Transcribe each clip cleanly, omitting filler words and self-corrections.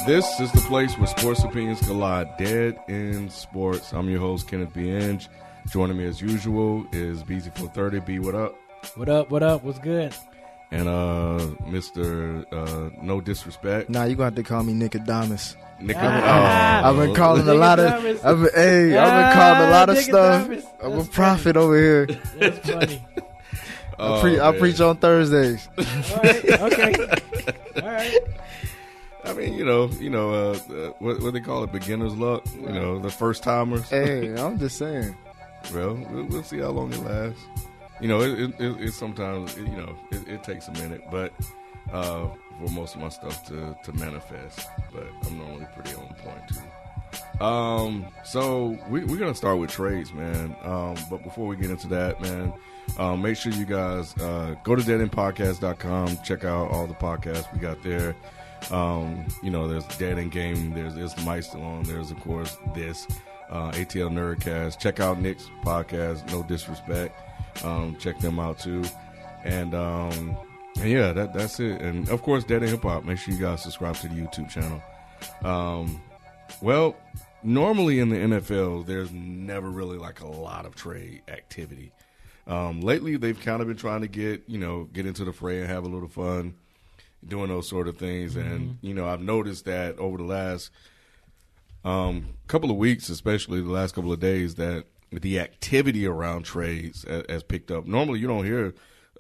This is the place where sports opinions collide. Dead in Sports. I'm your host, Kenneth B. Inge. Joining me as usual is BZ430. B, what up? What up? What up? What's good? And Mr. No Disrespect. Nah, you gonna have to call me Nicodemus. I've been calling a lot of. I've been calling a lot of stuff. I'm a prophet over here. That's funny. I preach on Thursdays. All right. Okay. All right. I mean, what they call it, beginner's luck. You know, the first timers. Hey, I'm just saying. Well, we'll see how long it lasts. You know, it sometimes, it takes a minute, but for most of my stuff to manifest. But I'm normally pretty on point too. So we're gonna start with trades, man. But before we get into that, man, make sure you guys go to deadendpodcast.com. Check out all the podcasts we got there. There's Dead End Game. There's Mike still on. There's of course this ATL Nerdcast. Check out Nick's podcast. No Disrespect. Check them out too. And yeah, that's it. And of course, Dead End Hip Hop. Make sure you guys subscribe to the YouTube channel. Well, normally in the NFL, there's never really like a lot of trade activity. Lately, they've kind of been trying to get into the fray and have a little fun doing those sort of things. Mm-hmm. And, I've noticed that over the last couple of weeks, especially the last couple of days, that the activity around trades has picked up. Normally, you don't hear,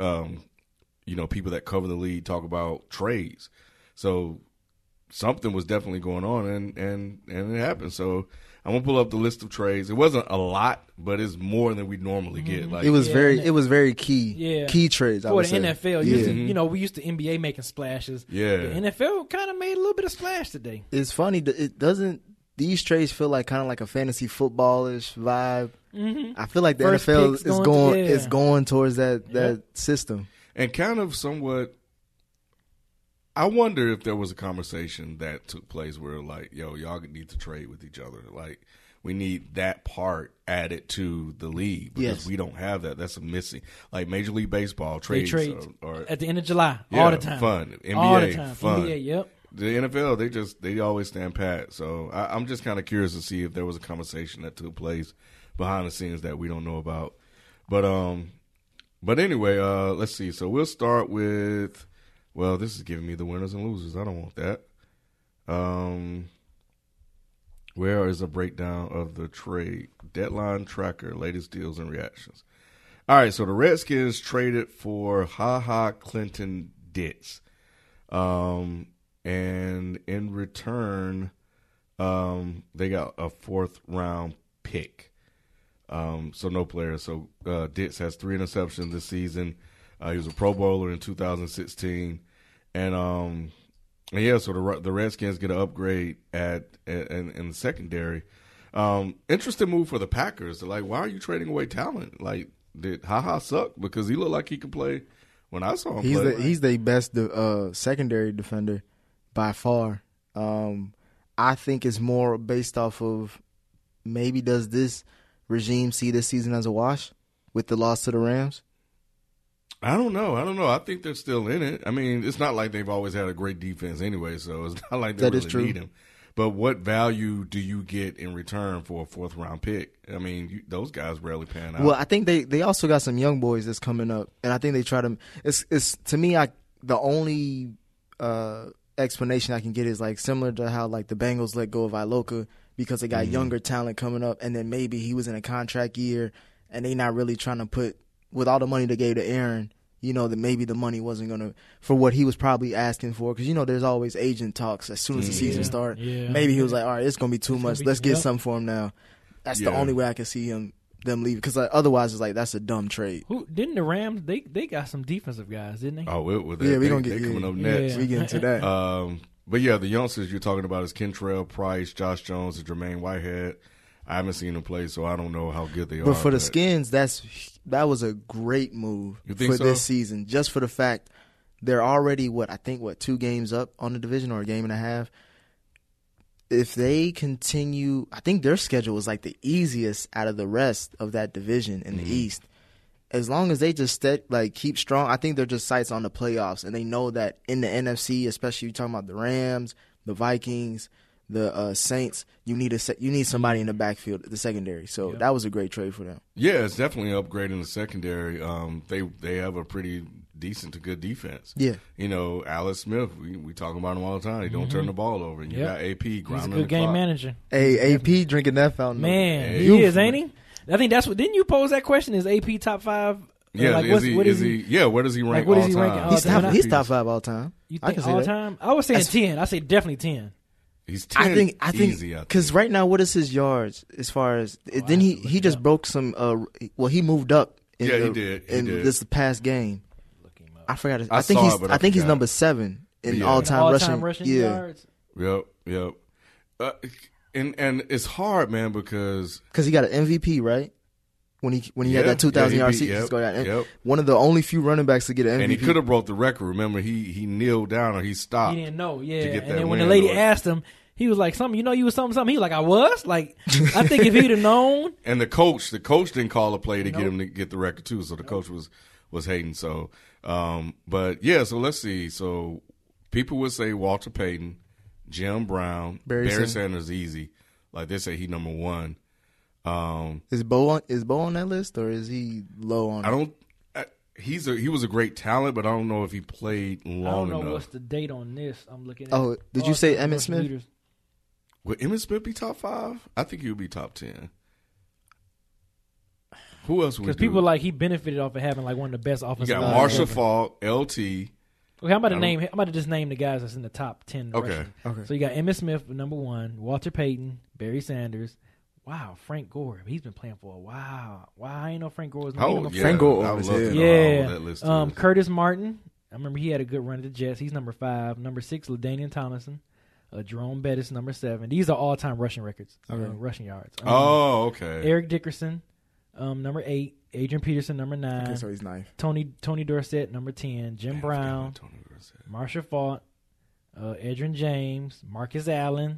people that cover the league talk about trades. So something was definitely going on, and it happened. So I'm gonna pull up the list of trades. It wasn't a lot, but it's more than we normally get. Like it was very key. Yeah. Key trades. For the NFL, we used to NBA making splashes. Yeah, the NFL kind of made a little bit of splash today. It's funny. It doesn't. These trades feel like kind of like a fantasy football-ish vibe. Mm-hmm. I feel like the First NFL picks is going towards that system, and kind of somewhat. I wonder if there was a conversation that took place where, like, y'all need to trade with each other. Like, we need that part added to the league because we don't have that. That's a missing. Like Major League Baseball trades or at the end of July all the time. Fun. NBA all the time. fun. NBA, yep. The NFL, they always stand pat. So I'm just kind of curious to see if there was a conversation that took place behind the scenes that we don't know about. But anyway, let's see. So we'll start with. Well, this is giving me the winners and losers. I don't want that. Where is a breakdown of the trade? Deadline tracker, latest deals and reactions. All right, so the Redskins traded for HaHa Clinton Ditz. And in return, they got a 4th-round pick. So no player. So Ditz has 3 interceptions this season. He was a Pro Bowler in 2016, and so the Redskins get an upgrade in the secondary. Interesting move for the Packers. They're like, why are you trading away talent? Like, did HaHa suck? Because he looked like he could play when I saw him play. He's the best secondary defender by far. I think it's more based off of maybe does this regime see this season as a wash with the loss to the Rams? I don't know. I think they're still in it. I mean, it's not like they've always had a great defense anyway, so it's not like they really need him. But what value do you get in return for a 4th-round pick? I mean, those guys rarely pan out. Well, I think they also got some young boys that's coming up, and I think they try to. It's to me, the only explanation I can get is like similar to how like the Bengals let go of Iloka because they got younger talent coming up, and then maybe he was in a contract year, and they not really trying to put. With all the money they gave to Aaron, that maybe the money wasn't going to, for what he was probably asking for. Because, there's always agent talks as soon as the season starts. Yeah. Maybe he was like, all right, it's going to be too much. Let's get something for him now. That's the only way I can see them leaving. Because otherwise, it's like, that's a dumb trade. Didn't the Rams, they got some defensive guys, didn't they? Oh, we're going to get coming up next. We get into that. But, yeah, the youngsters you're talking about is Kentrell Price, Josh Jones, and Jermaine Whitehead. I haven't seen them play, so I don't know how good they are. But for the Skins, that was a great move for this season. Just for the fact they're already 2 games up on the division or a game and a half. If they continue, I think their schedule is like the easiest out of the rest of that division in the East. As long as they just keep strong, I think they're just sights on the playoffs, and they know that in the NFC, especially you're talking about the Rams, the Vikings, the Saints. You need somebody in the backfield, the secondary. So that was a great trade for them. Yeah, it's definitely an upgrade in the secondary. They have a pretty decent to good defense. Yeah. You know, Alex Smith, we talk about him all the time. He don't turn the ball over. And you got AP grounding He's a the good game clock. manager. Hey, AP drinking that fountain. Man, Hey. he is, ain't he? I think that's what. Didn't you pose that question? Is AP top 5? Yeah, Like, what is he? Yeah, where does he rank what all is he time? ranking all He's time? he's top 5 all time. You I think can say all that. time? I was saying 10. I say definitely 10. He's 10 I think easy. because right now, what is his yards as far as? Then he just broke some. Well, he moved up. He did. He in did. this past game. I forgot. I think saw he's. it, but I think he's forgot. number 7 in Yeah. all-time rushing Yeah, yards. Yep. And it's hard, man, because because he got an MVP, right? When he had that 2,000 yard season, one of the only few running backs to get an MVP. and he could have broke the record. Remember, he kneeled down or he stopped. He didn't know, to yeah. get And that then when the win, lady or- asked him, he was like, "Something, you was something." He was like, "I was." Like, I think if he'd have known, And the coach didn't call a play to get him to get the record too. So the coach was hating. So, but yeah. So let's see. So people would say Walter Payton, Jim Brown, Barry Sanders easy. Like they say he number 1. Is Bo on that list or is he low on? I don't. He was a great talent, but I don't know if he played long I don't know enough. what's the date on this. I'm looking at. Oh, did you say Emmitt Smith? Leaders. Would Emmitt Smith be top 5? I think he would be top 10. Who else would? Because people like he benefited off of having like one of the best you offensive. got lines Marshall ever. Falk, LT. Okay, I'm about to just name the guys that's in the top 10. Okay. rushing. Okay. So you got Emmitt Smith number 1, Walter Payton, Barry Sanders. Wow, Frank Gore. He's been playing for a while. Wow, I ain't know Frank Gore was Oh, number yeah. Frank Gore I would was love to here. know how Yeah. old that list is. Curtis Martin. I remember he had a good run at the Jets. He's number 5. Number 6, LaDainian Tomlinson. Jerome Bettis, number 7. These are all-time rushing records, rushing yards. Oh, okay. Eric Dickerson, number 8. Adrian Peterson, number 9. Okay, so he's 9. Tony Dorsett, number 10. Jim Brown, Marshall Falk, Edrin James, Marcus Allen,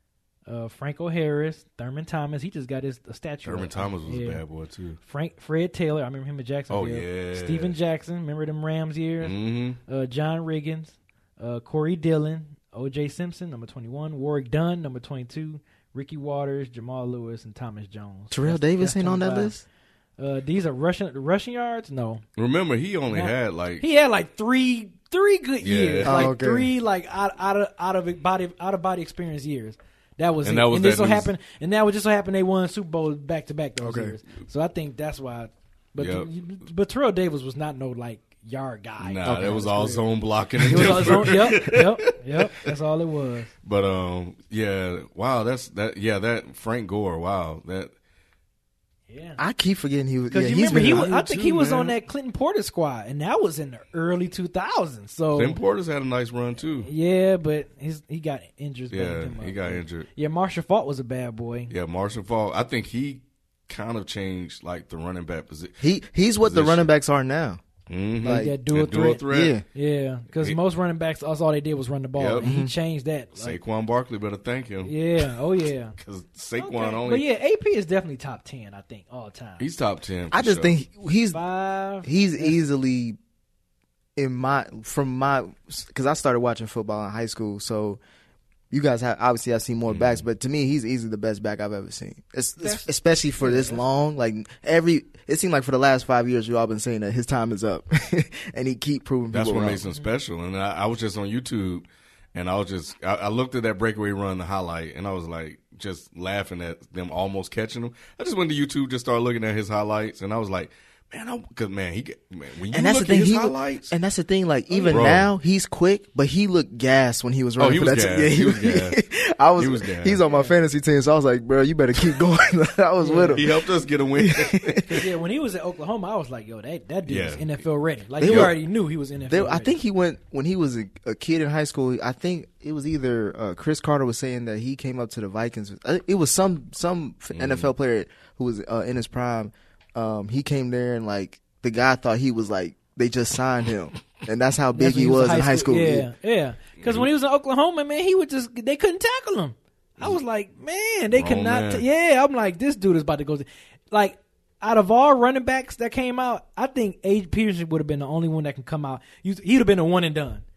Franco Harris, Thurman Thomas. He just got a statue. Thurman up. Thomas was Yeah. a bad boy too. Fred Taylor. I remember him in Jacksonville. Oh, yeah. Steven Jackson. Remember them Rams years? Mm-hmm. John Riggins, Corey Dillon, O.J. Simpson, number 21. Warwick Dunn, number 22. Ricky Waters, Jamal Lewis, and Thomas Jones. Terrell Davis ain't on that 25. list. These are rushing yards? No. Remember, he only Nah. had like He had like three good Yeah. years. Oh, Like okay. 3 like out of body experience years. That was And it. that was and this that so news- happened and now it just so happened they won Super Bowl back to back those Okay. years. So I think that's why but Yep. but Terrell Davis was not no like yard guy. nah, Okay. that was all zone blocking. It was all his Denver. own, yep. That's all it was. But yeah, wow, that Frank Gore, wow, that Yeah. I keep forgetting he was. Because Yeah, you he's remember, been. I think he too, was man. on that Clinton Porter squad, and that was in the early 2000s. So Tim Porter's had a nice run too. yeah, but he got injured. Yeah, he got injured. Yeah, Marshall Falk was a bad boy. Yeah, Marshall Falk. I think he kind of changed like the running back position. He's what the Position. running backs are now. Mm-hmm. Like, that dual threat. Yeah. Yeah, because He- most running backs, that's all they did was run the ball. Yep. And he changed that. Like, Saquon Barkley better thank him yeah, oh yeah. because Saquon Okay. only But yeah, AP is definitely top 10, I think, all time. he's top 10. I for just sure. think he's 5. easily because I started watching football in high school, so you guys have obviously I've seen more backs, but to me he's easily the best back I've ever seen. Especially for this long, like it seemed like for the last 5 years you all been saying that his time is up, and he keep proving That's people what wrong. makes him special. And I was just on YouTube, and I looked at that breakaway run, the highlight, and I was like just laughing at them almost catching him. I just went to YouTube, just started looking at his highlights, and I was like, man, because when you And that's the look thing. at his highlights, And that's the thing. Like even Bro. now, he's quick, but he looked gassed when he was running. he for was that gassed. team. He was gassed. He was gassed. He's on my fantasy team, so I was like, bro, you better keep going. I was with him. he helped us get a win. 'Cause, yeah, when he was at Oklahoma, I was like, yo, that dude Yeah. is NFL ready. Like, They you were- already knew he was NFL ready. I think he went when he was a kid in high school. I think it was either Chris Carter was saying that he came up to the Vikings. It was some NFL player who was in his prime. He came there and like the guy thought he was like they just signed him, and that's how big That's when he was in high school. Yeah. Because when he was in Oklahoma, man, they couldn't tackle him. I was like, man, they could Oh, not. man. Yeah, I'm like, this dude is about to go. Like, out of all running backs that came out, I think A. Peterson would have been the only one that can come out. He'd have been a one and done.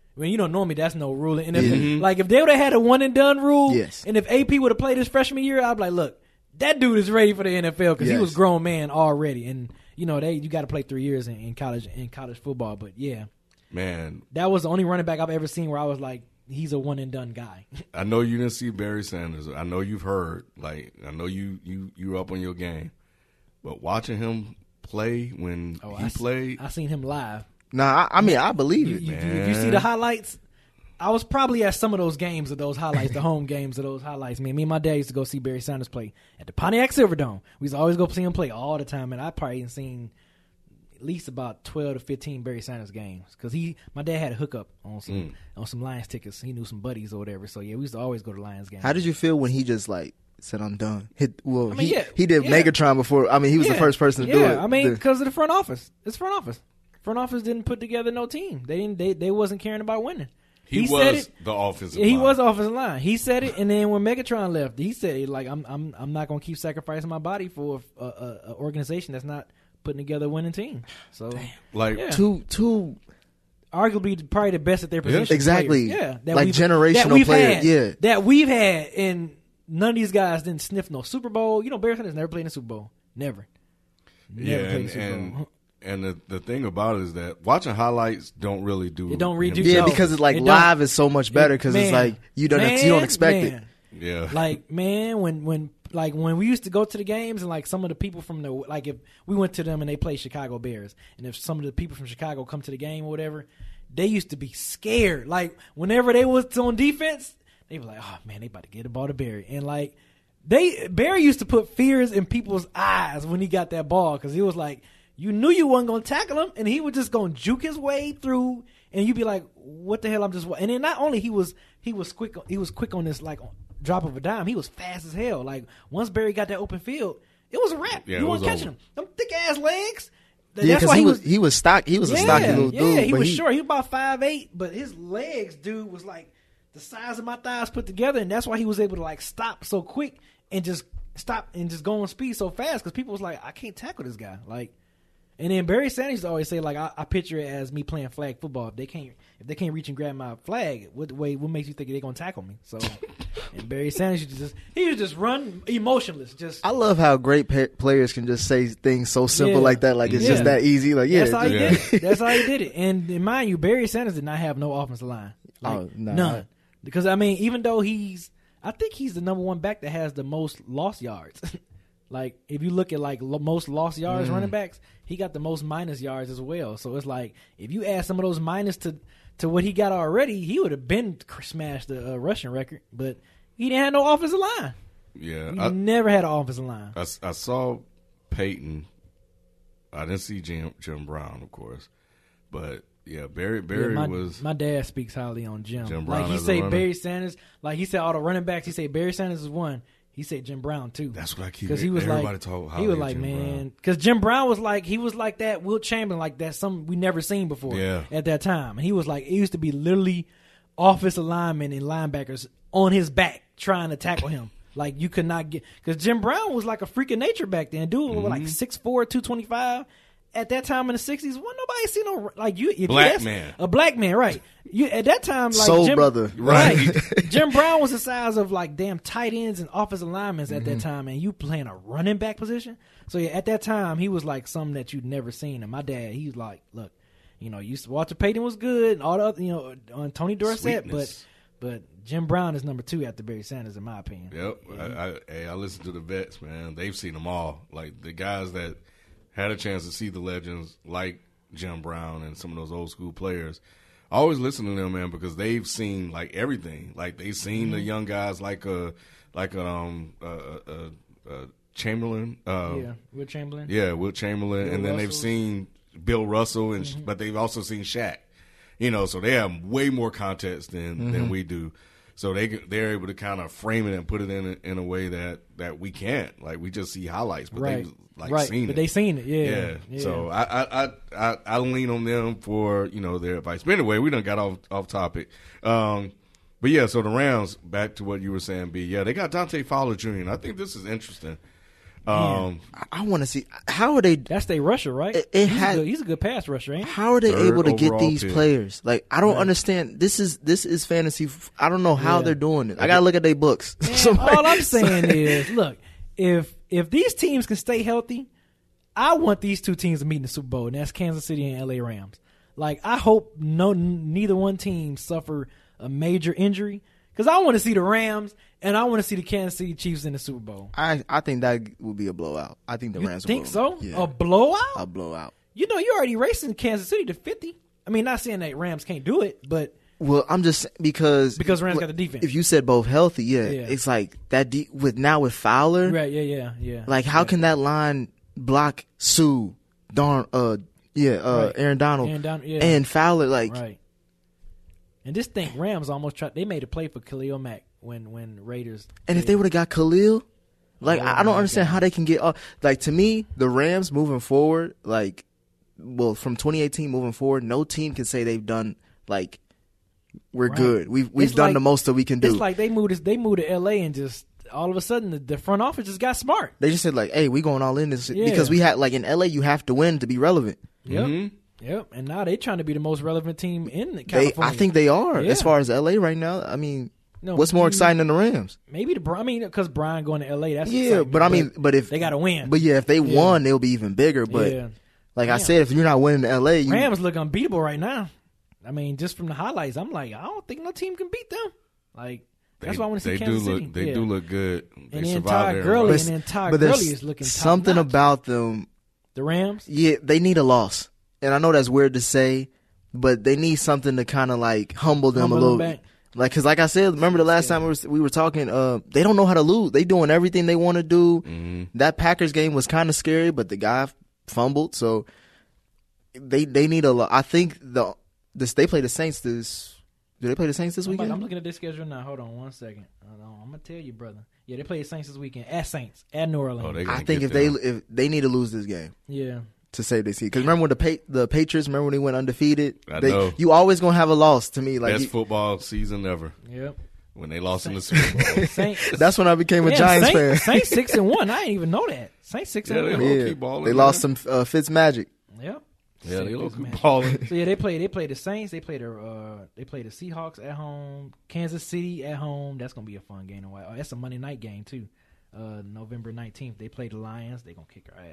When normally that's no rule. And if they would have had a one and done rule, and if AP would have played his freshman year, I'd be like, look, that dude is ready for the NFL because he was a grown man already. And you got to play 3 years in college football. But yeah, man, that was the only running back I've ever seen where I was like, he's a one and done guy. I know you didn't see Barry Sanders. I know you've heard. Like, I know you're up on your game, but watching him play when he played, I seen him live. Nah, I mean, I believe it. If you see the highlights, I was probably at some of those games of those highlights, the home games of those highlights. Me and my dad used to go see Barry Sanders play at the Pontiac Silverdome. We used to always go see him play all the time, and I probably seen at least about 12 to 15 Barry Sanders games because my dad had a hookup on some Lions tickets. He knew some buddies or whatever. So yeah, we used to always go to Lions games. How did you feel when he just like said, "I'm done"? He did Megatron before. I mean, he was the first person to do it. I mean, because of the front office. It's front office. Front office didn't put together no team. They wasn't caring about winning. He was the offensive line. He was the offensive line. He said it, and then when Megatron left, he said it like, I'm not gonna keep sacrificing my body for a organization that's not putting together a winning team. So two arguably probably the best at their position. Exactly. Players. Yeah. Like generational players. That we've had, and none of these guys didn't sniff no Super Bowl. Barry Sanders never played in a Super Bowl. Never played in a Super Bowl. And the thing about it is that watching highlights don't really do it. Don't read you. Yeah, because it's like live is so much better because it's like you don't expect it. Yeah. Like, man, when we used to go to the games and like some of the people from if we went to them and they played Chicago Bears, and if some of the people from Chicago come to the game or whatever, they used to be scared. Like whenever they was on defense, they were like, oh man, they about to get the ball to Barry. And like Barry used to put fears in people's eyes when he got that ball because he was like, you knew you wasn't going to tackle him, and he was just going to juke his way through, and you'd be like, "What the hell?" And then not only he was quick on this like drop of a dime. He was fast as hell. Like once Barry got that open field, it was a wrap. Yeah, you weren't catching him. Them thick ass legs. Yeah, because he was stock. He was a stocky little dude. Yeah, he was short. He was about 5'8", but his legs, dude, was like the size of my thighs put together, and that's why he was able to like stop so quick and just go on speed so fast because people was like, I can't tackle this guy. Like. And then Barry Sanders used to always say, like, I picture it as me playing flag football. If they can't reach and grab my flag, what makes you think they're gonna tackle me? So, and Barry Sanders used to just run emotionless. I love how great players can just say things so simple like that. Like it's just that easy. Like that's how he did it. That's how he did it. And mind you, Barry Sanders did not have no offensive line. Like, none. Because I mean, even though I think he's the number one back that has the most lost yards. Like, if you look at, like, most lost yards running backs, he got the most minus yards as well. So it's like, if you add some of those minus to what he got already, he would have been smashed the rushing record. But he didn't have no offensive line. Yeah. He never had an offensive line. I saw Peyton. I didn't see Jim Brown, of course. But, yeah, Barry was. My dad speaks highly on Jim Brown. Like, he say Barry Sanders. Like, he said all the running backs. He said Barry Sanders is one. He said Jim Brown too. That's what I keep. Because he was everybody like, talk he was like, Jim man, because Jim Brown was like, he was like that Wilt Chamberlain, like that some we never seen before. Yeah. At that time, and he was like, it used to be literally offensive linemen and linebackers on his back trying to tackle him. Like you could not get because Jim Brown was like a freak of nature back then. Dude was like 6'4", 225. At that time in the 60s, wasn't nobody see no like you. A black man, right? You at that time, like Soul Jim, brother, right? Jim Brown was the size of like damn tight ends and offensive linemen at that time, and you playing a running back position. So yeah, at that time, he was like something that you'd never seen. And my dad, he was like, look, Walter Payton was good, and all the other, on Tony Dorsett, but Jim Brown is number 2 after Barry Sanders, in my opinion. Yep, I listen to the vets, man. They've seen them all, like the guys that had a chance to see the legends like Jim Brown and some of those old school players. I always listen to them, man, because they've seen like everything. Like they've seen the young guys like Chamberlain. Wilt Chamberlain. Yeah, Wilt Chamberlain, and then they've seen Bill Russell, and but they've also seen Shaq. So they have way more context than we do. So they're able to kind of frame it and put it in a way that we can't. Like we just see highlights, but they've seen it. But they seen it, yeah. So I lean on them for their advice. But anyway, we done got off topic. But yeah, so the Rams, back to what you were saying, B. Yeah, they got Dante Fowler Jr. And I think this is interesting. I want to see how are they. That's their rusher, right? He's a good pass rusher, ain't he? How are they able to get overall these pick. players? Like, I don't understand. This is fantasy. I don't know how they're doing it. I gotta look at their books. Man, all I'm saying is, look, if these teams can stay healthy, I want these two teams to meet in the Super Bowl, and that's Kansas City and LA Rams. Like, I hope neither one team suffer a major injury, because I want to see the Rams and I want to see the Kansas City Chiefs in the Super Bowl. I think that will be a blowout. I think the Rams. Think will so? Yeah. A blowout? A blowout. You know, you're already racing Kansas City to 50. I mean, not saying that Rams can't do it, but Well, I'm just because Rams got the defense. If you said both healthy, it's like that. With Fowler, right? Yeah. Like, how can that line block Sue, Aaron Donald, and Fowler? Like, right. And this thing, Rams almost tried. They made a play for Khalil Mack when Raiders. And if they would have got Khalil, like, I don't understand God. how they can get. Like, to me, the Rams moving forward, like, well, from 2018 moving forward, no team can say they've done like we're Right. good. We've done the most that we can do. It's like they moved to LA and just all of a sudden the front office just got smart. They just said like, "Hey, we going all in this Yeah. because we had like in LA, you have to win to be relevant." Yep. Mhm. Yep. And now they're trying to be the most relevant team in California. I think they are Yeah. as far as LA right now. I mean, No, what's more exciting than the Rams? Maybe because Brian going to LA. That's Yeah, exciting, but I mean, but if they got to win. But yeah, if they won, they'll be even bigger. But yeah. like I said, if you're not winning in LA, you, Rams look unbeatable right now. I mean, just from the highlights, I'm like, I don't think no team can beat them. Like, that's why I want to see Kansas City. They do look good. They And then survived Todd there. Gurley, But- and then Todd but Gurley there's is looking something top-notch. about them. The Rams. Yeah, they need a loss, and I know that's weird to say, but they need something to kind of like humble them a little. back. Like, cause like I said, remember the last time we were talking? They don't know how to lose. They doing everything they want to do. Mm-hmm. That Packers game was kind of scary, but the guy fumbled, so they need a lot. I think they play the Saints this. Do they play the Saints this weekend? I'm looking at this schedule now. Hold on 1 second. I'm gonna tell you, brother. Yeah, they play the Saints this weekend at Saints at New Orleans. Oh, they I gonna think get if they need to lose this game yeah. to save their seed. Because remember when the Patriots, remember when they went undefeated? I know. You always gonna have a loss to me. Like best football season ever Yep. when they lost in the Super Bowl. Saints. that's when I became a Damn, Giants fan. Saints 6-1. I didn't even know that. Saints 6-1. they keep balling, They man. lost some Fitz magic. Yep. Yeah, they look Man. balling. So yeah, they play the Saints. They play the Seahawks at home. Kansas City at home. That's gonna be a fun game. Oh, that's a Monday night game too. November 19th. They play the Lions. They gonna kick our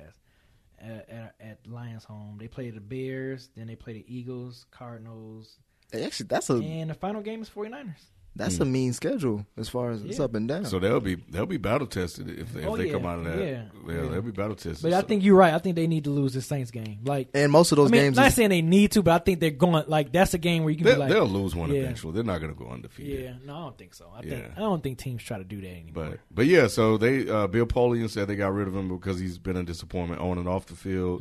ass at Lions home. They play the Bears. Then they play the Eagles, Cardinals, Actually, and the final game is 49ers. that's a mean schedule as far as it's up and down. So they'll be battle tested if they come out of that. Yeah. They'll be battle tested. But I think you're right. I think they need to lose this Saints game. Like, and most of those I mean, games, not saying they need to, but I think they're going. Like, that's a game where you can be like, they'll lose one yeah. eventually. They're not going to go undefeated. yeah, no, I don't think so. I Yeah. don't think teams try to do that anymore. But yeah, so they Bill Polian said they got rid of him because he's been a disappointment on and off the field.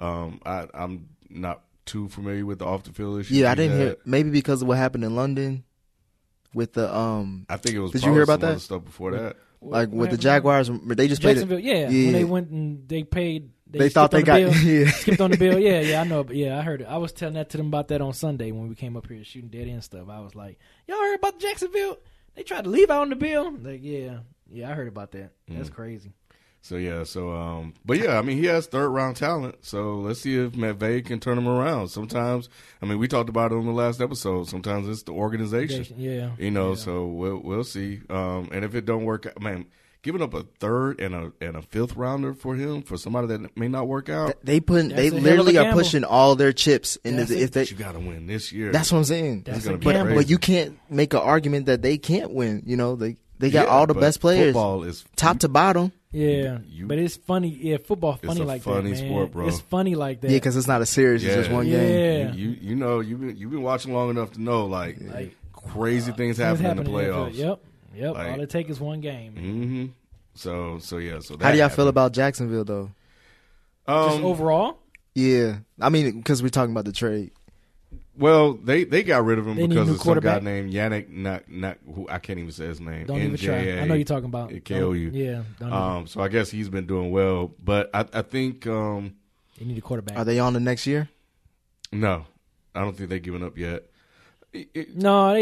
I'm not too familiar with the off the field issues. I didn't hear. Maybe because of what happened in London with the I think it was. Did you hear about some that? other stuff before that? like What with the happened? Jaguars, they just played Jacksonville, it. when they went and they paid. They thought they skipped on got the bill. yeah. Skipped on the bill. Yeah, I know. But yeah, I heard it. I was telling that to them about that on Sunday when we came up here shooting dead end stuff. I was like, y'all heard about Jacksonville? They tried to leave out on the bill. Like, yeah, I heard about that. That's crazy. So yeah, but yeah, I mean he has third round talent. So let's see if McVay can turn him around. Sometimes, I mean we talked about it on the last episode. Sometimes it's the organization. Yeah, Yeah. So we'll see. And if it don't work out, man, giving up a third and a fifth rounder for him for somebody that may not work out. They That's a hell of a literally are gamble. pushing all their chips into That's if they. But you got to win this year. That's what I'm saying. That's gonna a be gamble. But you can't make an argument that they can't win. You know, they got Yeah, all the but best players, Football is top to bottom. Yeah, but it's funny. Yeah, football funny a like funny that, man. sport, bro. It's funny like that. Yeah, because it's not a series; it's just one Yeah. game. You know you've been watching long enough to know like crazy things happen in the playoffs. Yep. Like- All it takes is one game. Mm-hmm. So yeah. So that How do y'all feel happened. about Jacksonville, though? Just overall, Yeah, I mean, because we're talking about the trade. Well, they got rid of him They need because a new of some guy quarterback. named Yannick, not who I can't even say his name. don't even try. I know you're talking about KOU. Yeah, don't even. So I guess he's been doing well, but I think You need a quarterback. Are they on the next year? no, I don't think they're giving up yet. No, they not.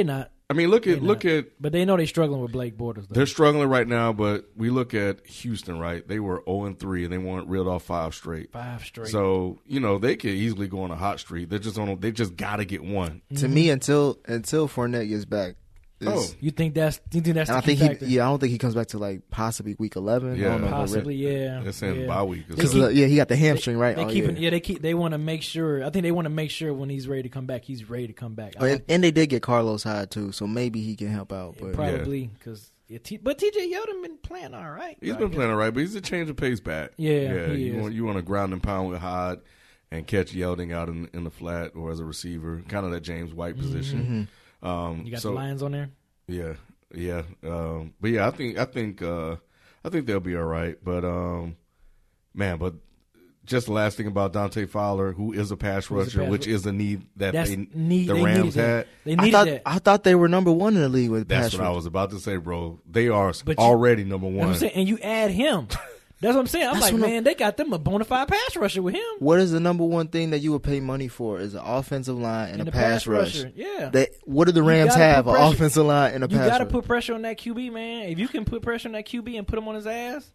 I mean, look at. But they know they're struggling with Blake Bortles. Though. They're struggling right now, but we look at Houston, right? They were 0-3, and they weren't reeled off 5 straight. 5 straight. So they could easily go on a hot streak. They just got to get one. To me, until Fournette gets back. You think that's the key factor? I don't think he comes back to like possibly week 11. Yeah, I don't know possibly. Yeah, they're saying bye week. Because he got the hamstring, right? They want to make sure. I think they want to make sure when he's ready to come back, he's ready to come back. And they did get Carlos Hyde too, so maybe he can help out. But probably because. But TJ Yeldon been playing all right. He's been playing all right, but he's a change of pace back. Yeah. You want to ground and pound with Hyde and catch Yeldon out in the flat or as a receiver, kind of that James White position. Mm-hmm. You got the Lions on there. Yeah. But yeah, I think they'll be all right. But but just the last thing about Dante Fowler, who is a pass rusher, which is a need that the Rams had. They needed that. I thought they were number 1 in the league with pass That's what I was about to say, bro. They are already number 1. That's what I'm saying, and you add him. That's what I'm saying. I'm like, man, they got them a bona fide pass rusher with him. What is the number one thing that you would pay money for? Is an offensive line and a pass rush. Yeah. What do the Rams have? An offensive line and a pass rush. You got to put pressure on that QB, man. If you can put pressure on that QB and put him on his ass,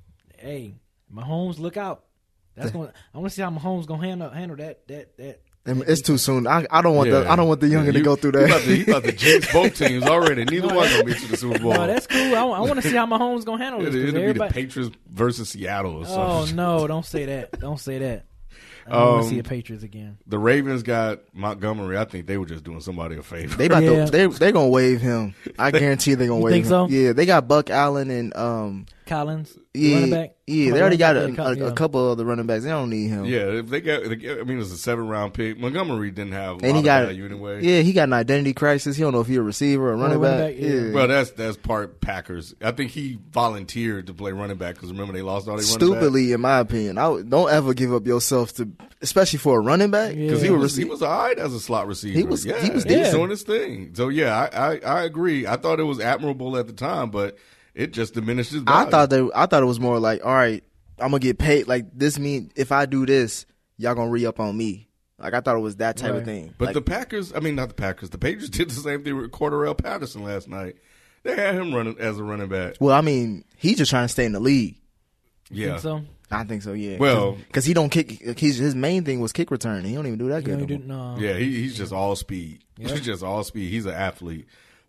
hey, Mahomes, look out. I want to see how Mahomes gonna handle that. It's too soon. I don't want I don't want the youngin to go through that. He about to jinx both teams already. Neither one gonna be to the Super Bowl. No, that's cool. I want to see how Mahomes gonna handle this. It'll be the Patriots versus Seattle or something. Oh no! Don't say that. Don't say that. I don't want to see the Patriots again. The Ravens got Montgomery. I think they were just doing somebody a favor. They gonna waive him. I guarantee they're gonna waive him. Think so? Yeah, they got Buck Allen and Collins, running back. Yeah, they already got a couple of the running backs. They don't need him. Yeah, if they got. I mean, it's a 7nt-round pick. Montgomery didn't have a lot of value anyway. Yeah, he got an identity crisis. He don't know if he's a receiver or running back. Yeah. Well, that's part Packers. I think he volunteered to play running back because remember they lost all their running stupidly, in my opinion. Don't ever give up yourself to, especially for a running back, because he was all right as a slot receiver. He was doing his thing. So yeah, I agree. I thought it was admirable at the time, but it just diminished his value. I thought it was more like, all right, I'm gonna get paid. Like this means if I do this, y'all gonna re-up on me. Like I thought it was that type of thing. But the Packers, not the Packers. The Patriots did the same thing with Cordarrelle Patterson last night. They had him running as a running back. Well, I mean, he's just trying to stay in the league. Yeah, think so? I think so. Yeah. Well, because he don't kick. His main thing was kick return. He don't even do that good. Yeah, he's just all speed. Yeah. He's just all speed. He's an athlete.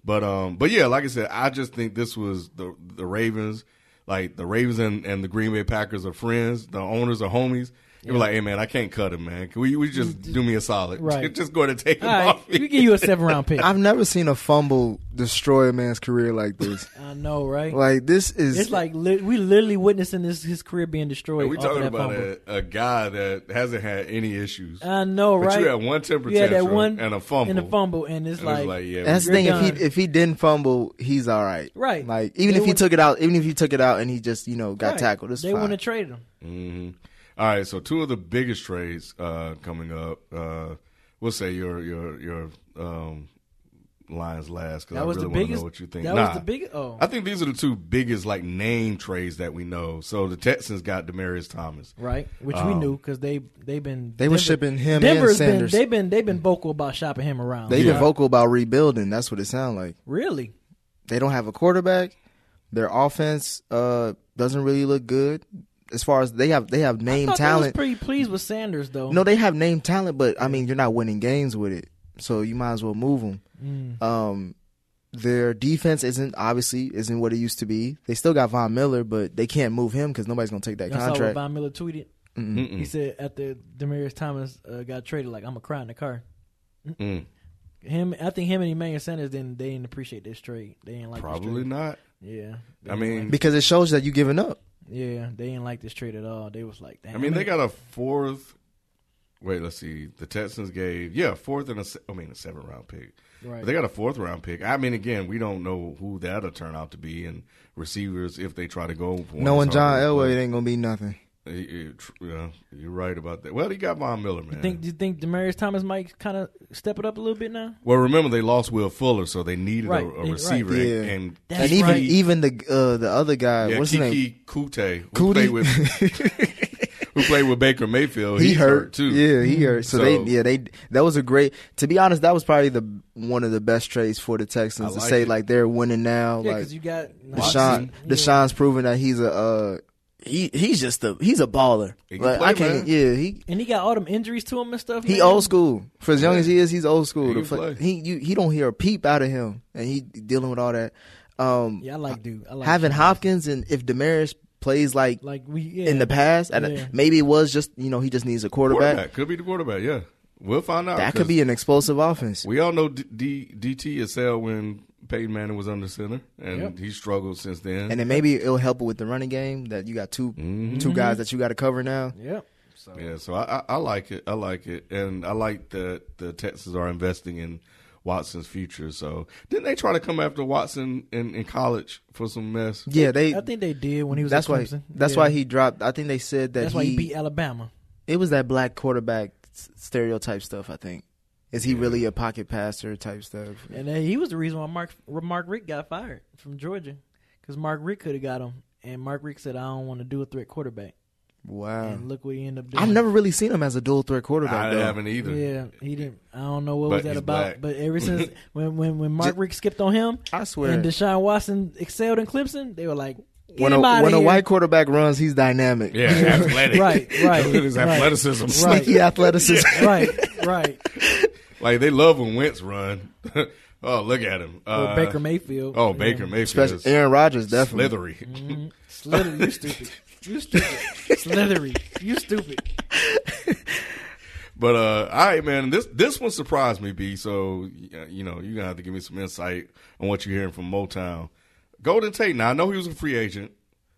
But yeah, like I said, I just think this was the Ravens. Like the Ravens and the Green Bay Packers are friends. The owners are homies. They were like, hey, man, I can't cut him, man. Can we just do me a solid? Right. Just go ahead and take him off me. We give you a 7th-round pick. I've never seen a fumble destroy a man's career like this. I know, right? Like, this is... It's like we literally witnessing his career being destroyed. We're talking about a guy that hasn't had any issues. I know, right? But you had one temper tantrum and a fumble. And it's yeah. That's the thing. If he didn't fumble, he's all right. Right. Like, even if he took it out and he just, got tackled, it's fine. They want to trade him. Mm-hmm. All right, so 2 of the biggest trades coming up. We'll say your Lions last because I really want to know what you think. That was the biggest. Oh, I think these are the 2 biggest name trades that we know. So the Texans got Demaryius Thomas, right? Which we knew because they were shipping him Denver's and Sanders. They've been vocal about shopping him around. They've been vocal about rebuilding. That's what it sounds like. Really? They don't have a quarterback. Their offense doesn't really look good. As far as they have name talent. I was pretty pleased with Sanders though. No, they have name talent, but I mean you're not winning games with it, so you might as well move them. Their defense isn't what it used to be. They still got Von Miller, but they can't move him because nobody's gonna take that contract. Saw what Von Miller tweeted. He said after Demaryius Thomas got traded, like I'm gonna cry in the car. I think him and Emmanuel Sanders they didn't appreciate this trade. They didn't like probably this trade. not. Yeah, I mean because it shows that you giving up. Yeah, they didn't like this trade at all. They was like, damn. I mean, they got a 4th. Wait, let's see. The Texans gave 4th and a 7th-round pick. Right. But they got a 4th-round pick. I mean, again, we don't know who that'll turn out to be, and receivers if they try to go for. Knowing John Elway, it ain't gonna be nothing. You're right about that. Well, he got Von Miller, man. Do you think Demaryius Thomas might kind of step it up a little bit now? Well, remember they lost Will Fuller, so they needed a receiver. Right. Yeah. And even the other guy, what's his name? Kiki Kute, who played with who played with Baker Mayfield. He He's hurt too. Yeah, he hurt. So that was a great. To be honest, that was probably one of the best trades for the Texans to say like they're winning now. Yeah, like because you got Deshaun's proven that he's a he's a baller. He Like play, I can't. man. Yeah, he got all them injuries to him and stuff. he man. old school. For as young as he is, he's old school. He can play. He don't hear a peep out of him, and he dealing with all that. Yeah, I like dude. I like Having Deshaun. Hopkins, and if Demaris plays like in the past, and maybe it was just he just needs a quarterback. Could be the quarterback. Yeah, we'll find out. That could be an explosive offense. We all know DT excelled when Peyton Manning was under center, and he struggled since then. And then maybe it'll help with the running game that you got two guys that you got to cover now. Yep. So I like it. I like it, and I like that the Texans are investing in Watson's future. So didn't they try to come after Watson in college for some mess? Yeah, I think they did when he was at Clemson. That's why he dropped. I think they said that why he beat Alabama. It was that black quarterback stereotype stuff. I think. Is he really a pocket passer type stuff? And he was the reason why Mark Richt got fired from Georgia, because Mark Richt could have got him, and Mark Richt said, "I don't want to do a threat quarterback." Wow! And look what he ended up doing. I've never really seen him as a dual threat quarterback. I haven't either. Yeah, he didn't. I don't know what was that about. Black. But ever since when Mark Richt skipped on him, I swear, and Deshaun Watson excelled in Clemson, they were like, when a white quarterback runs, he's dynamic. Yeah, athletic. right. His athleticism, sneaky athleticism. right. Like they love when Wentz run. Oh, look at him. Baker Mayfield. Oh, Baker Mayfield. Especially Aaron Rodgers, definitely. Slithery. Mm-hmm. Slithery, you stupid. You stupid. Slithery, you stupid. But all right, man. This one surprised me, B. So you're gonna have to give me some insight on what you're hearing from Motown. Golden Tate. Now I know he was a free agent,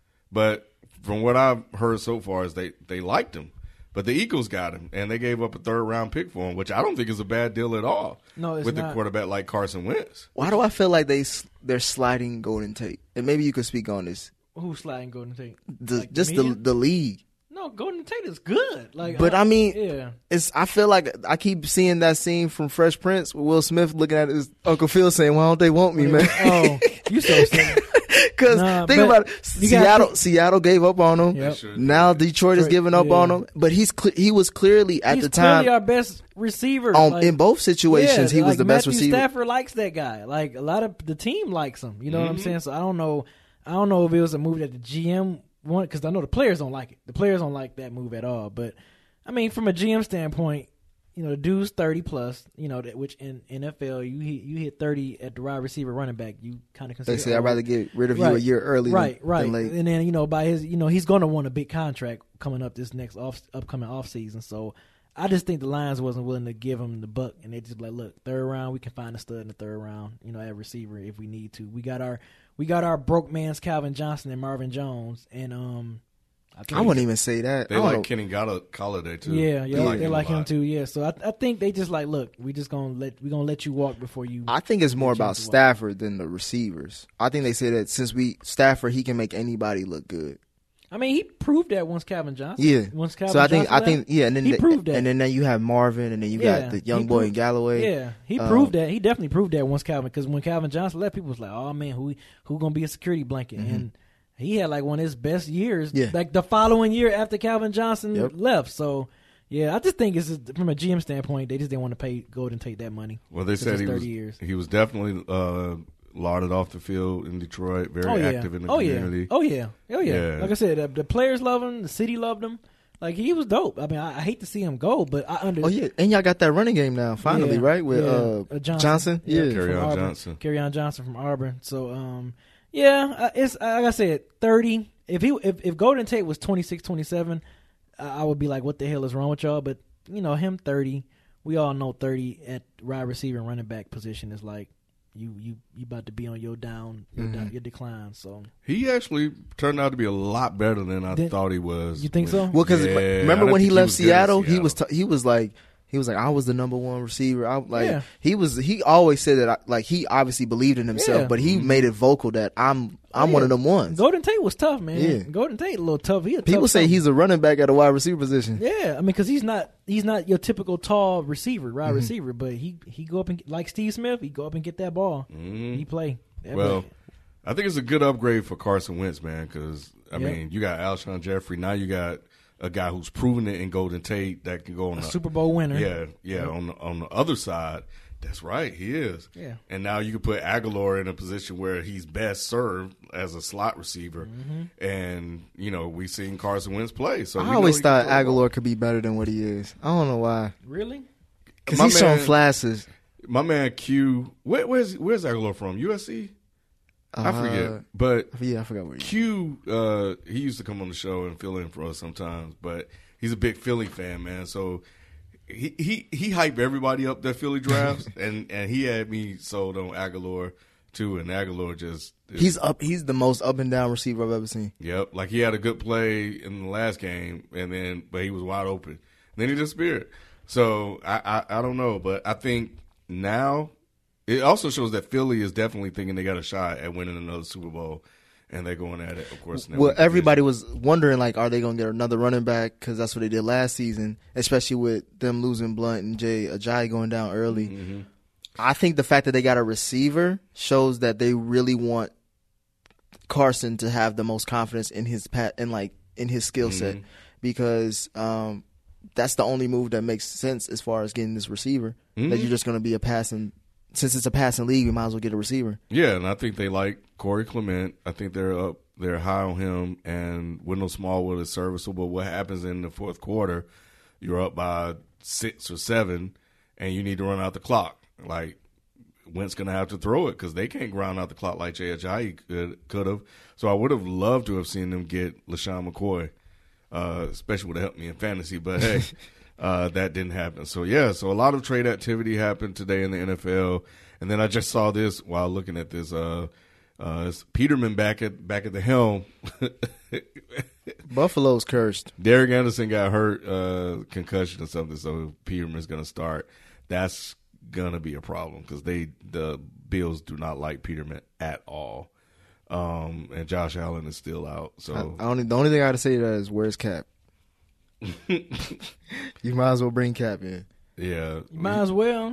but from what I've heard so far is they liked him. But the Eagles got him, and they gave up a third-round pick for him, which I don't think is a bad deal at all. No, it's with not. The quarterback like Carson Wentz. Why do I feel like they're sliding Golden Tate? And maybe you could speak on this. Who's sliding Golden Tate? The league. No, Golden Tate is good. But I mean, I feel like I keep seeing that scene from Fresh Prince with Will Smith looking at his Uncle Phil saying, "Why don't they want me, man?" Oh, you so silly. Because think about it, Seattle gave up on him. Yep. Now Detroit is giving up on him. But he was clearly at the time clearly our best receiver. In both situations. He was the best receiver. Matthew Stafford likes that guy. Like a lot of the team likes him. You know what I'm saying? So I don't know if it was a move that the GM wanted, because I know the players don't like it. The players don't like that move at all. But I mean, from a GM standpoint, the dude's 30 plus. Which in NFL you hit 30 at the wide receiver, running back. You kind of consider. They say I'd rather get rid of you a year early, right. than late. And then by his, he's going to want a big contract coming up this next upcoming off season. So I just think the Lions wasn't willing to give him the buck, and they just like, look, third round, we can find a stud in the third round, at receiver if we need to. We got our broke man's Calvin Johnson and Marvin Jones, and I wouldn't even say that. They like Kenny Golladay too. Yeah, they like him too. Yeah, so I think they just like, look, we're gonna let you walk before you. I think it's more about Stafford than the receivers. I think they say that since Stafford, he can make anybody look good. I mean, he proved that once Calvin Johnson. Yeah. Once Calvin so I Johnson think, and then he proved that. And then you have Marvin, and then you got the young boy in Galloway. Yeah, he proved that. He definitely proved that once Calvin, because when Calvin Johnson left, people was like, oh man, who gonna be a security blanket? Mm-hmm. And he had like one of his best years, like the following year after Calvin Johnson left. So, yeah, I just think it's from a GM standpoint, they just didn't want to pay Golden Tate that money. Well, they said he was definitely lauded off the field in Detroit, very active in the community. Oh yeah. Like I said, the players love him, the city loved him. Like, he was dope. I mean, I hate to see him go, but I understand. Oh yeah, and y'all got that running game now, finally, right? With Johnson. Yeah, Kerryon Johnson from Auburn. So, it's like I said, 30. If Golden Tate was 26, 27, I would be like, what the hell is wrong with y'all? But him 30. We all know 30 at wide receiver and running back position is like, you about to be on your your decline. So he actually turned out to be a lot better than I thought he was. You think so? Well, because remember when he left Seattle, he was like, I was the number one receiver. He always said that he obviously believed in himself, but he made it vocal that I'm one of them ones. Golden Tate was tough, man. Yeah. Golden Tate a little tough. People say he's a running back at a wide receiver position. Yeah, I mean, because he's not your typical tall receiver, receiver, but he go up and, like Steve Smith, he go up and get that ball. He play. I think it's a good upgrade for Carson Wentz, man, because I mean, you got Alshon Jeffrey, now you got a guy who's proven it in Golden Tate that can go on A the Super Bowl winner. Yeah. On the other side, that's right, he is. Yeah. And now you can put Aguilar in a position where he's best served as a slot receiver. And, we've seen Carson Wentz play. So I always thought Aguilar could be better than what he is. I don't know why. Really? Because he's showing flashes. My man Q, where's Aguilar from? USC? I forget. But yeah, I forgot where Q, he used to come on the show and fill in for us sometimes. But he's a big Philly fan, man. So he hyped everybody up that Philly drafts, and he had me sold on Aguilar too. And Aguilar he's the most up and down receiver I've ever seen. Yep, like he had a good play in the last game, but he was wide open. And then he disappeared. So I don't know, but I think now it also shows that Philly is definitely thinking they got a shot at winning another Super Bowl. And they're going at it, of course. Well, everybody was wondering, like, are they going to get another running back? Because that's what they did last season, especially with them losing Blunt and Jay Ajayi going down early. I think the fact that they got a receiver shows that they really want Carson to have the most confidence in his skill set, because that's the only move that makes sense as far as getting this receiver. That you're just going to be since it's a passing league, we might as well get a receiver. Yeah, and I think they like Corey Clement. I think they're high on him, and Wendell Smallwood is serviceable. What happens in the fourth quarter, you're up by 6 or 7, and you need to run out the clock. Like, Wentz going to have to throw it because they can't ground out the clock like Jay Ajayi could have. So I would have loved to have seen them get LaShawn McCoy, especially would have helped me in fantasy. But, hey, that didn't happen. So, yeah, so a lot of trade activity happened today in the NFL. And then I just saw this while looking at this. It's Peterman back at the helm. Buffalo's cursed. Derek Anderson got hurt, concussion or something, so Peterman's going to start. That's going to be a problem because the Bills do not like Peterman at all. And Josh Allen is still out. So the only thing I got to say to that is, where's Cap? You might as well bring Cap in. Yeah, you might as well.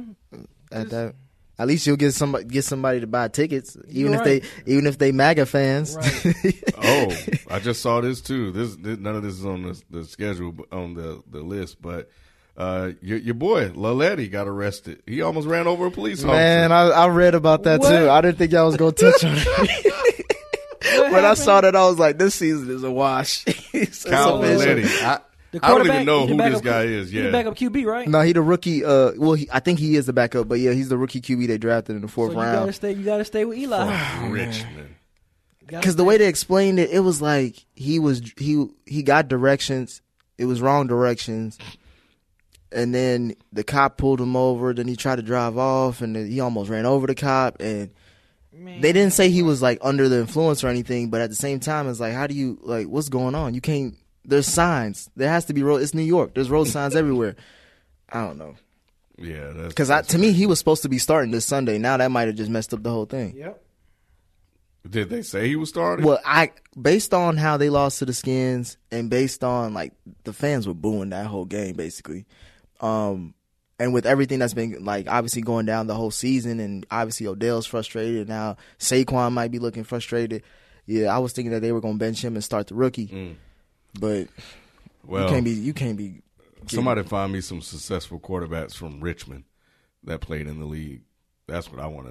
At least you'll get somebody to buy tickets, even if they MAGA fans. Right. Oh, I just saw this too. None of this is on the schedule, on the list, but your boy Lalletti got arrested. He almost ran over a police officer. Man, I read about that too. I didn't think y'all was gonna touch on it. When I saw that, I was like, this season is a wash. Kyle Lalletti. I don't even know who this guy is. Yeah, he's the backup QB, right? No, he the rookie. I think he is the backup, but yeah, he's the rookie QB they drafted in the fourth round. You gotta stay with Eli. Richmond. Because the way they explained it, it was like he got directions. It was wrong directions, and then the cop pulled him over. Then he tried to drive off, and then he almost ran over the cop. And they didn't say he was like under the influence or anything, but at the same time, it's like, how do you what's going on? You can't. There's signs. There has to be road. It's New York. There's road signs everywhere. I don't know. Yeah, because to me, he was supposed to be starting this Sunday. Now that might have just messed up the whole thing. Yep. Did they say he was starting? Well, based on how they lost to the Skins, and based on the fans were booing that whole game basically, and with everything that's been obviously going down the whole season, and obviously Odell's frustrated, and now Saquon might be looking frustrated. Yeah, I was thinking that they were going to bench him and start the rookie. But you can't be. Somebody find me some successful quarterbacks from Richmond that played in the league. That's what I want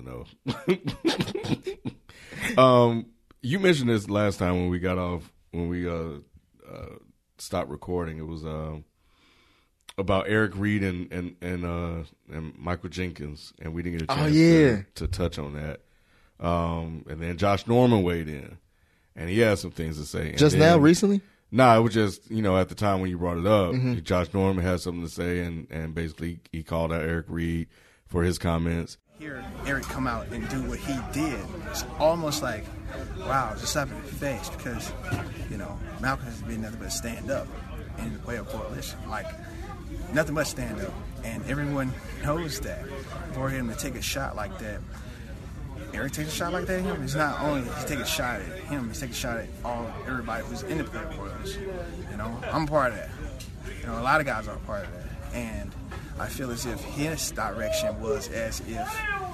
to know. You mentioned this last time when we stopped recording. It was about Eric Reed and Michael Jenkins, and we didn't get a chance to touch on that. And then Josh Norman weighed in, and he had some things to say. Now, recently? No, it was just, at the time when you brought it up, Josh Norman had something to say, and basically he called out Eric Reed for his comments. Hear Eric come out and do what he did, it's almost like, wow, just slapping in the face, because, Malcolm has been nothing but stand up in the player coalition. Nothing but stand up. And everyone knows that. For him to take a shot like that, Eric takes a shot like that at him, it's not only he's taking a shot at him, he's taking a shot at everybody who's in the player coalition. I'm a part of that. A lot of guys are a part of that. And I feel as if his direction was as if,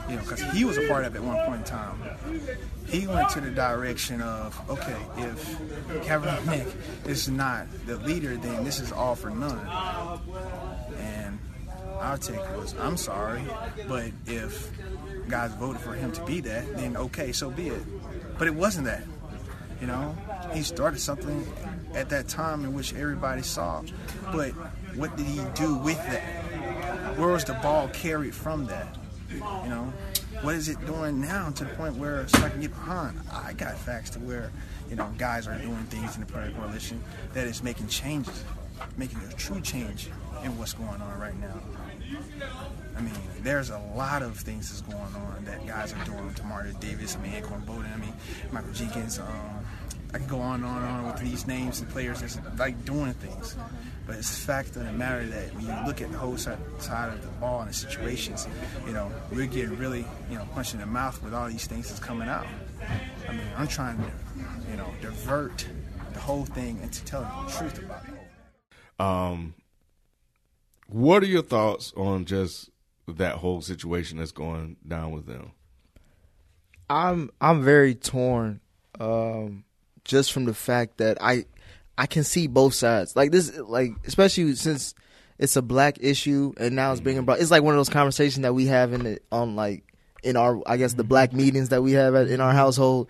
because he was a part of it at one point in time. He went to the direction of, okay, if Kaepernick is not the leader, then this is all for none. And our take was, I'm sorry, but if guys voted for him to be that, then okay, so be it. But it wasn't that. He started something at that time in which everybody saw. But what did he do with that? Where was the ball carried from that? What is it doing now to the point where so I can get behind? I got facts to where, guys are doing things in the Prayer Coalition that is making changes, making a true change in what's going on right now. I mean, there's a lot of things that's going on that guys are doing. Tamario Davis, Anquan Boldin, Michael Jenkins. I can go on and on with these names and players that's like doing things. But it's a fact of the matter that when you look at the whole side of the ball and the situations, we're getting really, punched in the mouth with all these things that's coming out. I mean, I'm trying to, divert the whole thing into telling the truth about it. What are your thoughts on just that whole situation that's going down with them? I'm very torn, just from the fact that I can see both sides. Like this, like especially since it's a black issue and now it's being brought. It's like one of those conversations that we have in our, I guess, the black meetings that we have in our household.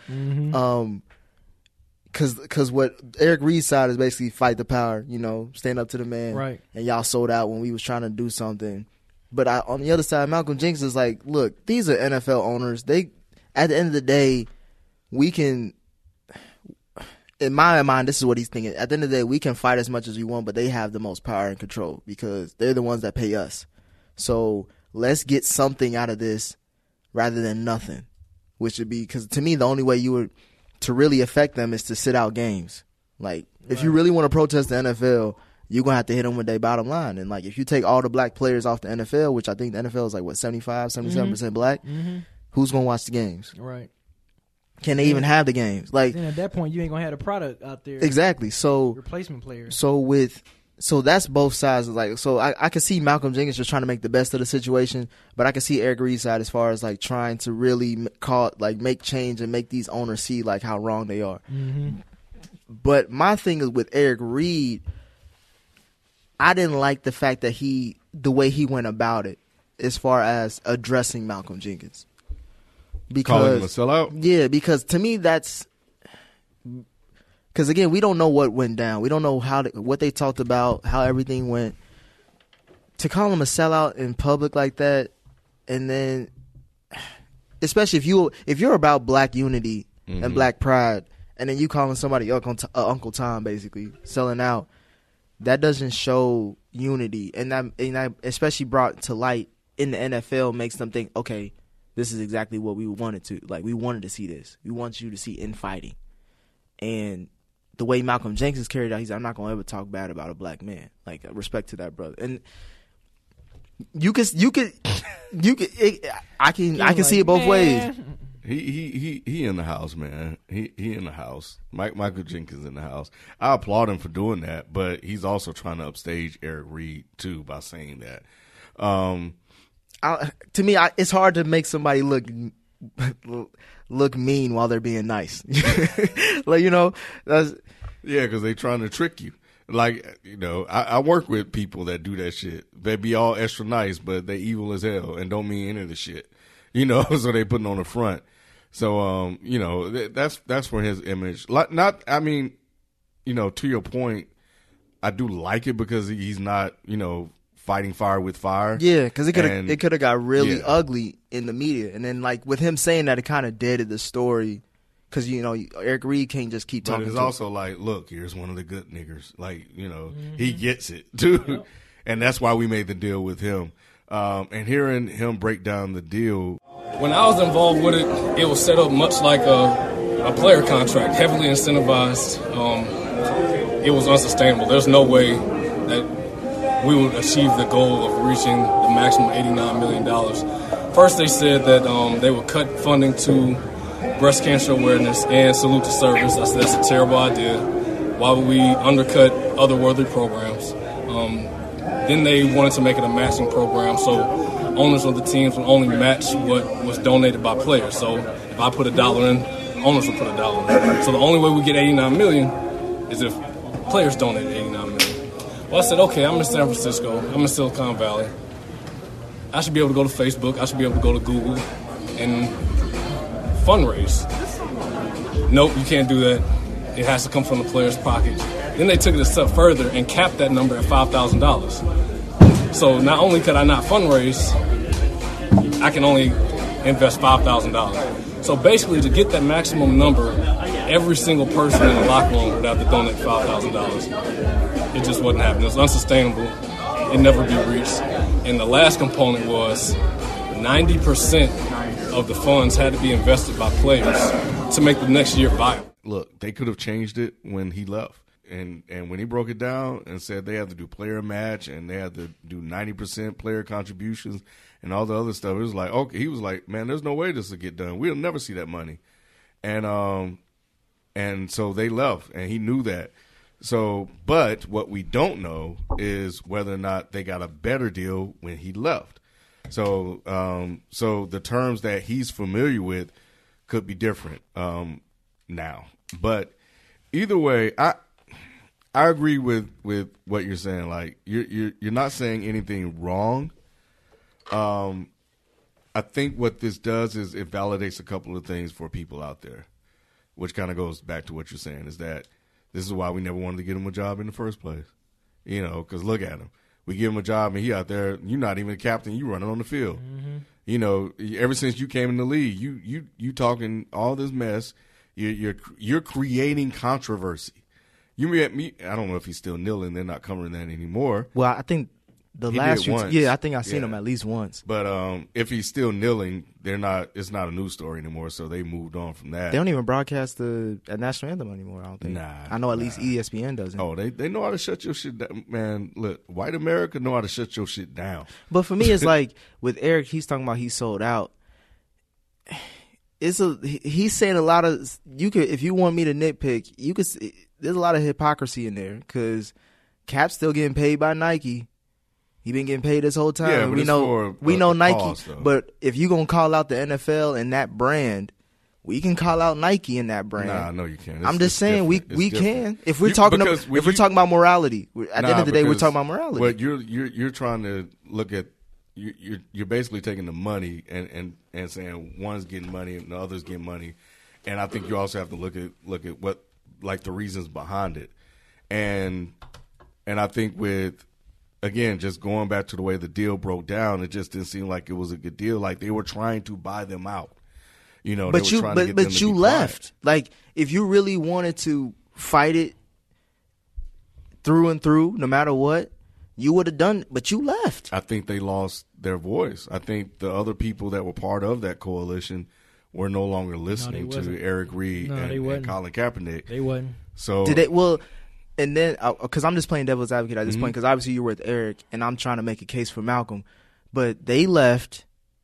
Because what Eric Reid's side is basically fight the power, stand up to the man. Right. And y'all sold out when we was trying to do something. But on the other side, Malcolm Jenkins is like, look, these are NFL owners. They, at the end of the day, we can. In my mind, this is what he's thinking. At the end of the day, we can fight as much as we want, but they have the most power and control because they're the ones that pay us. So let's get something out of this rather than nothing, which would be, because to me, the only way you would to really affect them is to sit out games. Like, if you really want to protest the NFL, you're going to have to hit them with their bottom line. And, like, if you take all the black players off the NFL, which I think the NFL is like, 77% black, who's going to watch the games? Right. Can they even have the games? Like, then at that point, you ain't gonna have the product out there. Exactly. So replacement players. So that's both sides. Like, so I can see Malcolm Jenkins just trying to make the best of the situation, but I can see Eric Reid's side as far as like trying to really make change and make these owners see like how wrong they are. But my thing is with Eric Reid, I didn't like the fact that the way he went about it as far as addressing Malcolm Jenkins. Calling him a sellout? Yeah, because to me that's because again we don't know what went down. We don't know what they talked about, how everything went. To call him a sellout in public like that, and then especially if you're about black unity and black pride, and then you calling somebody Uncle Tom basically selling out, that doesn't show unity, and that especially brought to light in the NFL makes them think, okay, this is exactly what we wanted to. Like, we wanted to see this. We want you to see infighting. And the way Malcolm Jenkins carried out, he's like, I'm not going to ever talk bad about a black man. Like, respect to that brother. And I can see it both ways. He in the house, man. He in the house. Michael Jenkins in the house. I applaud him for doing that, but he's also trying to upstage Eric Reid too by saying that. To me, it's hard to make somebody look mean while they're being nice. Like, that's, yeah, because they're trying to trick you. Like, I work with people that do that shit. They be all extra nice, but they evil as hell and don't mean any of the shit. So they putting on the front. So, that's for his image. To your point, I do like it because he's not, fighting fire with fire. Yeah, because it could have got really ugly in the media. And then, like, with him saying that, it kind of deaded the story. Because, Eric Reid can't just keep talking. But it's also like, look, here's one of the good niggers. Like, he gets it, too. Yep. And that's why we made the deal with him. And hearing him break down the deal. When I was involved with it, it was set up much like a player contract, heavily incentivized. It was unsustainable. There's no way that we would achieve the goal of reaching the maximum $89 million. First, they said that they would cut funding to breast cancer awareness and Salute to Service. I said that's a terrible idea. Why would we undercut other worthy programs? Then they wanted to make it a matching program, so owners of the teams would only match what was donated by players. So if I put $1 in, owners will put $1 in. So the only way we get $89 million is if players donate $89 million. Well, I said, okay, I'm in San Francisco. I'm in Silicon Valley. I should be able to go to Facebook. I should be able to go to Google and fundraise. Nope, you can't do that. It has to come from the player's pocket. Then they took it a step further and capped that number at $5,000. So not only could I not fundraise, I can only invest $5,000. So basically, to get that maximum number, every single person in the locker room would have to donate $5,000. It just wasn't happening. It was unsustainable. It never be reached. And the last component was 90% of the funds had to be invested by players to make the next year viable. Look, they could have changed it when he left. And when he broke it down and said they had to do player match and they had to do 90% player contributions and all the other stuff, it was like, okay, he was like, man, there's no way this will get done. We'll never see that money. And so they left, and he knew that. So, but what we don't know is whether or not they got a better deal when he left. So, so the terms that he's familiar with could be different now. But either way, I agree with what you're saying. Like you're not saying anything wrong. I think what this does is it validates a couple of things for people out there, which kind of goes back to what you're saying, is that this is why we never wanted to get him a job in the first place. You know, because look at him. We give him a job, and he out there, you're not even a captain. You running on the field. Mm-hmm. You know, ever since you came in the league, you talking all this mess. You're creating controversy. You met me. I don't know if he's still kneeling. They're not covering that anymore. Well, I think the last few, I think I've seen him at least once. But if he's still kneeling, they're not. It's not a news story anymore. So they moved on from that. They don't even broadcast the national anthem anymore. I don't think. I know at least ESPN doesn't. Oh, they know how to shut your shit down, man. Look, white America know how to shut your shit down. But for me, it's like with Eric, he's talking about he sold out. He's saying a lot of if you want me to nitpick, you could. There's a lot of hypocrisy in there because Cap's still getting paid by Nike. He been getting paid this whole time. Yeah, we know Nike. Cause, but if you gonna call out the NFL and that brand, we can call out Nike in that brand. Nah, no, you can't. I'm just saying we can. If we're talking about morality, at the end of the day, we're talking about morality. But you're trying to look at you're basically taking the money and saying one's getting money and the other's getting money, and I think you also have to look at what like the reasons behind it, and I think with. Again, just going back to the way the deal broke down, it just didn't seem like it was a good deal. Like they were trying to buy them out, you know. But you left. Like if you really wanted to fight it through and through, no matter what, you would have done. But you left. I think they lost their voice. I think the other people that were part of that coalition were no longer listening to Eric Reid and Colin Kaepernick. They wasn't. So did they? Well. And then, because I'm just playing devil's advocate at this point, because obviously you're with Eric, and I'm trying to make a case for Malcolm. But they left.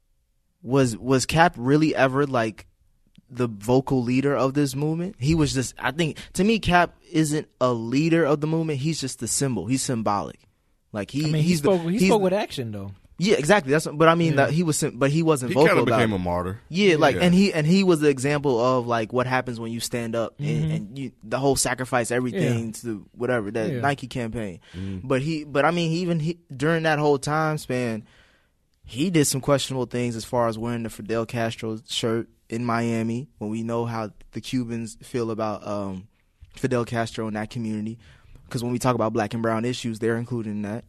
Was Cap really ever like the vocal leader of this movement? He was just. I think to me, Cap isn't a leader of the movement. He's just the symbol. He's symbolic. Like he spoke with action though. Yeah, exactly. But I mean, that he wasn't vocal. He kind of became a martyr. Yeah, like, and he was the example of like what happens when you stand up and you, the whole sacrifice everything to whatever that Nike campaign. But I mean, he during that whole time span, he did some questionable things as far as wearing the Fidel Castro shirt in Miami when we know how the Cubans feel about Fidel Castro in that community. Because when we talk about black and brown issues, they're included in that.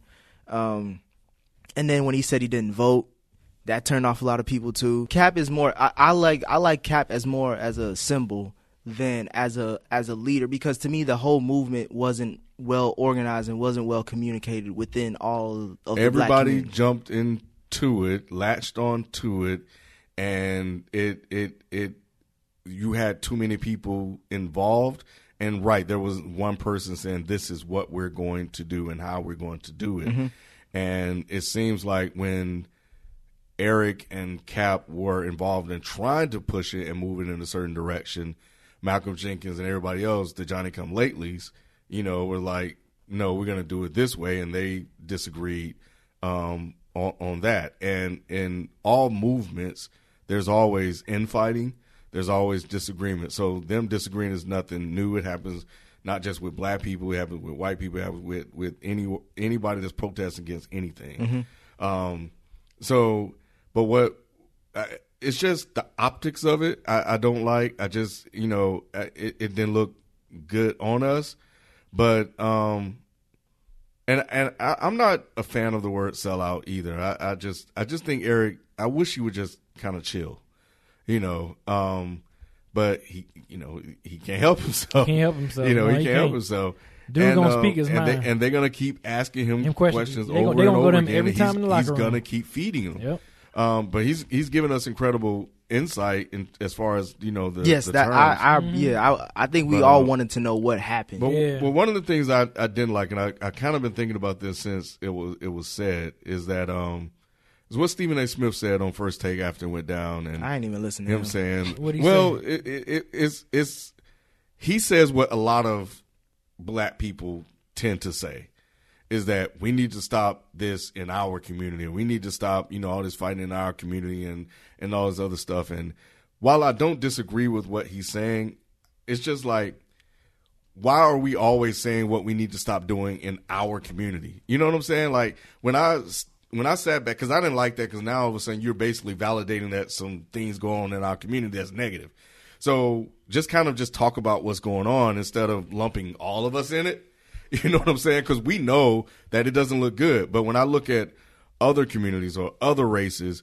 And then when he said he didn't vote, that turned off a lot of people too. Cap is more. I like Cap as more as a symbol than as a leader, because to me the whole movement wasn't well organized and wasn't well communicated within all of the black community. Everybody jumped into it, latched onto it, and it you had too many people involved. And there was one person saying this is what we're going to do and how we're going to do it. Mm-hmm. And it seems like when Eric and Cap were involved in trying to push it and move it in a certain direction, Malcolm Jenkins and everybody else, the Johnny-come-latelys, you know, were like, no, we're going to do it this way. And they disagreed on that. And in all movements, there's always infighting. There's always disagreement. So them disagreeing is nothing new. It happens not just with black people. It happens with white people. It happens with anybody that's protesting against anything. So, but what it's just the optics of it. I don't like. I just it didn't look good on us. But and I'm not a fan of the word sellout either. I just think Eric. I wish he would just kind of chill. But he can't help himself. He can't help himself. Dude gonna speak his mind, and they're gonna keep asking him questions they over gonna and over go to him again. every time in the locker he's room. Gonna keep feeding them. Yep. But he's given us incredible insight as far as the yes, the that terms. I think we all wanted to know what happened. But well, one of the things I didn't like, and I kind of been thinking about this since it was said, is that is what Stephen A. Smith said on First Take after it went down, and I ain't even listening to him saying, What'd he well, say? he says what a lot of black people tend to say, is that we need to stop this in our community. We need to stop, all this fighting in our community and all this other stuff. And while I don't disagree with what he's saying, it's just like, why are we always saying what we need to stop doing in our community? You know what I'm saying? Like when I sat back, because I didn't like that, because now all of a sudden you're basically validating that some things go on in our community that's negative. So just kind of just talk about what's going on instead of lumping all of us in it. You know what I'm saying? Because we know that it doesn't look good. But when I look at other communities or other races,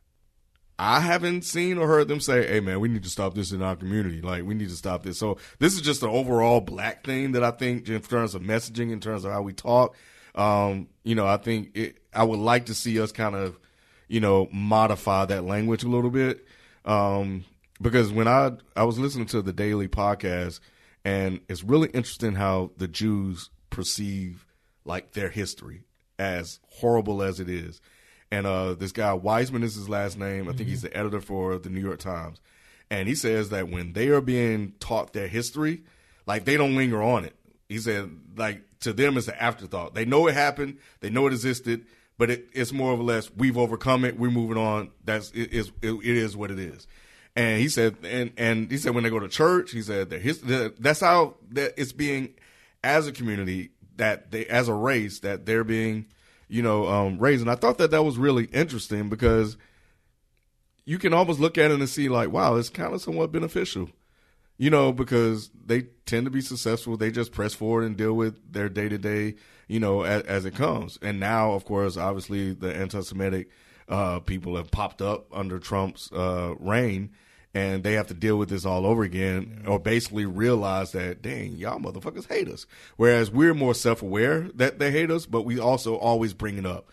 I haven't seen or heard them say, hey, man, we need to stop this in our community. Like, we need to stop this. So this is just an overall black thing that I think in terms of messaging, in terms of how we talk. I think I would like to see us kind of, modify that language a little bit. Because when I was listening to the Daily podcast, and it's really interesting how the Jews perceive like their history, as horrible as it is. And this guy Weisman is his last name. I think he's the editor for the New York Times. And he says that when they are being taught their history, like they don't linger on it. He said, like, to them it's an afterthought. They know it happened, they know it existed, but it's more or less, we've overcome it, we're moving on. It is what it is. And he said, and he said when they go to church, he said that's how that it's being, as a community, that they, as a race, that they're being, raised. And I thought that was really interesting, because you can almost look at it and see like, wow, it's kind of somewhat beneficial, because they tend to be successful. They just press forward and deal with their day to day, as it comes. And now, of course, obviously the anti-Semitic people have popped up under Trump's reign, and they have to deal with this all over again, or basically realize that, dang, y'all motherfuckers hate us. Whereas we're more self-aware that they hate us, but we also always bring it up.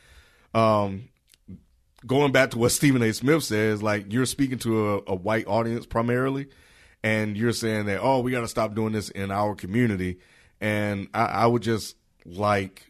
Going back to what Stephen A. Smith says, like, you're speaking to a white audience primarily, and you're saying that, oh, we got to stop doing this in our community. And I would just like,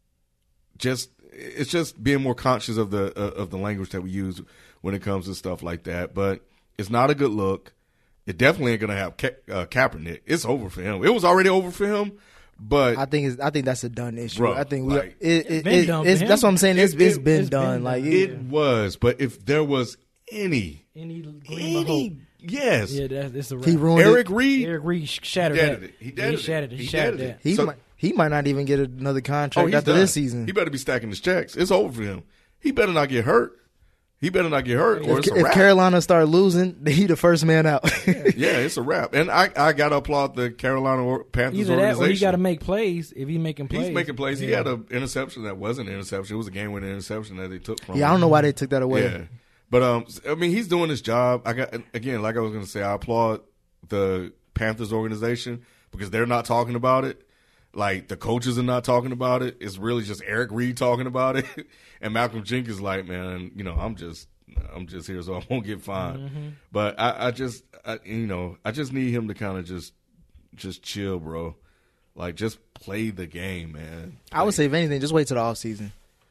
it's just being more conscious of the language that we use when it comes to stuff like that. But it's not a good look. It definitely ain't gonna have Kaepernick. It's over for him. It was already over for him. But I think that's a done issue. Bro, I think like, that's what I'm saying. It's been done. Like it was. But if there was any gleam of hope. Yes. Yeah, that's a wrap. He ruined Eric Reed. Eric Reed shattered that. He shattered it. He might not even get another contract after done. this season. He better be stacking his checks. It's over for him. He better not get hurt. Or it's a If wrap. Carolina start losing, he the first man out. Yeah, it's a wrap. And I got to applaud the Carolina Panthers Either that organization. or he got to make plays. If he's making plays. He's making plays. Yeah. He had an interception that wasn't an interception. It was a game-winning interception that they took from him. Yeah, I don't know why they took that away. Yeah. But, I mean, he's doing his job. Again, like I was going to say, I applaud the Panthers organization because they're not talking about it. Like, the coaches are not talking about it. It's really just Eric Reed talking about it. And Malcolm Jenkins like, man, I'm just here so I won't get fined. Mm-hmm. But I just need him to kind of just chill, bro. Like, just play the game, man. I would say, if anything, just wait till the offseason.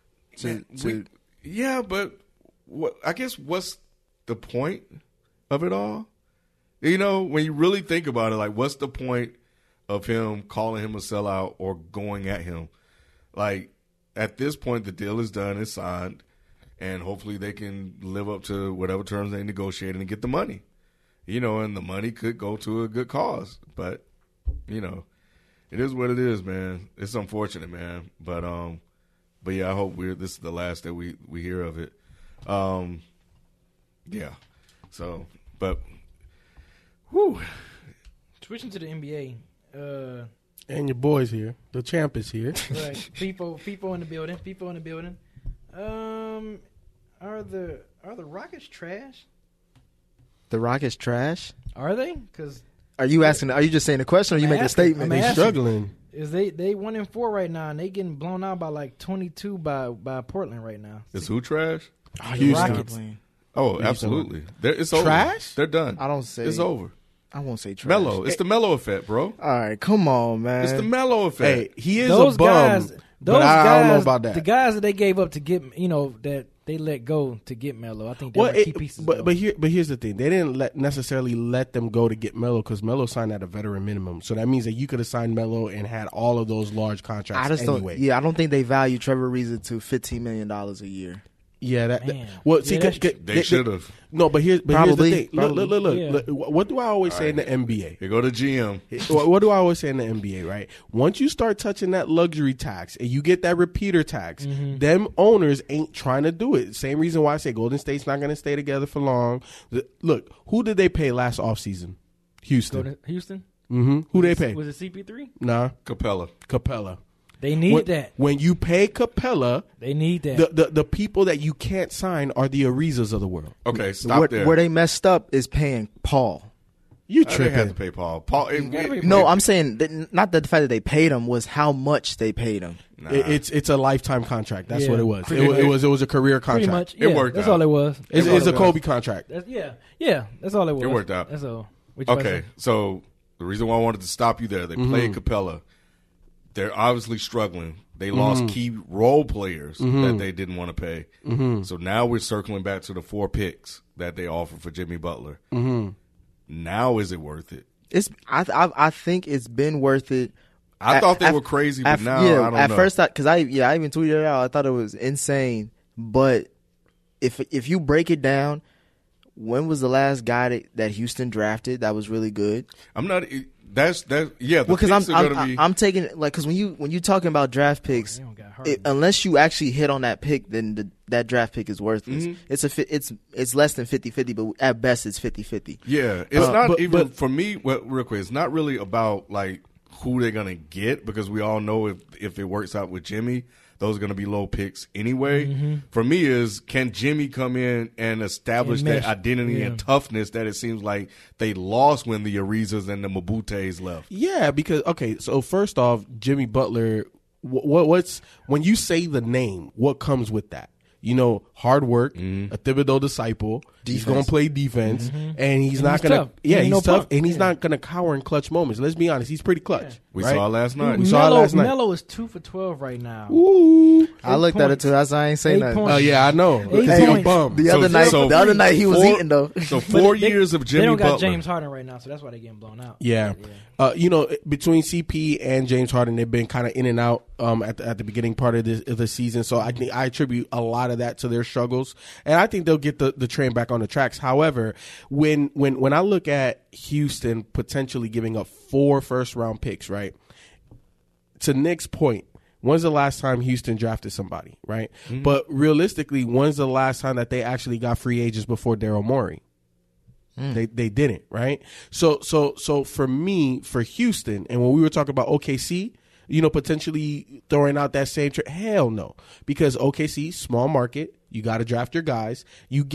Yeah, but I guess what's the point of it all? When you really think about it, like, what's the point of him calling him a sellout or going at him? Like, at this point, the deal is done, it's signed, and hopefully they can live up to whatever terms they negotiated and get the money. And the money could go to a good cause. But, it is what it is, man. It's unfortunate, man. But yeah, I hope this is the last that we hear of it. Yeah. So, but, whew. Switching to the NBA. And your boy's here. The champ is here. Right. FIFO in the building. FIFO in the building. Are the Rockets trash? The Rockets trash? Are they? Because are you asking? Are you just saying a question, or you making a statement? I'm They struggling. Is they 1-4 right now, and they getting blown out by like 22 by Portland right now. Is who trash? Houston. Rockets. Oh, absolutely. It's over. Trash? They're done. I don't say it's over. I won't say trash. Mellow. It's the Mellow effect, bro. All right, come on, man. It's the Mellow effect. Hey, he is Those a bum. guys, but I don't know about that. The guys that they gave up to get, that they let go to get Melo. I think they were key pieces. But here's the thing: they didn't necessarily let them go to get Melo because Melo signed at a veteran minimum. So that means that you could have signed Melo and had all of those large contracts. I just anyway. don't. Yeah, I don't think they value Trevor Ariza to $15 million a year. Yeah, Man. see, They should have. No, but here's the Probably. thing. Look. Yeah. What do I always say in the NBA? Here go the GM. What do I always say in the NBA, right? Once you start touching that luxury tax and you get that repeater tax, them owners ain't trying to do it. Same reason why I say Golden State's not going to stay together for long. Look, who did they pay last offseason? Houston. Houston? Mm-hmm. Who they pay? Was it CP3? Nah. Capella. They need that. When you pay Capella, They need that. the people that you can't sign are the Arizas of the world. Okay, stop there. Where they messed up is paying Paul. You They had tripping. to pay Paul. Paul. No, I'm saying that not the fact that they paid him was how much they paid him. Nah. It's a lifetime contract. That's Yeah. what it was. Pretty It was a career Pretty contract. much. It Yeah, worked That's out. all it was. It's a Kobe contract. Yeah. That's all it was. It worked out. That's all. What you about to Okay, say? so the reason why I wanted to stop you there, they played Capella. They're obviously struggling. They lost key role players that they didn't want to pay. So now we're circling back to the 4 picks that they offered for Jimmy Butler. Now is it worth it? I think it's been worth it. I thought they were crazy, but now I don't know. At first, because I even tweeted it out. I thought it was insane. But if you break it down, when was the last guy that Houston drafted that was really good? I'm not. That's yeah. The Because picks are gonna be. I'm taking because when you talking about draft picks, They don't got hurt. unless you actually hit on that pick, then that draft pick is worthless. It's less than 50-50, but at best it's 50-50. Yeah, it's not but- even but- for me. Well, real quick, it's not really about like who they're gonna get because we all know if it works out with Jimmy, those are gonna be low picks anyway. For me, is can Jimmy come in and establish And that mesh. identity and toughness that it seems like they lost when the Arizas and the Mabutes left. Yeah, because so first off, Jimmy Butler. What's when you say the name? What comes with that? Hard work, a Thibodeau disciple. He's going to play defense, and he's not going to. tough. Yeah, He ain't he's no tough, punk. and he's Yeah. not going to cower in clutch moments. Let's be honest, he's pretty clutch. We right? saw it last night. We saw it last night. Melo is 2 for 12 right now. Ooh. I looked at it points. too. That's why I ain't saying 8 nothing. points. Oh yeah, I know. 8 Because he a points. bum. The So- other night, so the other night he was four- eating though. So But 4 they- years of They Jimmy don't got Butler. James Harden right now, so that's why they're getting blown out. Yeah. Between CP and James Harden, they've been kind of in and out at the beginning part of the season. So I think I attribute a lot of that to their struggles, and I think they'll get the train back on the tracks. However, when I look at Houston potentially giving up 4 first-round picks, right? To Nick's point, when's the last time Houston drafted somebody, right? But realistically, when's the last time that they actually got free agents before Daryl Morey? They didn't, right? So for me, for Houston, and when we were talking about OKC, potentially throwing out that same trade, hell no, because OKC, small market, you got to draft your guys. You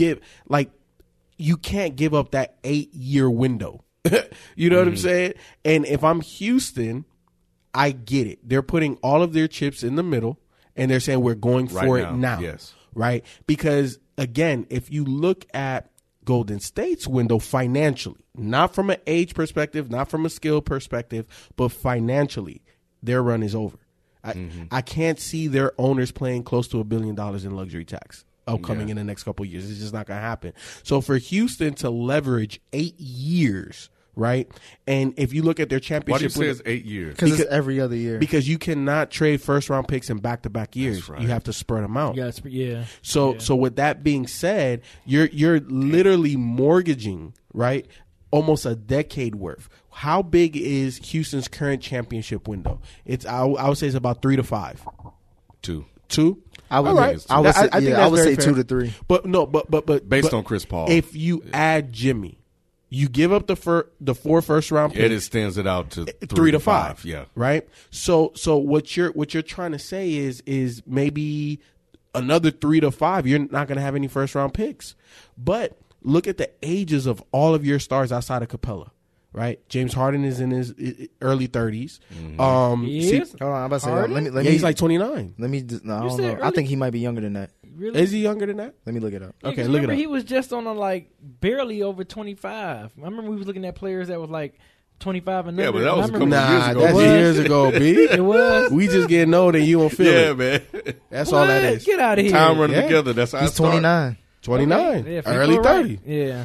can't give up that 8-year window. You know what I'm saying? And if I'm Houston, I get it. They're putting all of their chips in the middle, and they're saying we're going for Right it now, now. yes. Right? Because, again, if you look at Golden State's window financially, not from an age perspective, not from a skill perspective, but financially, their run is over. I can't see their owners playing close to $1 billion in luxury tax upcoming in the next couple of years. It's just not going to happen. So for Houston to leverage 8 years, right? And if you look at their Why do you championship, say it's 8 years? Because it's every other year. because you cannot trade first round picks in back-to-back years. That's right. You have to spread them out. Yeah. So with that being said, you're literally mortgaging, right? Almost a decade worth. How big is Houston's current championship window? I would say it's about 3 to 5. 2. 2? I would, All right. I would say, I think yeah, that's I would very say fair. 2 to 3. But Based on Chris Paul. if you add Jimmy, you give up the 4 first round picks. It extends it out to 3 to 5. Yeah. Right. So what you're trying to say is maybe another 3 to 5. You're not going to have any first round picks. But look at the ages of all of your stars outside of Capella. Right. James Harden is in his early 30s. He is? Hold on, I'm about to say, Harden? let me, Yeah, he's like 29. let me, just, no, I You don't said know. I early- think he might be younger than that. Really? Is he younger than that? Let me look it up. Yeah, Okay, 'cause look it remember up. he was just on barely over 25. I remember we was looking at players that was like 25 and Yeah, under. but that was And a I couple remember- years Nah, ago. that's What? years ago, B. It was. We just getting old and you don't feel Yeah, it. man. That's all that What? is. Get out of here. Time running Yeah. together. That's how He's I start. 29. 29, Yeah, if early people are 30. right. Yeah.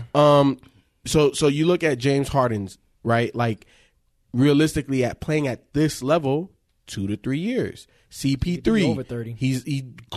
So you look at James Harden's, right? Like realistically, at playing at this level, 2 to 3 years. CP3, over 30. He's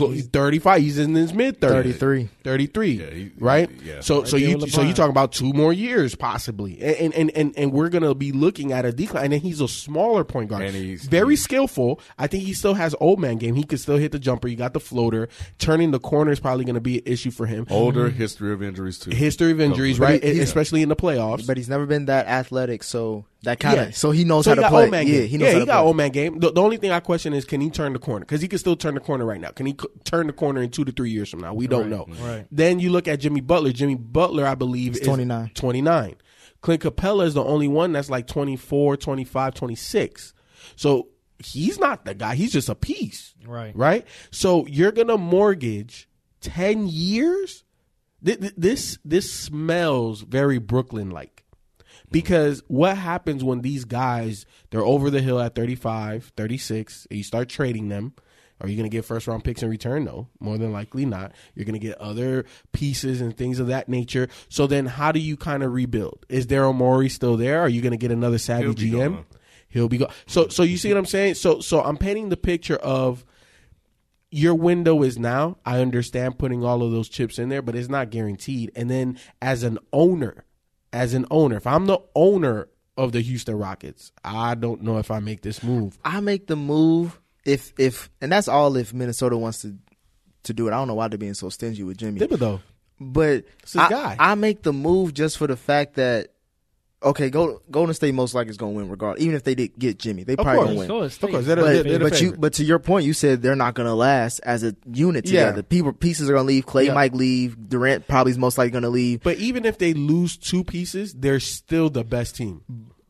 35. He's in his mid 30s. 33. Yeah, right? yeah. So Right there you with so you LeBron. talk about 2 more years possibly, and we're gonna be looking at a decline. And then he's a smaller point guard, And he's very skillful. I think he still has old man game. He can still hit the jumper. You got the floater. Turning the corner is probably gonna be an issue for him. Older, history of injuries too. History of injuries, But right? he- Especially in the playoffs. But he's never been that athletic, so that kind of Yeah. so he knows So how he to got play. old man Yeah, game. he knows how to got play. old man game. The only thing I question is, can he turn the corner? Because he can still turn the corner right now. Can he turn the corner in 2 to 3 years from now? We don't know. right. Then you look at Jimmy Butler. Jimmy Butler, I believe, He's is 29. 29. Clint Capella is the only one that's like 24, 25, 26. So he's not the guy. He's just a piece. Right. Right? So you're going to mortgage 10 years? This smells very Brooklyn-like. Because what happens when these guys, they're over the hill at 35, 36, and you start trading them? Are you going to get first round picks in return? No, more than likely not. You're going to get other pieces and things of that nature. So then how do you kind of rebuild? Is Daryl Morey still there? Are you going to get another savvy He'll be GM? gone. He'll be gone. So you see what I'm saying? So I'm painting the picture of your window is now. I understand putting all of those chips in there, but it's not guaranteed. And then as an owner, if I'm the owner of the Houston Rockets, I don't know if I make this move. I make the move if and that's all if Minnesota wants to do it. I don't know why they're being so stingy with Jimmy. Thibodeau. But It's his guy. I make the move just for the fact that Golden State most likely is going to win regardless. Even if they did get Jimmy, they probably course. going to win. So it's Of course, fake. they're the favorite. But to your point, you said they're not going to last as a unit Yeah. together. Pieces are going to leave. Clay Yeah. might leave. Durant probably is most likely going to leave. But even if they lose 2 pieces, they're still the best team.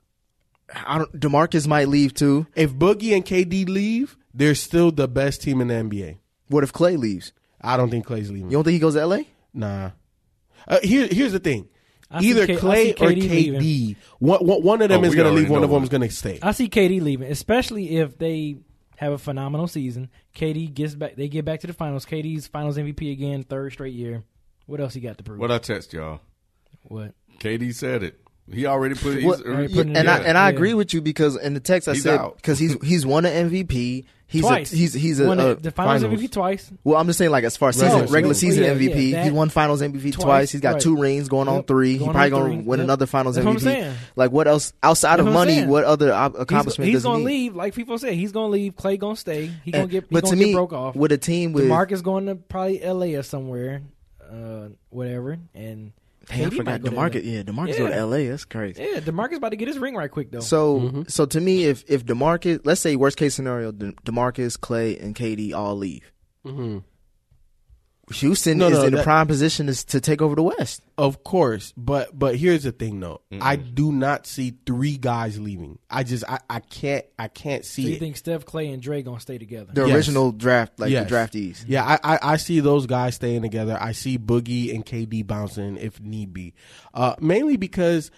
DeMarcus might leave too. If Boogie and KD leave, they're still the best team in the NBA. What if Clay leaves? I don't think Clay's leaving. You don't think he goes to LA? Nah. Here's the thing. I see Either K- I Clay see or KD KD. leaving. One of them is we going to already leave. One know of them one. is going to stay. I see KD leaving, especially if they have a phenomenal season. KD gets back. They get back to the finals. KD's Finals MVP again, 3rd straight year. What else he got to prove? What I text y'all. What? KD said it. He already put it. Well, already yeah, putting it and I together. agree with you because in the text I He's said out. because he's won an MVP. Twice. He's Won a the Finals finals. MVP twice. well, I'm just saying like as far as season, Regular regular season. season Yeah, MVP, yeah, he that- won Finals MVP twice, twice. He's got right. 2 rings, going on Yep, 3. He going probably on gonna 3. win Yep. another Finals That's what I'm MVP. saying. Like what else outside That's of what I'm money? saying. What other accomplishment He's does he gonna need? leave, like people said. He's gonna leave. Clay gonna stay. He gonna get. He But gonna to get me, broke off. with a team with DeMarcus going to probably LA or somewhere, whatever. And Dang, I KD forgot might go to DeMarcus. LA. Yeah, DeMarcus Yeah. go to LA. That's crazy. Yeah, DeMarcus about to get his ring right quick though. So to me, if DeMarcus, let's say worst case scenario, DeMarcus, Clay, and KD all leave. Mm-hmm. Houston No, is no, in a that- prime position to take over the West. Of course, but here's the thing though. I do not see 3 guys leaving. I can't so see you it. think Steph, Clay, and Dre gonna stay together? The Yes. original draft, like Yes. the draftees. Yeah, I see those guys staying together. I see Boogie and KD bouncing if need be. Mainly because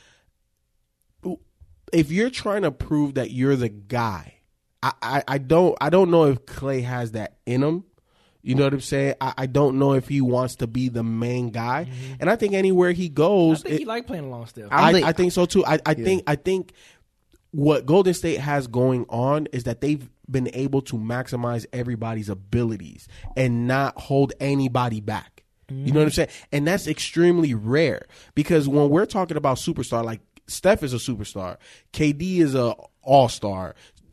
if you're trying to prove that you're the guy, I don't know if Clay has that in him. You know what I'm saying? I don't know if he wants to be the main guy, and I think anywhere he goes, I think he like playing along still. I think so too. I think what Golden State has going on is that they've been able to maximize everybody's abilities and not hold anybody back. You know what I'm saying? And that's extremely rare because when we're talking about superstar, like Steph is a superstar, KD is a all-star,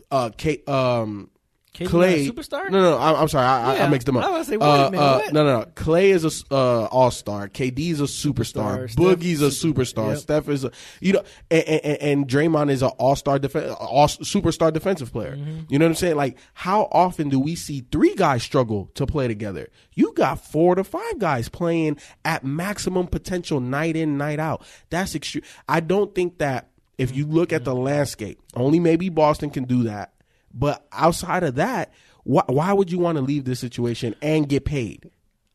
Clay, superstar? No, I'm sorry, I mixed them up. I was gonna say, wait a minute, what? No. Clay is a all-star. KD is a superstar. Boogie's a superstar. Yep. Steph is and Draymond is an all-star superstar defensive player. You know what I'm saying? Like, how often do we see 3 guys struggle to play together? You got 4 to 5 guys playing at maximum potential night in, night out. That's extreme. I don't think that if you look at the landscape, only maybe Boston can do that. But outside of that, why would you want to leave this situation and get paid?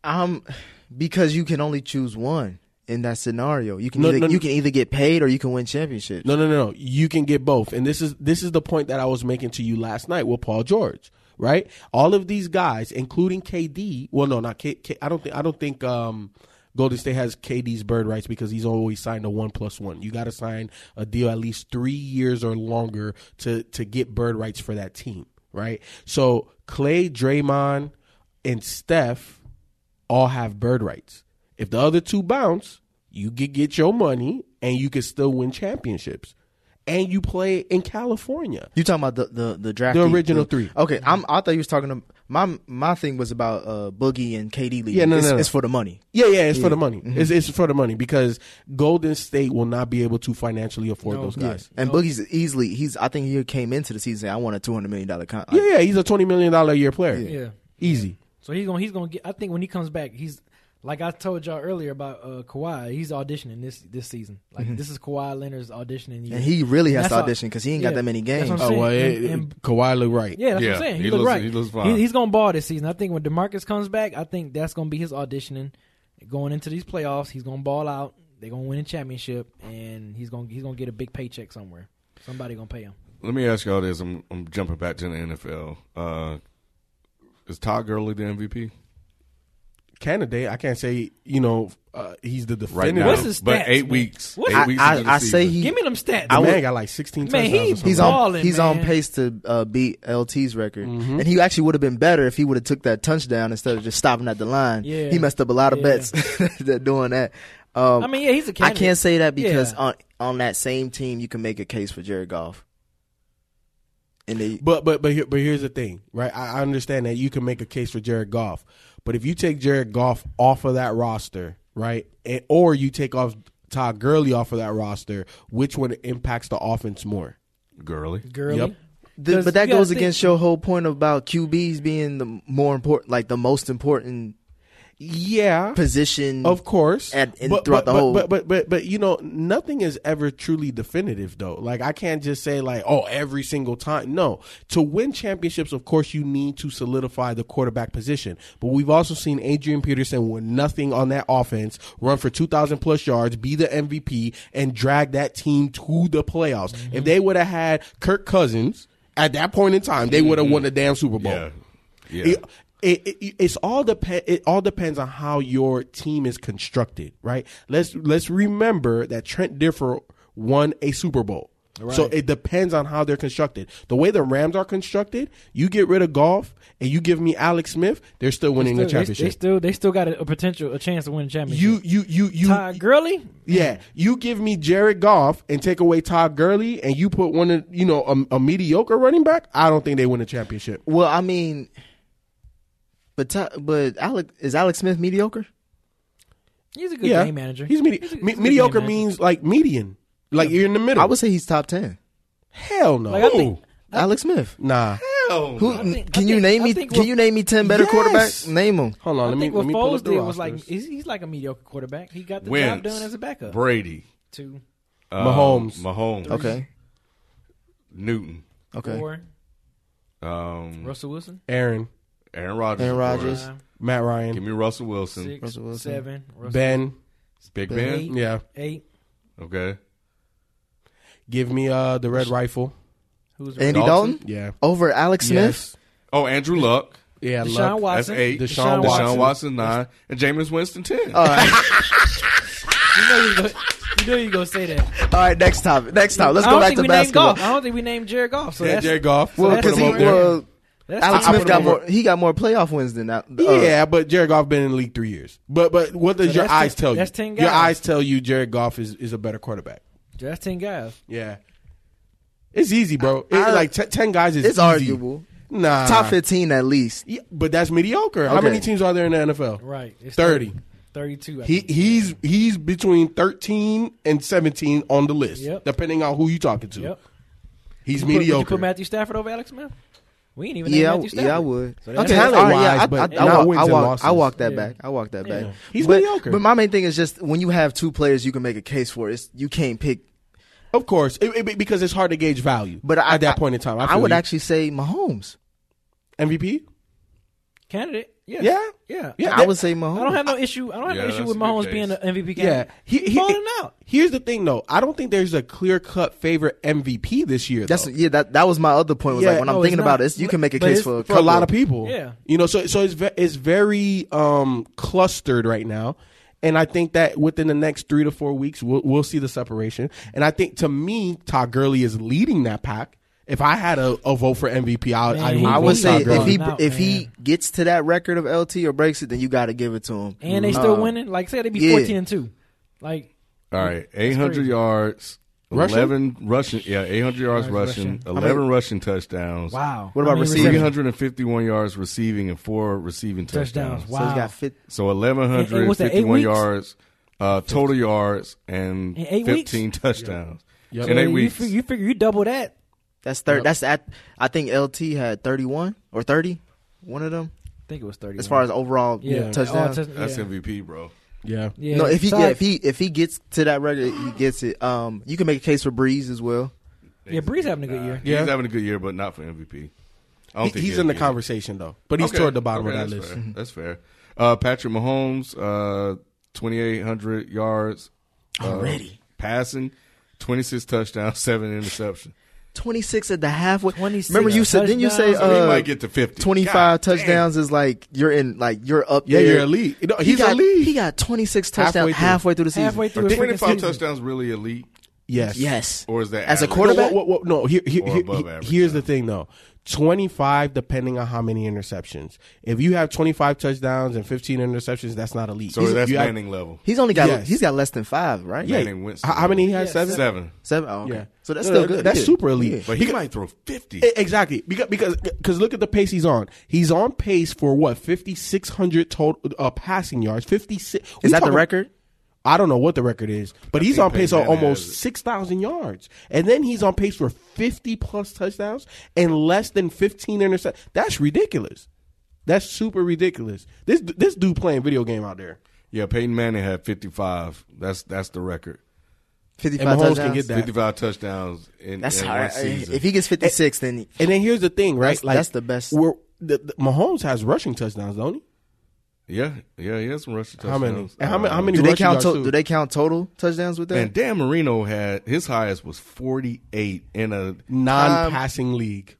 Because you can only choose one in that scenario. You can either get paid or you can win championships. No. You can get both. And this is the point that I was making to you last night with Paul George, right? All of these guys, including KD. Well, no, not K. I don't think Golden State has KD's bird rights because he's always signed a 1+1. You got to sign a deal at least 3 years or longer to get bird rights for that team, right? So Clay, Draymond, and Steph all have bird rights. If the other 2 bounce, you could get your money and you can still win championships. And you play in California. You talking about the draft? The original 3. Okay, I thought you was talking to my thing was about Boogie and KD league. Yeah, no. It's for the money. Yeah, it's for the money. It's for the money because Golden State will not be able to financially afford those guys. Yeah. And Boogie's easily I think he came into the season saying, I want a $200 million contract. Yeah, he's a $20 million a year player. Yeah. Easy. So he's gonna get. I think when he comes back, he's like I told y'all earlier about Kawhi. He's auditioning this season. Like this is Kawhi Leonard's auditioning year. And he really has to audition because he ain't got that many games. That's what I'm saying. Kawhi look right. Yeah, that's what I'm saying. He look right. He looks fine. He's gonna ball this season. I think when DeMarcus comes back, I think that's gonna be his auditioning. Going into these playoffs, he's gonna ball out. They're gonna win a championship, and he's gonna get a big paycheck somewhere. Somebody gonna pay him. Let me ask y'all this. I'm jumping back to the NFL. Is Todd Gurley the MVP? Candidate, I can't say he's the defender right now. What's his stats, but 8 man? weeks. What's 8 weeks into the I season. say he. Give me them stats. The man got like 16 touchdowns. Man, or something. He's balling, he's man. on pace to beat LT's record, and he actually would have been better if he would have took that touchdown instead of just stopping at the line. Yeah. He messed up a lot of bets that doing that. I mean, yeah, he's a candidate. I can't say that because on that same team you can make a case for Jared Goff. But here's the thing, right? I understand that you can make a case for Jared Goff, but if you take Jared Goff off of that roster, right, or you take off Todd Gurley off of that roster, which one impacts the offense more? Gurley. Yep. But that goes against your whole point about QBs being the more important, like the most important. Yeah, position, of course, throughout the whole. But nothing is ever truly definitive though. Like I can't just say like, oh, every single time. No, to win championships, of course, you need to solidify the quarterback position. But we've also seen Adrian Peterson with nothing on that offense run for 2,000 plus yards, be the MVP, and drag that team to the playoffs. Mm-hmm. If they would have had Kirk Cousins at that point in time, they would have won the damn Super Bowl. Yeah. It all depends on how your team is constructed, right? Let's remember that Trent Dilfer won a Super Bowl. Right. So it depends on how they're constructed. The way the Rams are constructed, you get rid of Goff and you give me Alex Smith, they're still winning the championship. They still got a chance to win a championship. You Todd Gurley? Yeah. You give me Jared Goff and take away Todd Gurley and you put one a mediocre running back, I don't think they win a championship. Well, I mean, But is Alex Smith mediocre? He's a good game manager. He's mediocre means like median. Like you're in the middle. I would say he's top 10. Hell no. Like, Alex Smith. Nah. Hell. Can you name me 10 better quarterbacks? Name them. Hold on. I think let me what pull Foles up the did rosters. was like he's like a mediocre quarterback. He got the Wentz, job done as a backup. Brady. 2. Mahomes. Okay. Newton. Okay. 4. Russell Wilson. Aaron Rodgers. 5. Matt Ryan. Give me Russell Wilson. 6. Russell Wilson. 7. Ben. Big Ben. 8. Yeah. 8. Okay. Give me the Red Rifle. Who's Andy Dalton? Yeah. Over Alex Smith? Yes. Oh, Andrew Luck. Yeah, Deshaun Luck. Watson. That's 8. Deshaun Watson 9, and Jameis Winston 10. All right. You know you're going to say that. All right, next topic. Let's I go don't back think to we named basketball. Goff. I don't think we named Jared Goff. So Yeah, that's, Jared Goff. Well, Put because him up there. that's Alex I Smith put got him more. He got more playoff wins than that. Yeah, but Jared Goff been in the league 3 years. But what does So your that's eyes 10 tell you? that's 10 Your guys. eyes tell you Jared Goff is a better quarterback. That's 10 guys. Yeah, it's easy, bro. Like 10 guys is It's easy. arguable. Nah, Top 15 at least. Yeah, but that's mediocre. How Okay. many teams are there in the NFL? Right. It's 30. 32. I think. He's between 13 and 17 on the list, Yep. depending on who you talking to. Yep. He's Would you mediocre. put Matthew Stafford over Alex Smith? We ain't even named Yeah, Matthew Stafford. yeah, I would. So that's- Okay, all right, Talent-wise, but I not walk- wins I and walk- losses. I walk that Yeah. back. I walk that back. He's but, mediocre. But my main thing is just when you have two players, you can make a case for it. You can't pick. Of course, because it's hard to gauge value. But at that point in time, I feel would you. actually say Mahomes. MVP. Candidate. Yes. Yeah, Yeah. yeah. I would say Mahomes. I don't have no issue. I don't have Yeah, no issue that's with a good Mahomes case. being an MVP Yeah, candidate. Balling out. Here's the thing, though. I don't think there's a clear cut favorite MVP this year. That's though. that was my other point. Was Yeah, like when I'm no, thinking it's about not. this, you can make a But case it's for for a lot of people. Yeah. You know, so it's very clustered right now. And I think that within the next 3 to 4 weeks, we'll see the separation. And I think, to me, Todd Gurley is leading that pack. If I had a vote for MVP, I vote would say Todd Gurley. if he gets to that record of LT or breaks it, then you got to give it to him. And they still winning. Like, say they be 14-2. Like, All right, 800 crazy. yards, Rushing? 11 rushing. Yeah, 800 yards rushing, 11 rushing touchdowns. wow. What about I mean, receiving? 351 yards receiving and 4 receiving touchdowns. Touchdowns. Wow. So he's got fit. So And what's that, 8 1151 weeks? yards total yards and In 8 15 weeks? touchdowns. Yep. In 8 you weeks. You figure you double that. That's third. That's at. I think LT had 31 or 30. One of them. I think it was 30. As far as overall yeah. touchdowns. That's MVP, bro. Yeah. Yeah. No, if So he gets to that record, he gets it. You can make a case for Breeze as well. Yeah, Breeze having a good year. Yeah. He's having a good year, but not for MVP. I don't think He's he'll in the get it. conversation, though. But he's Okay. toward the bottom Okay, of that that's list. fair. That's fair. Patrick Mahomes, 2,800 yards. Already. Passing, 26 touchdowns, 7 interceptions. 26 at the halfway. 26 Remember you said? Didn't you say touchdowns. So he might get to 50. 25 God touchdowns is like you're up Yeah, there. you're elite. You know, He he's got, elite. He got 26 Halfway touchdowns through. halfway through the season. Halfway through Are a freaking 25 season. touchdowns really elite? Yes. Yes. Or is that As a average? quarterback? No, Or above average here's the now. thing, though. 25, depending on how many interceptions. If you have 25 touchdowns and 15 interceptions, that's not elite. So that's you have- Manning level. He's only got Yes. he's got less than 5, right? Yeah. Manning Winston How many he has? Yeah, 7? 7. 7. Oh, okay. Yeah. So that's still good. That's Yeah. super elite. Yeah. But he might throw 50. Exactly, because look at the pace he's on. He's on pace for what 5,600 total passing yards. 56. Is that the record? I don't know what the record is, but he's think on pace Peyton on Manning almost has it. 6,000 yards, and then he's on pace for 50 plus touchdowns and less than 15 interceptions. That's ridiculous. That's super ridiculous. This dude playing video game out there. Yeah, Peyton Manning had 55. That's the record. 55 And Mahomes touchdowns. can get that. 55 touchdowns in That's one hard. season. If he gets 56, then And then here's the thing, right? That's the best. The Mahomes has rushing touchdowns, don't he? Yeah, he has some rushing How many? touchdowns. And how many do they rushing count? yards, too? Do they count total touchdowns with that? Man, Dan Marino had his highest was 48 in a Non-passing league.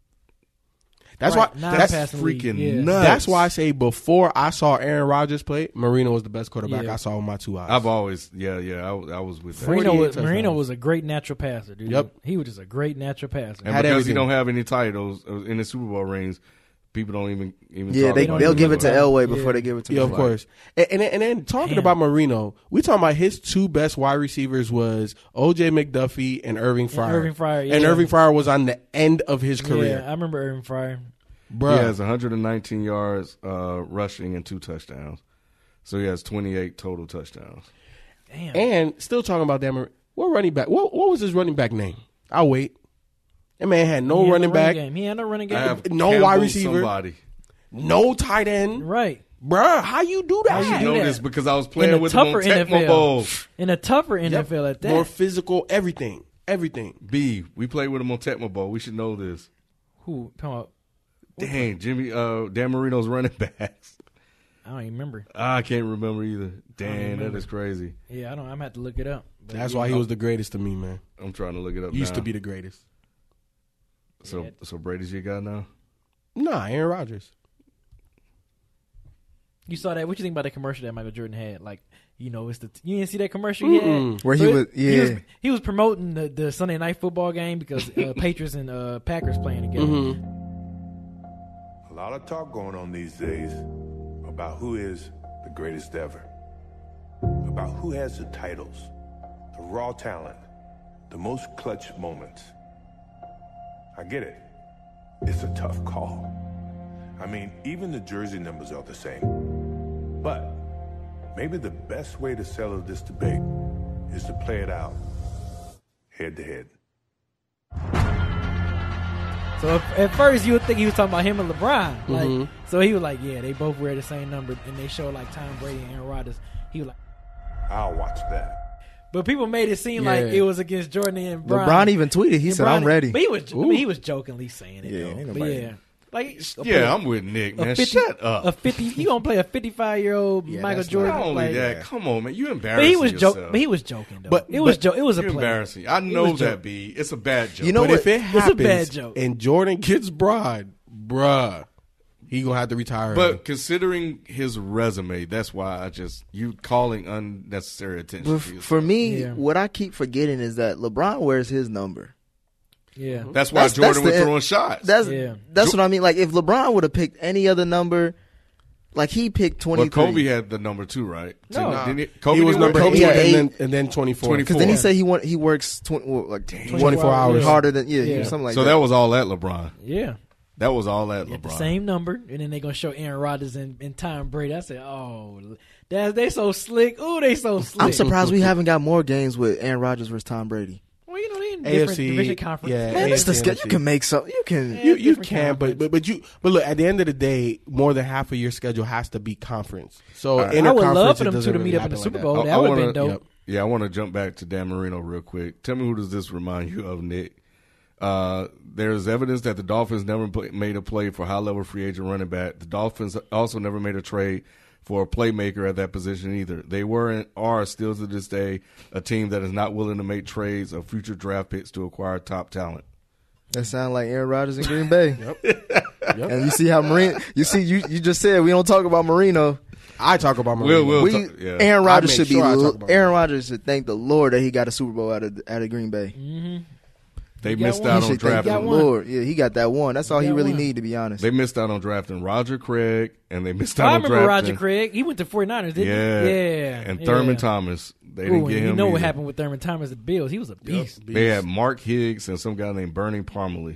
That's Right, why. that's non-passing league, freaking yeah. nuts. That's why I say before I saw Aaron Rodgers play, Marino was the best quarterback Yeah. I saw with my 2 eyes. I've always I was with that. 48 Marino touchdowns. was a great natural passer, dude. Yep. He was just a great natural passer. And had because everything. he don't have any titles in the Super Bowl rings, people don't even yeah, talk about they'll him. give it to Yeah. Elway before they give it to Yeah, of Mahomes. course. And then talking about Marino, we talking about his 2 best wide receivers was O.J. McDuffie and Irving Fryer. Irving Fryer, And yeah. Irving Fryer was on the end of his Yeah, career. I remember Irving Fryer. Bruh. He has 119 yards rushing and 2 touchdowns. So he has 28 total touchdowns. Damn. And still talking about that, what running back? What was his running back name? I'll wait. That man had no He had running back, game. He had no running I game. have No Campbell wide receiver. Somebody. no tight end. Right. Bruh, how you do that? How you I do know that? this because I was In playing a with him on tougher Tecmo NFL. Bowl. In a tougher Yep. NFL at that. More physical, everything. B, we played with him on Tecmo Bowl. We should know this. Who? Come on. Dang, Dan Marino's running backs. I don't even remember. I can't remember either. Dang, remember. that is crazy. Yeah, I'm gonna have to look it up. But That's yeah. why he was the greatest to me, man. I'm trying to look it up. Used now. to be the greatest. So Brady's your guy now. Nah, Aaron Rodgers. You saw that? What you think about the commercial that Michael Jordan had? Like, you know, it's you didn't see that commercial he had? Where he was promoting the Sunday night football game because Patriots and Packers playing together. A lot of talk going on these days about who is the greatest ever, about who has the titles, the raw talent, the most clutch moments. I get it. It's a tough call. I mean, even the jersey numbers are the same. But maybe the best way to settle this debate is to play it out head to head. So at first you would think he was talking about him and LeBron. Like, so he was like, yeah, they both wear the same number, and they show like Tom Brady and Aaron Rodgers. He was like, I'll watch that. But people made it seem like it was against Jordan and Bron. LeBron even tweeted. He said, "I'm ready." But he was jokingly saying it. Yeah, though. ain't But nobody- yeah. Like, I'm with Nick, man. Shut up. You gonna play a 55-year-old Michael that's Jordan? Not only like, that, come on, man. You but embarrassing he was yourself. But he was joking though. But- it was a You're play. embarrassing. I know was that, joke. B. It's a bad joke. You know But what? if it It's a happens bad joke. and Jordan gets bride, bruh, he gonna have to retire. But considering his resume, that's why you calling unnecessary attention. But to yourself. for me, Yeah. what I keep forgetting is that LeBron wears his number. Yeah. That's why That's Jordan was the- throwing shots. That's Yeah. what I mean. Like if LeBron would have picked any other number, like he picked 23. Well, Kobe had the number 2, right? No. Didn't he? he was didn't number wear 8 Yeah, and then 24. 24. because then he said he works 24 hours. harder than Yeah. something like So that was all at LeBron. Yeah. That was all at At the LeBron. same number, and then they're gonna show Aaron Rodgers and Tom Brady. I said, "Oh, they so slick. Oh, they so slick." I'm surprised we haven't got more games with Aaron Rodgers versus Tom Brady. Well, you know, they in different AFC, division conference. yeah. Man, it's the AFC. schedule. You can make some. You can. Yeah. You different can, but look, at the end of the day, more than half of your schedule has to be conference. So All right. I would interconference, love for it them doesn't two to really meet up in the happen Super like Bowl. I That would have wanna- been dope. Yeah, I want to jump back to Dan Marino real quick. Tell me, who does this remind you of, Nick? There's evidence that the Dolphins never made a play for high-level free agent running back. The Dolphins also never made a trade for a playmaker at that position either. They were and are still to this day a team that is not willing to make trades of future draft picks to acquire top talent. That sound like Aaron Rodgers in Green Bay. And you see how Marino. You see, you just said we don't talk about Marino. I talk about Marino. We'll talk- yeah. Aaron Rodgers I should make be. sure I talk about Aaron Rodgers should thank the Lord that he got a Super Bowl out of Green Bay. They got missed one. out He on should thank drafting. the one. Lord. Yeah, he got that one. That's all he got really one. need, to be honest. They missed out on drafting Roger Craig, and they missed out I on remember drafting Roger Craig. He went to 49ers, didn't Yeah, he? Yeah. and yeah. Thurman Thomas. They Ooh, didn't and get him. you know what either. happened with Thurman Thomas at the Bills? He was a beast. They had Mark Higgs and some guy named Bernie Parmalee.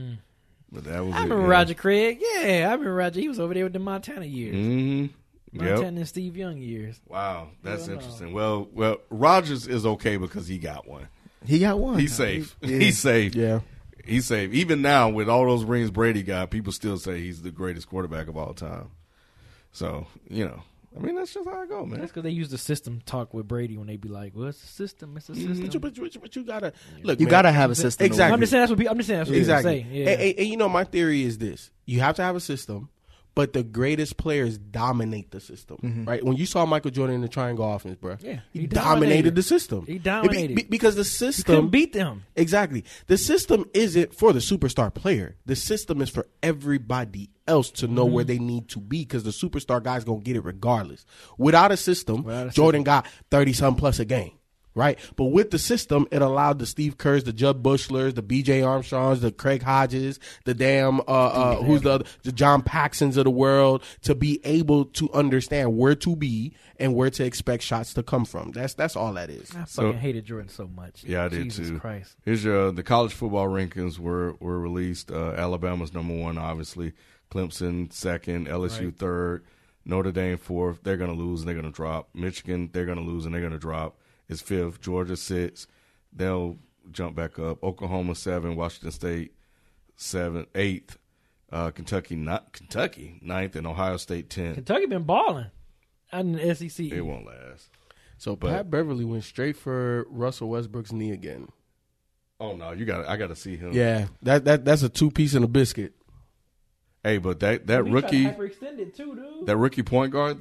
But that was I remember Roger Craig. Yeah, I remember Roger. He was over there with the Montana years. Mm-hmm. Montana Yep. and Steve Young years. Wow, that's Hell no. interesting. Well, Rogers is okay because he got one. He got one. He's safe. Yeah. He's safe. Yeah. He's safe. Even now, with all those rings Brady got, people still say he's the greatest quarterback of all time. So, I mean, that's just how I go, man. That's because they use the system talk with Brady when they be like, "Well, it's a system. It's a system." But you gotta look. You man, gotta have a system. Exactly. I'm just saying that's what people Exactly. say. Yeah. And my theory is this: you have to have a system, but the greatest players dominate the system, right? When you saw Michael Jordan in the triangle offense, bro, Yeah, he he dominated dominated. the system. He dominated. because the You system couldn't beat them. Exactly. The system isn't for the superstar player. The system is for everybody else to know where they need to be because the superstar guy's going to get it regardless. Without a system, Jordan got 30-something plus a game, right? But with the system, it allowed the Steve Kerrs, the Jud Bushlers, the B.J. Armstrongs, the Craig Hodges, the damn, who's the John Paxsons of the world to be able to understand where to be and where to expect shots to come from. That's all that is. I fucking hated Jordan so much. Yeah, I did Jesus too. Christ. Here's the college football rankings were released. Alabama's number 1, obviously. Clemson 2nd, LSU 3rd, Notre Dame 4th. They're going to lose and they're going to drop. Michigan, they're going to lose and they're going to drop. Is 5th. Georgia 6th. They'll jump back up. Oklahoma 7th. Washington State 7th, 8th. Kentucky 9th, and Ohio State 10th. Kentucky been balling in the SEC. It won't last. So Pat Beverly went straight for Russell Westbrook's knee again. Oh no, I got to see him. Yeah, that's a 2-piece and a biscuit. Hey, but that He rookie, tried to hyperextend it too, dude. that rookie point guard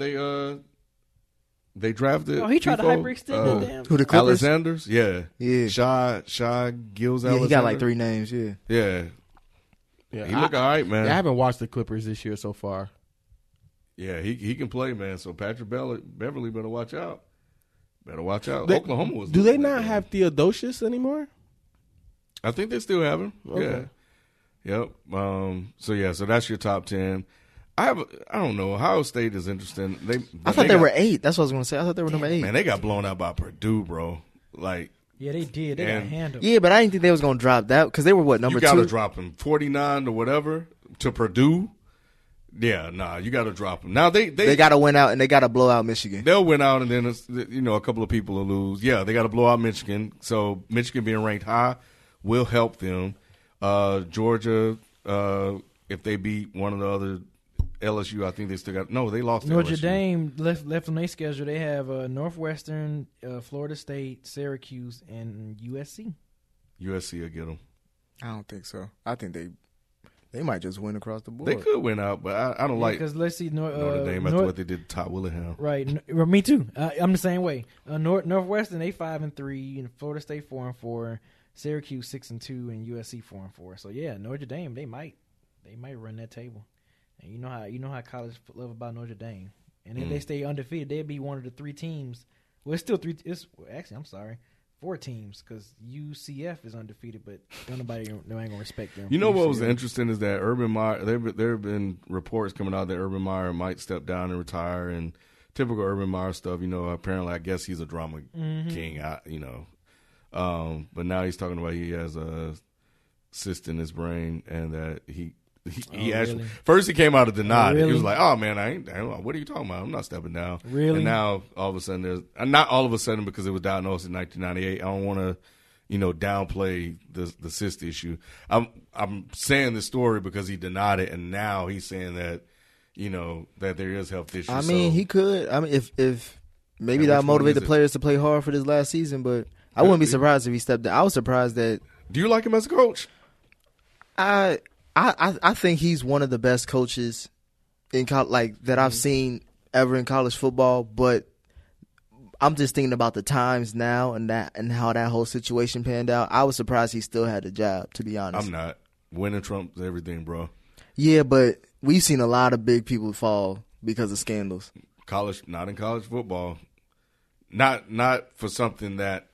they drafted. Oh, he tried to Tifo, hyperextend it. Damn. Who the Clippers? Alexander's, yeah. Shy Gills Yeah, Alexander. he got like 3 names. Yeah. Yeah, Yeah, he look all right, man. I haven't watched the Clippers this year so far. Yeah, he can play, man. So Patrick Beverly better watch out. Oklahoma was. Do they not have Theodosius anymore? I think they still have him. Okay. Yeah. Yep. So that's your top 10. I don't know. Ohio State is interesting. I thought they were 8. That's what I was going to say. I thought they were number 8. Man, they got blown out by Purdue, bro. Like. Yeah, they did. They got handled. Yeah, but I didn't think they was going to drop that because they were number 2? You got to drop them 49 or whatever to Purdue. Yeah, you got to drop them. Now they got to win out and they got to blow out Michigan. They'll win out and then a couple of people will lose. Yeah, they got to blow out Michigan. So Michigan being ranked high will help them. Georgia, if they beat one of the other LSU, I think they still got. No, they lost. Notre LSU. Dame left on their schedule. They have Northwestern, Florida State, Syracuse, and USC. USC will get them. I don't think so. I think they might just win across the board. They could win out, but I don't like because let's see Notre Dame after what they did to Todd Willingham. Right, me too. I'm the same way. Northwestern they 5-3, and Florida State 4-4, Syracuse 6-2, and USC 4-4. So yeah, Notre Dame they might run that table. And you know how college love about Notre Dame, and if they stay undefeated, they'd be one of the 3 teams. Well, it's still 3. I'm sorry. 4 teams because UCF is undefeated, but nobody ain't gonna respect them. You know what was interesting is that Urban Meyer. There have been reports coming out that Urban Meyer might step down and retire, and typical Urban Meyer stuff. Apparently, I guess he's a drama king. But now he's talking about he has a cyst in his brain, and that he actually really? First he came out and denied it. Really? He was like, "Oh man, I ain't. What are you talking about? I'm not stepping down." Really? And now all of a sudden there's not all of a sudden because it was diagnosed in 1998. I don't want to, downplay the cyst issue. I'm saying this story because he denied it, and now he's saying that, that there is health issues. I mean, he could. I mean, if maybe that'll motivate the players to play hard for this last season, but I wouldn't be surprised if he stepped down. I was surprised that. Do you like him as a coach? I think he's one of the best coaches in that I've seen ever in college football. But I'm just thinking about the times now and how that whole situation panned out. I was surprised he still had a job. To be honest, I'm not. Winning trumps everything, bro. Yeah, but we've seen a lot of big people fall because of scandals. Not in college football. Not for something that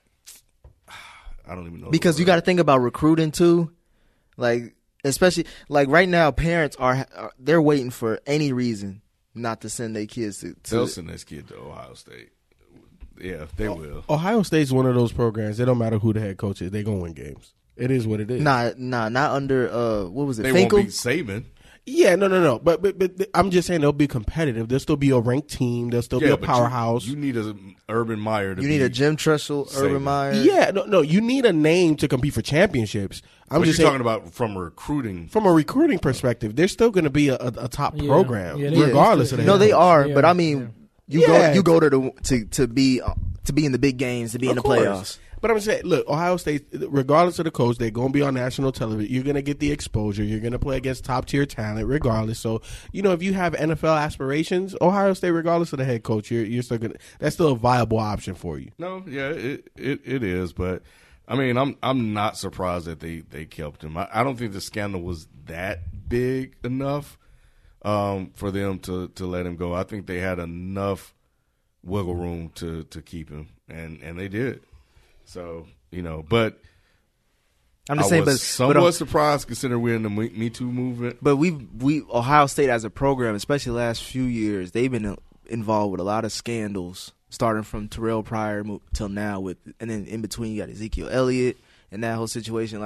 I don't even know. Because you got to think about recruiting too, especially right now, parents they're waiting for any reason not to send their kids to. They'll send this kid to Ohio State. Yeah, they will. Ohio State's one of those programs. It don't matter who the head coach is; they gonna win games. It is what it is. Nah, not under what was it? They Finkel? won't beat Saban. Yeah, no. But I'm just saying they'll be competitive. They'll still be a ranked team. They'll still be a powerhouse. You need a Urban Meyer. You need a Jim Tressel, Urban Meyer. Yeah, no. You need a name to compete for championships. I'm just talking about from a recruiting perspective. They're still going to be a top program, regardless of that. No, they are. But I mean, you go to be in the big games, to be in the playoffs. But I'm saying, look, Ohio State, regardless of the coach, they're going to be on national television. You're going to get the exposure. You're going to play against top-tier talent regardless. So, if you have NFL aspirations, Ohio State, regardless of the head coach, you're still going to – that's still a viable option for you. No, yeah, it is. But, I mean, I'm not surprised that they kept him. I don't think the scandal was that big enough for them to let him go. I think they had enough wiggle room to keep him, and they did. So, but I'm just saying, was somewhat surprised considering we're in the Me Too movement. But we Ohio State as a program, especially the last few years, they've been involved with a lot of scandals, starting from Terrell Pryor till now. And then in between you got Ezekiel Elliott and that whole situation.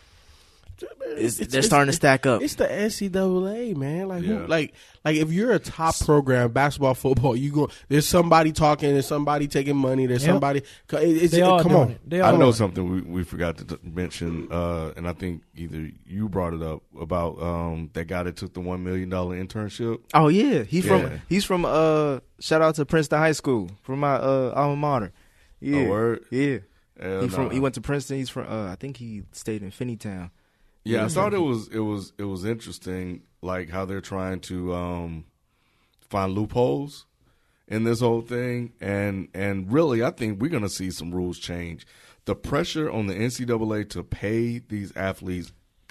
They're starting to stack up. It's the NCAA, man. Like if you're a top program, basketball, football, there's somebody talking, there's somebody taking money, there's somebody. Come on. I know something we forgot to mention, and I think either you brought it up about that guy that took the $1 million internship. Oh yeah, he's from shout out to Princeton High School, from my alma mater. Yeah, oh, word? Yeah. He went to Princeton. He's from I think he stayed in Finneytown. Yeah, I thought it was interesting, like how they're trying to find loopholes in this whole thing, and really, I think we're gonna see some rules change. The pressure on the NCAA to pay these athletes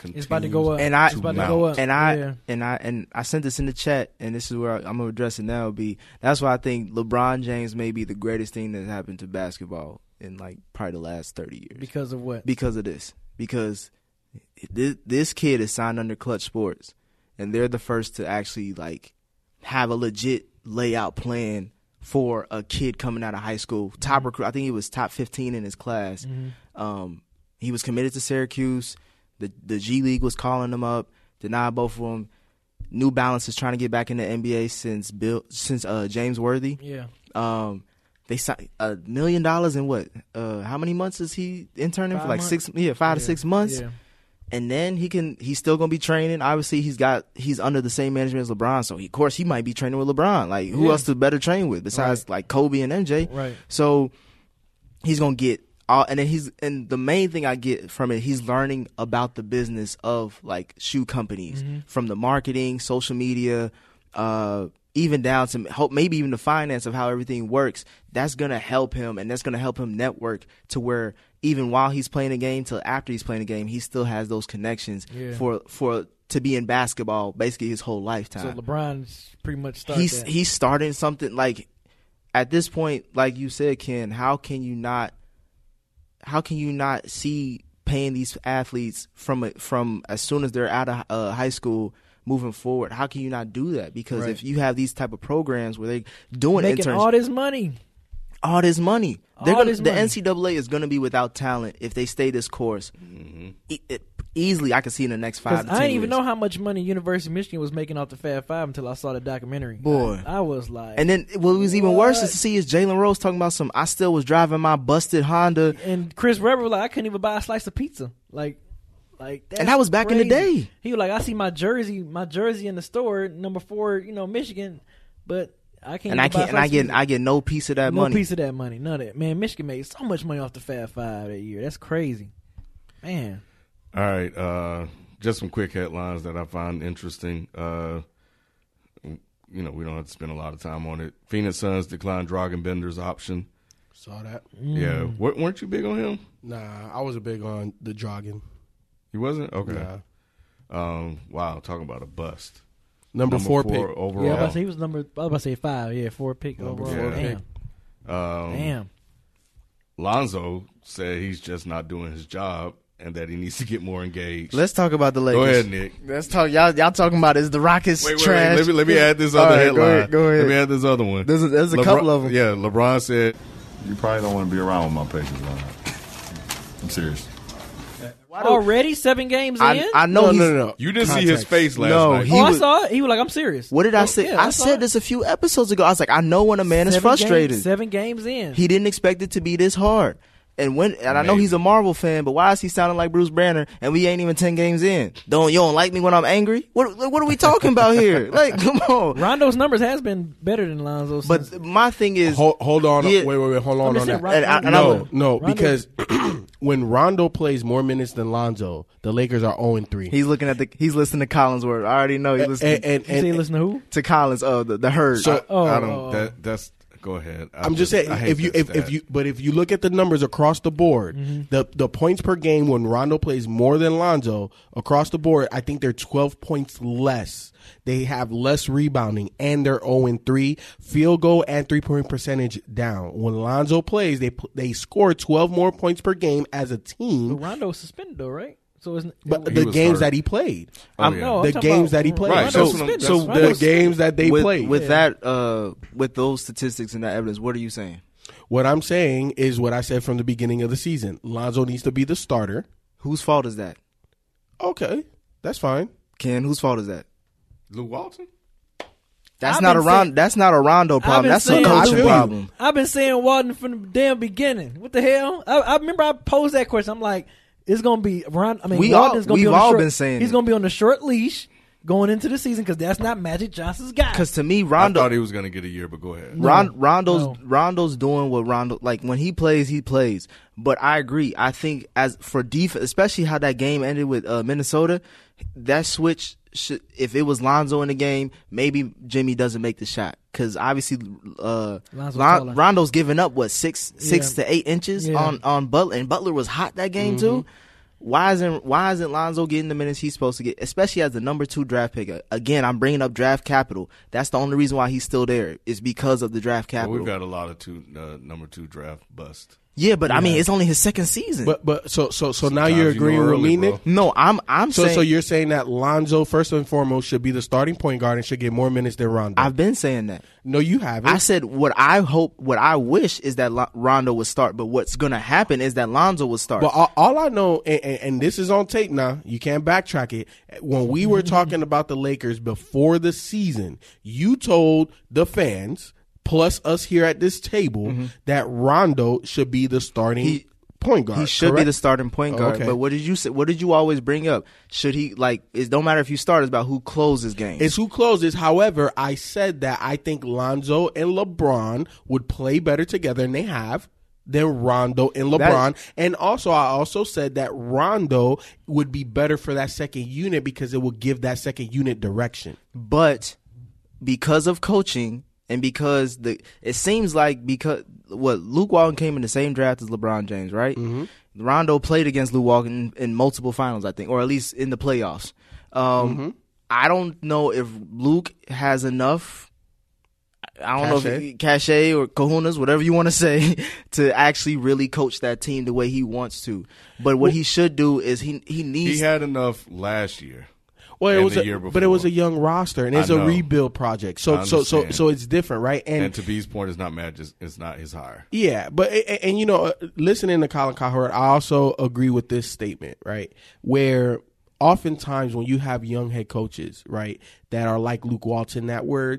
continues It's about to go up. And I- it's about to mount. go up. And I sent this in the chat, and this is where I'm gonna address it now. That's why I think LeBron James may be the greatest thing that happened to basketball in like probably the last 30 years. Because of what? Because of this. Because this kid is signed under Clutch Sports, and they're the first to actually like have a legit layout plan for a kid coming out of high school. Top recruit. I think he was top 15 in his class. He was committed to Syracuse. The G League was calling him up, denied both of them. New Balance is trying to get back in the NBA since James Worthy. Yeah. They signed $1 million in what? How many months is he interning for? Like 6? Yeah, 5 to 6 months. Yeah. And then he's still gonna be training. Obviously, he's under the same management as LeBron, so of course he might be training with LeBron. Like who else to better train with besides like Kobe and MJ? Right. So he's gonna get all, and then the main thing I get from it, he's learning about the business of like shoe companies, from the marketing, social media, even down to maybe even the finance of how everything works. That's gonna help him, and that's gonna help him network to where even while he's playing a game till after he's playing a game, he still has those connections for to be in basketball basically his whole lifetime. So LeBron's pretty much started that. He's starting something like at this point, like you said, Ken. How can you not see paying these athletes from as soon as they're out of high school moving forward? How can you not do that? Because if you have these type of programs where they're doing making internships, all this money. the NCAA is going to be without talent if they stay this course. Easily, I can see in the next 5 to 10 Because I didn't even years. know how much money University of Michigan was making off the Fab Five until I saw the documentary. Boy. I was like, And then what was even worse is to see is Jalen Rose talking about I still was driving my busted Honda. and Chris Webber was like, I couldn't even buy a slice of pizza. Like that's And that was back in the crazy. day. He was like, I see my jersey in the store, number 4, Michigan, but I can't. And I get no piece of that no money. piece of that money. None of that. Man, Michigan made so much money off the Fab Five that year. That's crazy, man. All right, just some quick headlines that I find interesting. We don't have to spend a lot of time on it. Phoenix Suns declined Dragan option. Saw that. Yeah, weren't you big on him? Nah, I wasn't big on the Dragan. You wasn't? Okay. Nah. Wow, talking about a bust. Number 4 pick. overall. Yeah, I was about to say he was I was about to say 5. Yeah, 4 pick overall. 4 pick. Damn. Lonzo said he's just not doing his job and that he needs to get more engaged. Let's talk about the Lakers. Go ahead, Nick. Let's talk. Y'all talking about is the Rockets Wait, trash? Let me add this All other right, headline. Go ahead. Let me add this other one. There's a couple of them. Yeah, LeBron said, You probably don't want to be around with my patients right now. I'm serious. Already 7 games in? I know. No. you didn't see his Context. face last No, night. he I was- saw it. He was like, I'm serious. What did I say? yeah, I I saw said it. this a few episodes ago. I was like, I know when a man is 7 frustrated. Games, 7 games in. He didn't expect it to be this hard. And I know he's a Marvel fan, but why is he sounding like Bruce Banner? And we ain't even 10 games in. You don't like me when I'm angry? What are we talking about here? Like, come on. Rondo's numbers has been better than Lonzo's. But my thing is, Hold on. Yeah. Wait. Hold on just on saying, that. Rondo- No, Rondo- because when Rondo plays more minutes than Lonzo, the Lakers are 0-3. he's listening to Collins' word. I already know he's listening And you say listen to who? to Collins. The herd. So- I don't. That's go ahead. I'm just saying, I hate if you look at the numbers across the board, the points per game when Rondo plays more than Lonzo across the board, I think they're 12 points less. They have less rebounding, and they're 0-3. Field goal and 3-point percentage down. When Lonzo plays, they score 12 more points per game as a team. But Rondo's suspended though, right? So it's But He the was games hurt. that he played, Oh, yeah. no, I'm the talking games about that he played, Right, Rondo's that's what I'm- suspended. that's- the Rondo's- games that they played. With those statistics and that evidence, what are you saying? What I'm saying is what I said from the beginning of the season. Lonzo needs to be the starter. Whose fault is that? Okay, that's fine. Ken, whose fault is that? Luke Walton. That's I've not a been Rondo. saying- That's not a Rondo I've problem. been That's a saying- coaching Dude. problem. I've been saying Walton from the damn beginning. What the hell? I remember I posed that question. I'm like, it's gonna be Walton's gonna We've be on all the short, been saying he's it. gonna be on the short leash going into the season because that's not Magic Johnson's guy. Because to me, I Rondo, thought he was going to get a year, but go ahead. Rondo's doing what Rondo, like when he plays, he plays. But I agree. I think as for defense, especially how that game ended with Minnesota, that switch. If it was Lonzo in the game, maybe Jimmy doesn't make the shot because obviously Rondo's giving up 6 to 8 inches on Butler, and Butler was hot that game too. Why isn't Lonzo getting the minutes he's supposed to get, especially as the number 2 draft pick? Again, I'm bringing up draft capital. That's the only reason why he's still there is because of the draft capital. Well, we've got a lot of number 2 draft bust. Yeah, but I mean, it's only his second season. But so now you're agreeing with me, Nick? No, I'm saying. So you're saying that Lonzo, first and foremost, should be the starting point guard and should get more minutes than Rondo. I've been saying that. No, you haven't. I said what I wish is that Rondo would start, but what's going to happen is that Lonzo will start. But all I know, and this is on tape now, you can't backtrack it. When we were talking about the Lakers before the season, you told the fans, plus us here at this table, that Rondo should be the starting point guard. He should be the starting point guard. Okay. But what did you say? What did you always bring up? Should he it don't matter if you start, it's about who closes games. It's who closes. However, I said that I think Lonzo and LeBron would play better together, and they have, than Rondo and LeBron. And also, I also said that Rondo would be better for that second unit because it will give that second unit direction. But because of coaching and because it seems like because Luke Walton came in the same draft as LeBron James, right? Mm-hmm. Rondo played against Luke Walton in multiple finals, I think, or at least in the playoffs. I don't know if Luke has enough. I don't know if cachet or kahunas, whatever you want to say, to actually really coach that team the way he wants to. But what he should do is he needs. He had enough last year. Well, it was a young roster, and it's a rebuild project. So it's different, right? And to B's point, it's not his hire. Yeah, but and you know, listening to Colin Cowherd, I also agree with this statement, right? Where oftentimes when you have young head coaches, right, that are like Luke Walton, that were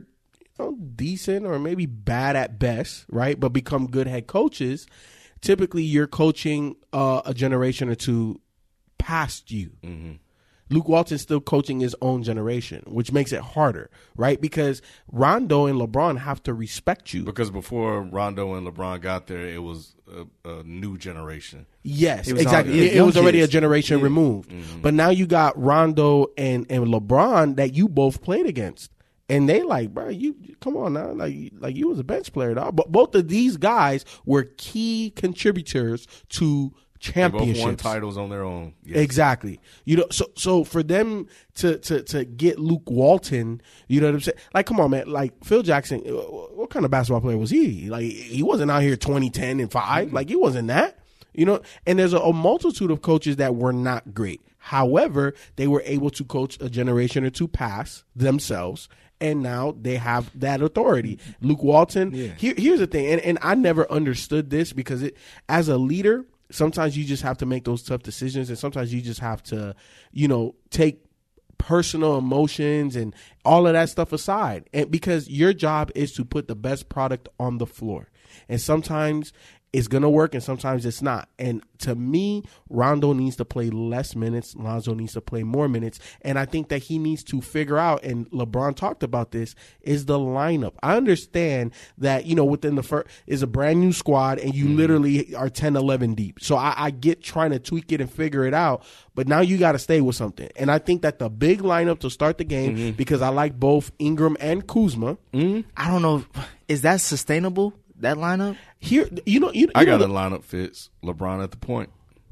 decent or maybe bad at best, right, but become good head coaches, typically you're coaching a generation or two past you. Mm-hmm. Luke Walton's still coaching his own generation, which makes it harder, right? Because Rondo and LeBron have to respect you. Because before Rondo and LeBron got there, it was a new generation. Yes, exactly. It was already a generation removed. Mm-hmm. But now you got Rondo and LeBron that you both played against. And they like, bro, you come on now, like you was a bench player, dog. But both of these guys were key contributors to championships. They both won titles on their own. Yes. Exactly. You know, so for them to get Luke Walton, you know what I'm saying? Like, come on, man. Like Phil Jackson, what kind of basketball player was he? Like, he wasn't out here 20, 10, and 5. Like, he wasn't that. You know, and there's a multitude of coaches that were not great. However, they were able to coach a generation or two past themselves. And now they have that authority. Luke Walton, here's the thing, and I never understood this because as a leader, sometimes you just have to make those tough decisions, and sometimes you just have to, you know, take personal emotions and all of that stuff aside. And because your job is to put the best product on the floor. And sometimes it's going to work and sometimes it's not. And to me, Rondo needs to play less minutes. Lonzo needs to play more minutes. And I think that he needs to figure out, and LeBron talked about this, is the lineup. I understand that, you know, within the first is a brand new squad and you literally are 10, 11 deep. So I get trying to tweak it and figure it out. But now you got to stay with something. And I think that the big lineup to start the game, because I like both Ingram and Kuzma. I don't know. Is that sustainable? That lineup here, I got a lineup fits LeBron at the point.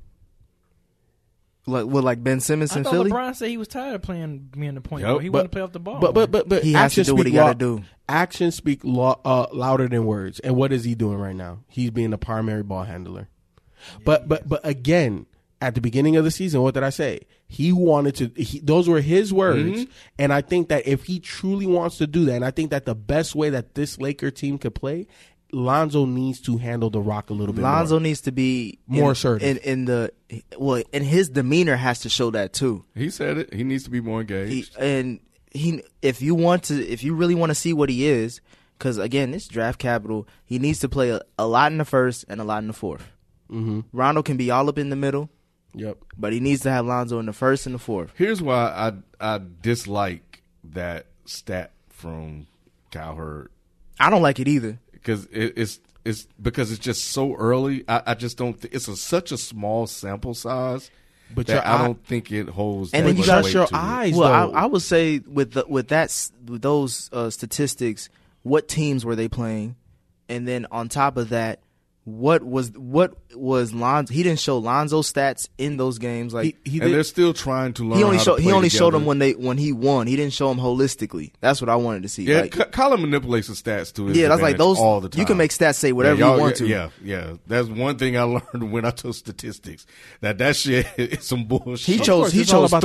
Like Ben Simmons in Philly. LeBron said he was tired of playing me in the point. He wanted to play off the ball. But he has to do what he got to do. Actions speak louder than words. And what is he doing right now? He's being a primary ball handler. But again, at the beginning of the season, what did I say? He wanted to. Those were his words, and I think that if he truly wants to do that, and I think that the best way that this Laker team could play, Lonzo needs to handle the rock a little bit. Lonzo needs to be more assertive. And his demeanor has to show that too. He said it. He needs to be more engaged. If you really want to see what he is, because again, it's draft capital. He needs to play a lot in the first and a lot in the fourth. Mm-hmm. Rondo can be all up in the middle. Yep. But he needs to have Lonzo in the first and the fourth. Here's why I dislike that stat from Cowherd. I don't like it either. Because it's because it's just so early. I just don't. It's such a small sample size, but I don't think it holds. And that then you got to your eyes. Well, I would say with those statistics, what teams were they playing, and then on top of that, what was Lonzo? He didn't show Lonzo's stats in those games. Like and they're still trying to learn. He only how to play showed together. them when he won. He didn't show them holistically. That's what I wanted to see. Yeah, like, Colin manipulates the stats to his that's like advantage those all the time. You can make stats say whatever you want to. Yeah. That's one thing I learned when I took statistics. That shit is some bullshit. He chose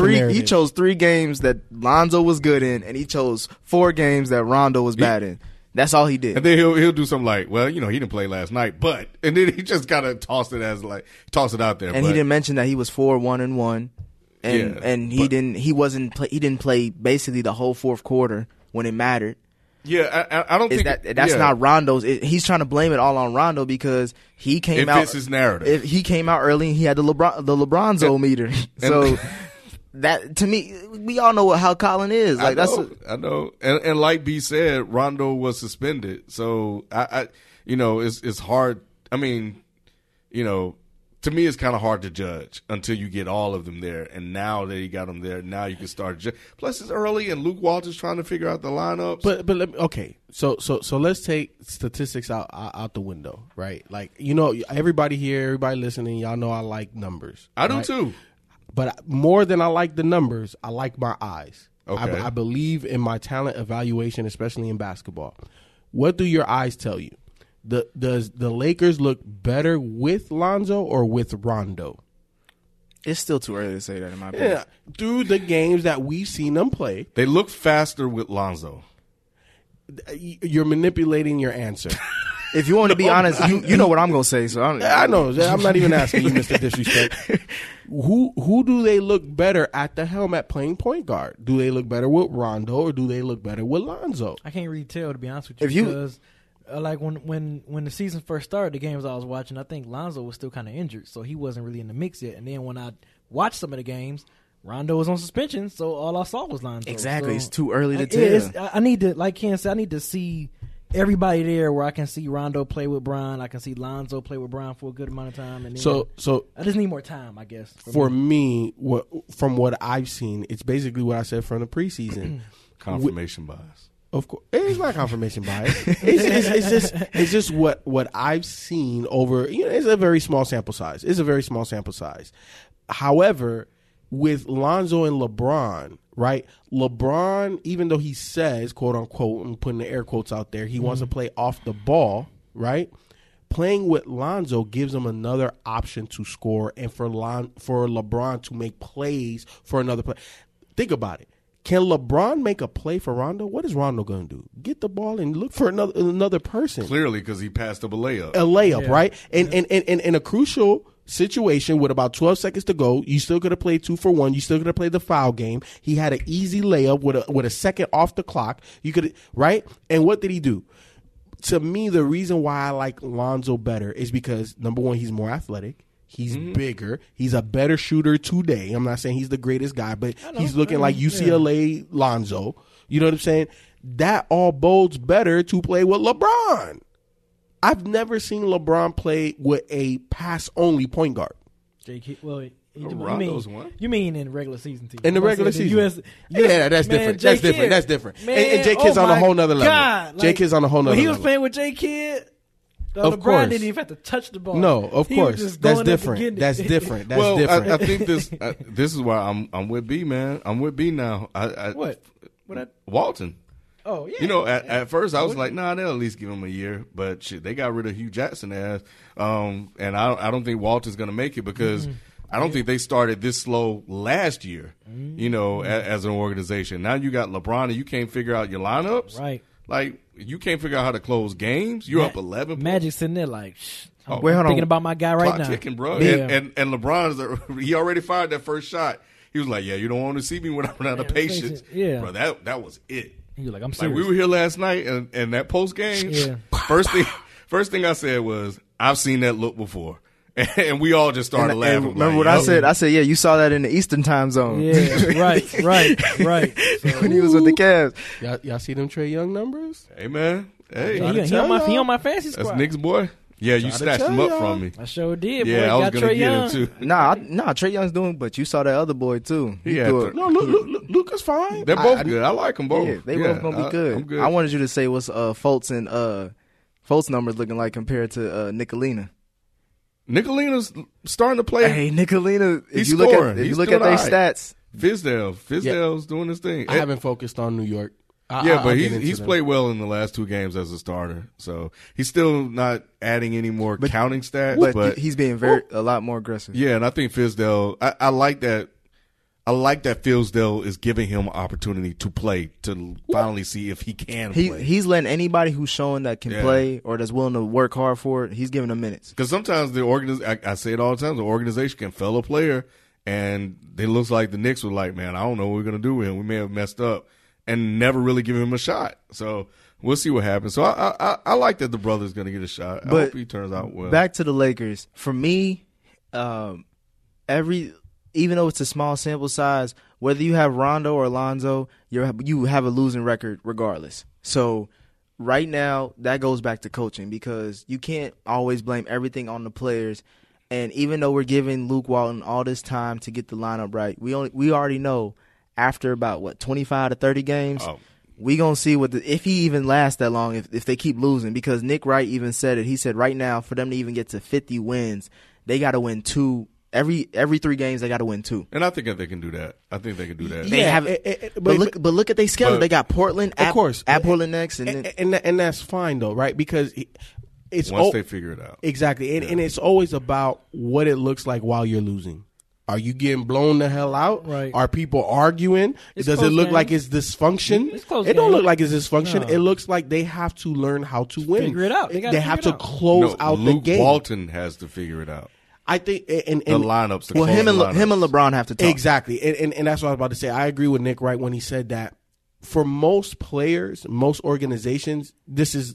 3 games that Lonzo was good in, and he chose 4 games that Rondo was bad in. That's all he did. And then he'll do something like, well, he didn't play last night, but, and then he just kind of toss it out there. And he didn't mention that he was 4-1-1, and he didn't play basically the whole fourth quarter when it mattered. Yeah, I don't think that's not Rondo's. He's trying to blame it all on Rondo because he came out. It fits his narrative. He came out early and he had the LeBronzo meter. So that, to me, we all know how Colin is. Like I know. And like B said, Rondo was suspended. So it's hard. I mean, to me, it's kind of hard to judge until you get all of them there. And now that you got them there, now you can start. Plus, it's early, and Luke Walters trying to figure out the lineups. Okay, so let's take statistics out the window, right? Like everybody here, everybody listening, y'all know I like numbers. I do too. But more than I like the numbers, I like my eyes. Okay. I believe in my talent evaluation, especially in basketball. What do your eyes tell you? Does the Lakers look better with Lonzo or with Rondo? It's still too early to say that in my opinion. Yeah, through the games that we've seen them play, they look faster with Lonzo. You're manipulating your answer. If you want to be honest, you know what I'm going to say. So I know. I'm not even asking you, Mr. Disrespect. Who do they look better at the helm at playing point guard? Do they look better with Rondo or do they look better with Lonzo? I can't really tell, to be honest with you, because like when the season first started, the games I was watching, I think Lonzo was still kind of injured, so he wasn't really in the mix yet. And then when I watched some of the games, Rondo was on suspension, so all I saw was Lonzo. Exactly, so, it's too early to tell. I need to, like Ken said, I need to see everybody there where I can see Rondo play with Bron, I can see Lonzo play with Bron for a good amount of time, and then so I just need more time, I guess. For me, from what I've seen, it's basically what I said from the preseason. Confirmation bias. Of course, it's not confirmation bias. It's just what I've seen over. It's a very small sample size. However, with Lonzo and LeBron, right? LeBron, even though he says, quote unquote, I'm putting the air quotes out there, he wants to play off the ball, right? Playing with Lonzo gives him another option to score and for LeBron to make plays for another play. Think about it. Can LeBron make a play for Rondo? What is Rondo going to do? Get the ball and look for another person. Clearly, because he passed up a layup. Yeah. Right? And in a crucial situation with about 12 seconds to go, you still could have played 2 for 1. You still could have played the foul game. He had an easy layup with a second off the clock. You could, right? And what did he do? To me, the reason why I like Lonzo better is because, number one, he's more athletic. He's bigger. He's a better shooter today. I'm not saying he's the greatest guy, but he's looking like UCLA Lonzo. You know what I'm saying? That all bodes better to play with LeBron. I've never seen LeBron play with a pass-only point guard. You mean in regular season team? In the regular season. That's different. That's different. And J Kidd's on a whole nother level. J Kidd's on a whole nother level. When he was playing with J Kidd, of LeBron course. didn't even have to touch the ball. No, of course. That's different. That's different. I think this is why I'm with B, man. I'm with B now. Walton. Oh, yeah. At first I was like, nah, they'll at least give him a year. But shit, they got rid of Hugh Jackson and I don't think Walton's going to make it because I don't think they started this slow last year, as an organization. Now you got LeBron and you can't figure out your lineups. Right. Like, you can't figure out how to close games. You're up 11 Magic sitting there like, I'm hold thinking on. about my guy right now. Ticking, bro. Yeah. And LeBron, he already fired that first shot. He was like, yeah, you don't want to see me when I'm out of patience. Yeah. Bro, that was it. He was like, I'm serious. Like, we were here last night, and that post game, first thing I said was, I've seen that look before. And we all just started laughing. And remember what I said? I said, yeah, you saw that in the Eastern time zone. Yeah, right. So, when he was with the Cavs. Y'all see them Trae Young numbers? Hey, man. Hey. He on my fantasy squad. That's Nick's boy. Yeah, you snatched him up from me. I sure did. Yeah, boy. I was going to get Young. him, too. Nah, Trae Young's doing, but you saw that other boy, too. No, Luka's fine. They're both good. I like them both. Yeah, they both going to be good. I'm good. I wanted you to say what's Fultz Fultz numbers looking like compared to Nicolina? Nicolina's starting to play. Hey, Nicolina, if He's you look scoring. at He's their doing all right. stats, Fizdale's doing his thing. I haven't focused on New York. But he's played well in the last 2 games as a starter. So he's still not adding any more counting stats. But he's being a lot more aggressive. Yeah, and I think Fizdale, I like that. I like that Fizdale is giving him opportunity to play, to finally see if he can play. He's letting anybody who's showing that can play or that's willing to work hard for it, he's giving them minutes. Because sometimes I say it all the time, the organization can fail a player, and it looks like the Knicks were like, man, I don't know what we're going to do with him. We may have messed up, and never really give him a shot. So we'll see what happens. So I like that the brother's going to get a shot. I hope he turns out well. Back to the Lakers. For me, even though it's a small sample size, whether you have Rondo or Lonzo, you have a losing record regardless. So right now, that goes back to coaching because you can't always blame everything on the players. And even though we're giving Luke Walton all this time to get the lineup right, we already know after about 25 to 30 games, we gonna see if he even lasts that long if they keep losing. Because Nick Wright even said it. He said right now for them to even get to 50 wins, they got to win 2. Every 3 games, they got to win 2. And I think that they can do that. They have but look at their schedule. They got Portland, of course, at Portland next, and that's fine though, right? Because it's once they figure it out, exactly. And it's always about what it looks like while you're losing. Are you getting blown the hell out? Right. Are people arguing? Does it look like it's dysfunction? It don't look like it's dysfunction. No. It looks like they have to learn how to win. Figure it out. They have to close out the game. Luke Walton has to figure it out. I think and the lineups. Him and LeBron have to talk. Exactly, and that's what I was about to say. I agree with Nick Wright when he said that for most players, most organizations, this is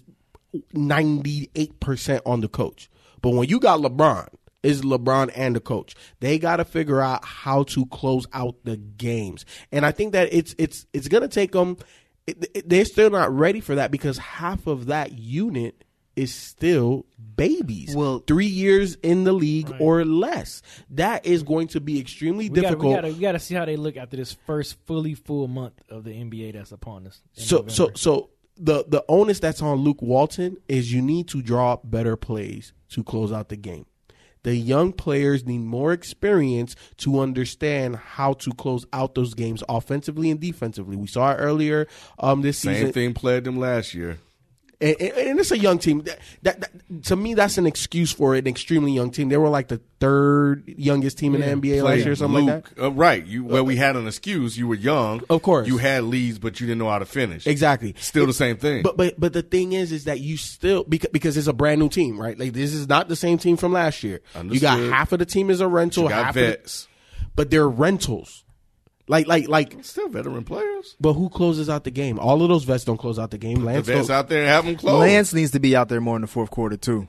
98% on the coach. But when you got LeBron, it's LeBron and the coach. They got to figure out how to close out the games, and I think that it's going to take them. They're still not ready for that because half of that unit is still babies. Well, 3 years in the league or less. That is going to be extremely difficult. We got to see how they look after this first full month of the NBA that's upon us. So the onus that's on Luke Walton is you need to draw up better plays to close out the game. The young players need more experience to understand how to close out those games offensively and defensively. We saw it earlier this season. Same thing played them last year. And it's a young team. That to me, that's an excuse for an extremely young team. They were like the 3rd youngest team in the NBA last year, or something like that. Right. We had an excuse. You were young. Of course. You had leads, but you didn't know how to finish. Exactly. Still the same thing. But the thing is that you still, because it's a brand new team, right? Like this is not the same team from last year. Understood. You got half of the team is a rental. You got half vets. But they're rentals. Like still veteran players. But who closes out the game? All of those vets don't close out the game. Lance the vets out there and have them close. Lance needs to be out there more in the 4th quarter too.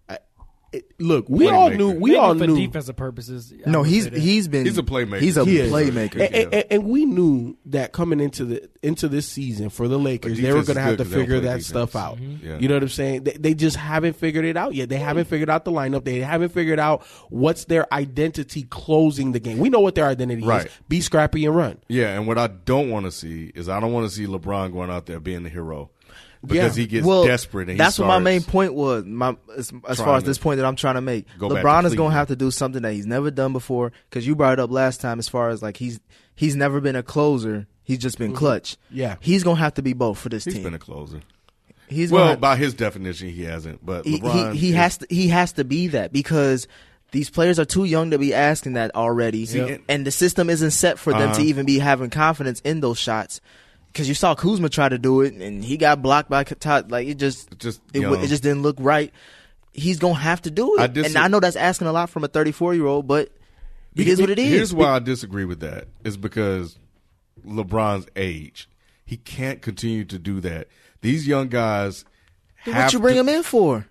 Look, we all knew. For defensive purposes. No, he's a playmaker. He's a playmaker, and we knew that coming into this season for the Lakers, they were going to have to figure that stuff out. Mm-hmm. Yeah. You know what I'm saying? They just haven't figured it out yet. They haven't figured out the lineup. They haven't figured out what's their identity closing the game. We know what their identity is. Be scrappy and run. Yeah, and what I don't want to see is I don't want to see LeBron going out there being the hero. Because he gets desperate. And that's what my main point was. As far as this point that I'm trying to make, LeBron is going to have to do something that he's never done before. Because you brought it up last time, as far as like he's never been a closer. He's just been clutch. Yeah, he's going to have to be both for this team. He's been a closer. By his definition, he hasn't. But LeBron, he has to be that because these players are too young to be asking that already, and the system isn't set for them to even be having confidence in those shots. Because you saw Kuzma try to do it, and he got blocked by Todd. Like it just didn't look right. He's gonna have to do it, and I know that's asking a lot from a 34-year-old, but it is what it is. Here's why I disagree with that: is because LeBron's age, he can't continue to do that. These young guys, what you bring him in for?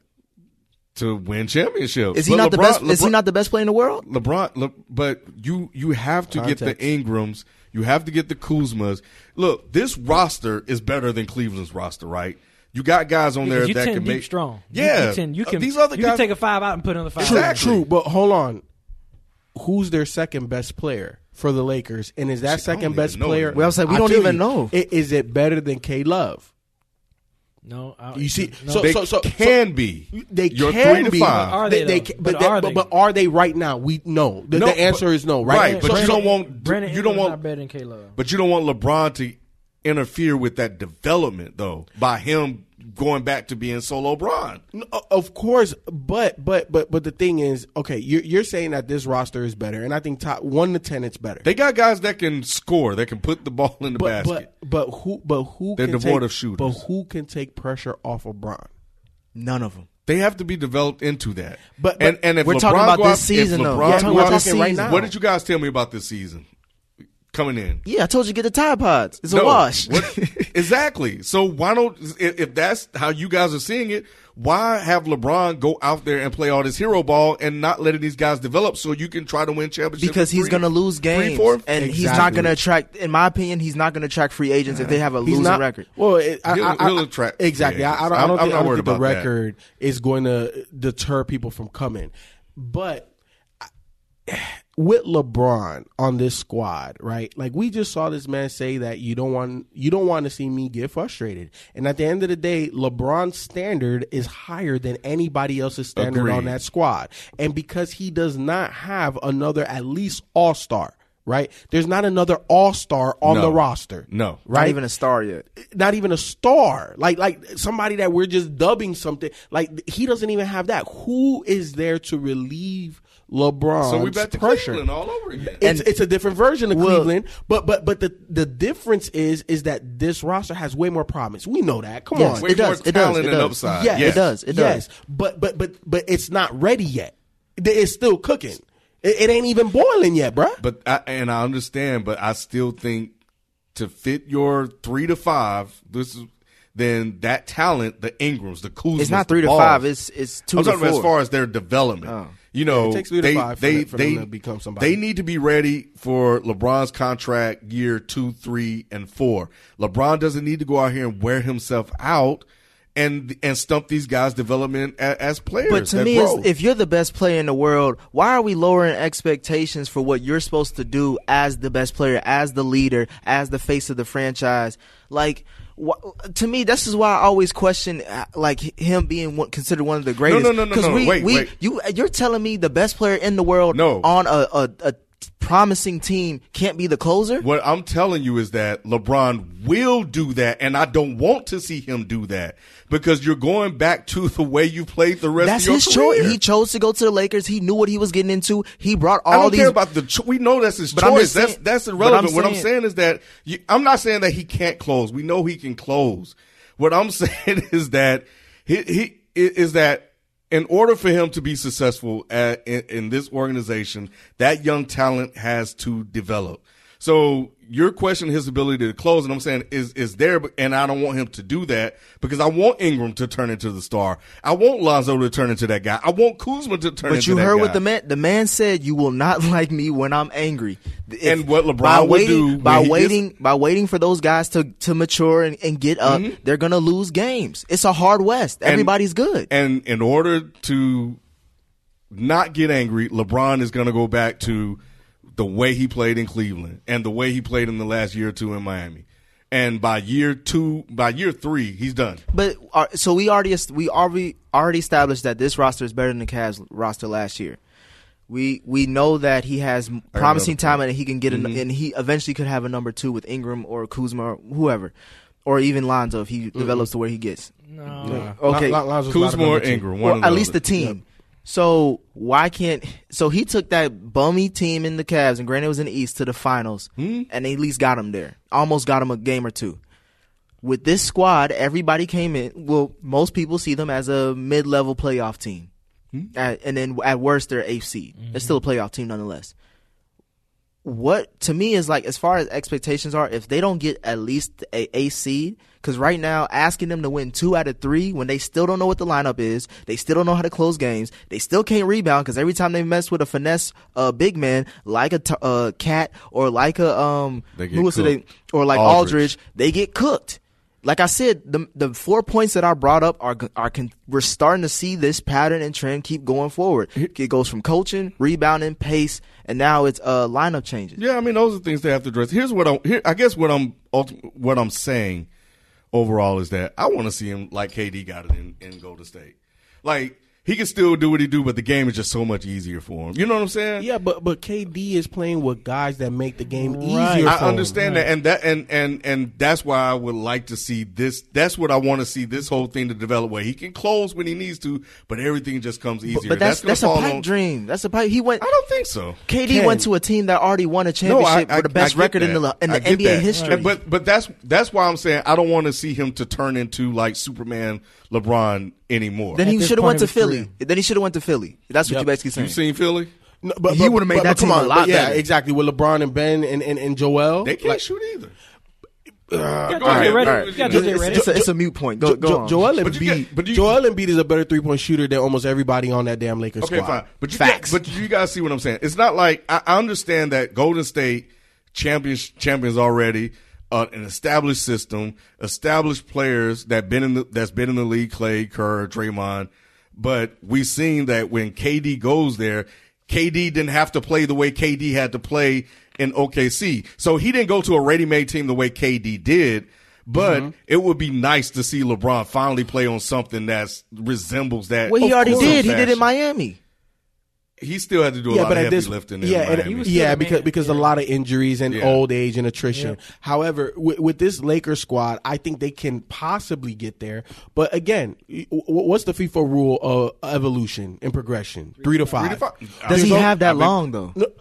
To win championships. Is he not the best? Is he not the best player in the world? But you have to get the Ingrams. You have to get the Kuzmas. Look, this roster is better than Cleveland's roster, right? You got guys on there that can make strong. Yeah, you can. These other you guys can take a 5 out and put another 5. True. But hold on, who's their second best player for the Lakers? And is that second best player? Well, I was like, we don't even know. Is it better than K Love? No, You see, no. They can be. They You're can 3 to be. 5. Are they, But are they right now? We no. The answer is no. Right, Right. but you don't want Brandon you don't Ingram's want not better than K-Love. but you don't want LeBron to interfere with that development though by him going back to being solo Bron. No, of course, but the thing is, okay, you're saying that this roster is better, and I think top 1 to 10 it's better. They got guys that can score, that can put the ball in the basket. But who They're can devoid take, of shooters. But who can take pressure off of Bron? None of them. They have to be developed into that. But and if we're LeBron talking about go out- this season, if though. LeBron Yeah, go we're out- talking right now. What did you guys tell me about this season coming in? Yeah, I told you get the Tide Pods. It's a No. wash. Exactly. So why don't, if that's how you guys are seeing it, why have LeBron go out there and play all this hero ball and not letting these guys develop so you can try to win championships? Because he's going to lose games, 3, 4? and he's not going to attract. In my opinion, he's not going to attract free agents if they have a losing record. Well, He'll attract exactly. free agents. I I'm don't not think worried the about that. record is going to deter people from coming, but with LeBron on this squad, right? Like we just saw this man say that you don't want to see me get frustrated. And at the end of the day, LeBron's standard is higher than anybody else's standard Agreed. on that squad. And because he does not have another at least all-star, right? There's not another all-star on No. the roster. No. Right? Not even a star yet. Not even a star, like somebody that we're just dubbing something. Like he doesn't even have that. Who is there to relieve LeBron's So we back to pressure? Cleveland all over again. It's a different version of Well- Cleveland, but the difference is that this roster has way more promise. We know that. Come Yes, on, Way it does. more It does. talent It and does. upside. Yes. It does. It does. Yes, but it's not ready yet. It's still cooking. It ain't even boiling yet, bruh. But I understand, but I still think to fit your 3 to 5, then that talent, the Ingrams, the Kuzmas, It's not the 3 to Balls, 5. It's 2 I'm to talking about 4. as far as their development. Oh. You know, It takes 3 to 5 for them to become somebody. They need to be ready for LeBron's contract year 2, 3, and 4. LeBron doesn't need to go out here and wear himself out and stump these guys' development as players. But to that me, grow. if you're the best player in the world, why are we lowering expectations for what you're supposed to do as the best player, as the leader, as the face of the franchise? Like, to me, this is why I always question like him being considered one of the greatest. No. Wait. You're telling me the best player in the world No. on a promising team can't be the closer? What I'm telling you is that LeBron will do that, and I don't want to see him do that because you're going back to the way you played the rest That's of your his career. choice. He chose to go to the Lakers. He knew what he was getting into. He brought all I don't these. care about we know that's his But I'm choice. just saying- That's but irrelevant. I'm What I'm saying- saying is that I'm not saying that he can't close. We know he can close. What I'm saying is that he is that in order for him to be successful in this organization, that young talent has to develop. So you're questioning his ability to close, and I'm saying is there, and I don't want him to do that because I want Ingram to turn into the star. I want Lonzo to turn into that guy. I want Kuzma to turn into that guy. But you heard what the man said. You will not like me when I'm angry. And what LeBron would do by waiting for those guys to mature and get up, they're gonna lose games. It's a hard West. Everybody's good. And in order to not get angry, LeBron is going to go back to the way he played in Cleveland and the way he played in the last year or two in Miami. And by year 3, he's done. But so we already established that this roster is better than the Cavs roster last year. We know that he has promising talent and he can get and he eventually could have a number 2 with Ingram or Kuzma or whoever, or even Lonzo if he develops to where he gets. No. Okay, Kuzma or Ingram, one or of at the least other. the team. So why can't? So he took that bummy team in the Cavs, and granted it was in the East, to the finals, and they at least got him there. Almost got him a game or 2. With this squad, everybody came in. Well, most people see them as a mid-level playoff team, and then at worst they're 8th seed. They're still a playoff team nonetheless. What to me is like, as far as expectations are, if they don't get at least a seed, because right now asking them to win 2 out of 3 when they still don't know what the lineup is, they still don't know how to close games, they still can't rebound because every time they mess with a finesse big man like a Cat or like a or like Aldridge, they get cooked. Like I said, the 4 points that I brought up we're starting to see this pattern and trend keep going forward. It goes from coaching, rebounding, pace, and now it's lineup changes. Yeah, I mean those are things they have to address. Here's what I guess what I'm saying, overall is that I want to see him like KD got it in Golden State. Like, he can still do what he do, but the game is just so much easier for him. You know what I'm saying? Yeah, but KD is playing with guys that make the game easier for him. I understand that, and that's why I would like to see this. That's what I want to see this whole thing to develop, where he can close when he needs to, but everything just comes easier. But that's a pipe dream. That's a pipe. He went. I don't think so. KD went to a team that already won a championship with the best record in the NBA history. But that's why I'm saying I don't want to see him to turn into like Superman LeBron anymore. Then he should have went to Philly. That's what you're basically saying. You seen Philly? No, but he would have made that team a lot better. Yeah, exactly. With LeBron and Ben and Joel. They can't shoot either. Go ahead. It's a mute point. Go on. Joel Embiid is a better 3-point shooter than almost everybody on that damn Lakers squad. Okay, fine. But you guys see what I'm saying. It's not like I understand that Golden State champions already. An established system, established players that's been in the league, Clay, Kerr, Draymond. But we've seen that when KD goes there, KD didn't have to play the way KD had to play in OKC. So he didn't go to a ready-made team the way KD did. But it would be nice to see LeBron finally play on something that resembles that. Well, he already did. He did in Miami. He still had to do a lot of heavy lifting. Because a lot of injuries and old age and attrition. Yeah. However, with this Lakers squad, I think they can possibly get there. But again, what's the FIFA rule of evolution and progression? 3 to 5. Does he have that long though? No,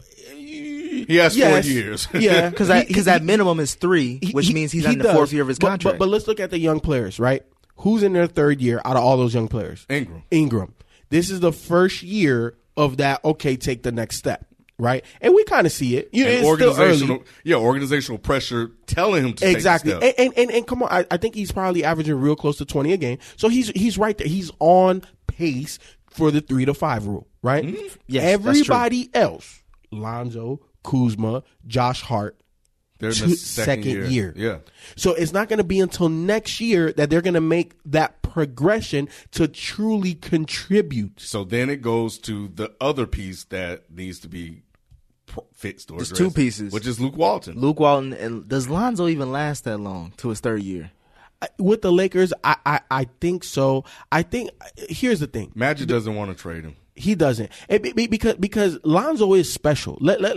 he has 4 years. Yeah, because that minimum is 3, which means he's in the 4th year of his contract. But let's look at the young players, right? Who's in their 3rd year out of all those young players? Ingram. This is the first year of that, okay, take the next step, right? And we kind of see it. It's organizational pressure telling him to exactly. take the step. And come on, I think he's probably averaging real close to 20 a game. So he's right there. He's on pace for the 3 to 5 rule, right? Mm-hmm. Yes, everybody else, Lonzo, Kuzma, Josh Hart, they're in the second year. Yeah. So it's not going to be until next year that they're going to make that progression to truly contribute. So then it goes to the other piece that needs to be fixed or There's addressed, 2 pieces. which is Luke Walton. And does Lonzo even last that long to his 3rd year? With the Lakers, I think so. I think here's the thing. Magic doesn't want to trade him. He doesn't, because Lonzo is special.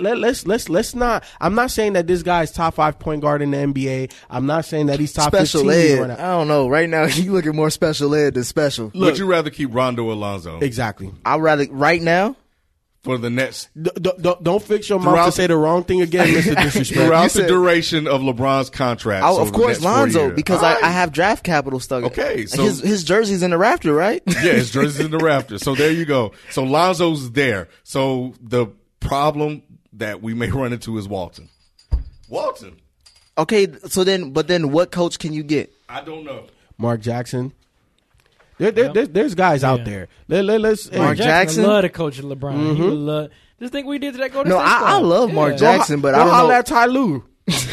Let's not. I'm not saying that this guy is top 5 point guard in the NBA. I'm not saying that he's top special 15. ed. I don't know. Right now, you looking more special ed than special. Would you rather keep Rondo or Lonzo? Exactly. I'd rather right now. For the next, don't fix your mouth to say the wrong thing again, Mr. Disrespect. Throughout the duration of LeBron's contract, of course, Lonzo, because I have draft capital stuck. Okay, so his jersey's in the rafter, right? Yeah, his jersey's in the rafter. So there you go. So Lonzo's there. So the problem that we may run into is Walton. Okay, so then what coach can you get? I don't know. Mark Jackson. There's guys out there. Let's Mark Jackson love to coach LeBron. Mm-hmm. He would love. Just think we did to that Golden State. I love Mark Jackson, but I don't know. Holler at Ty Lue.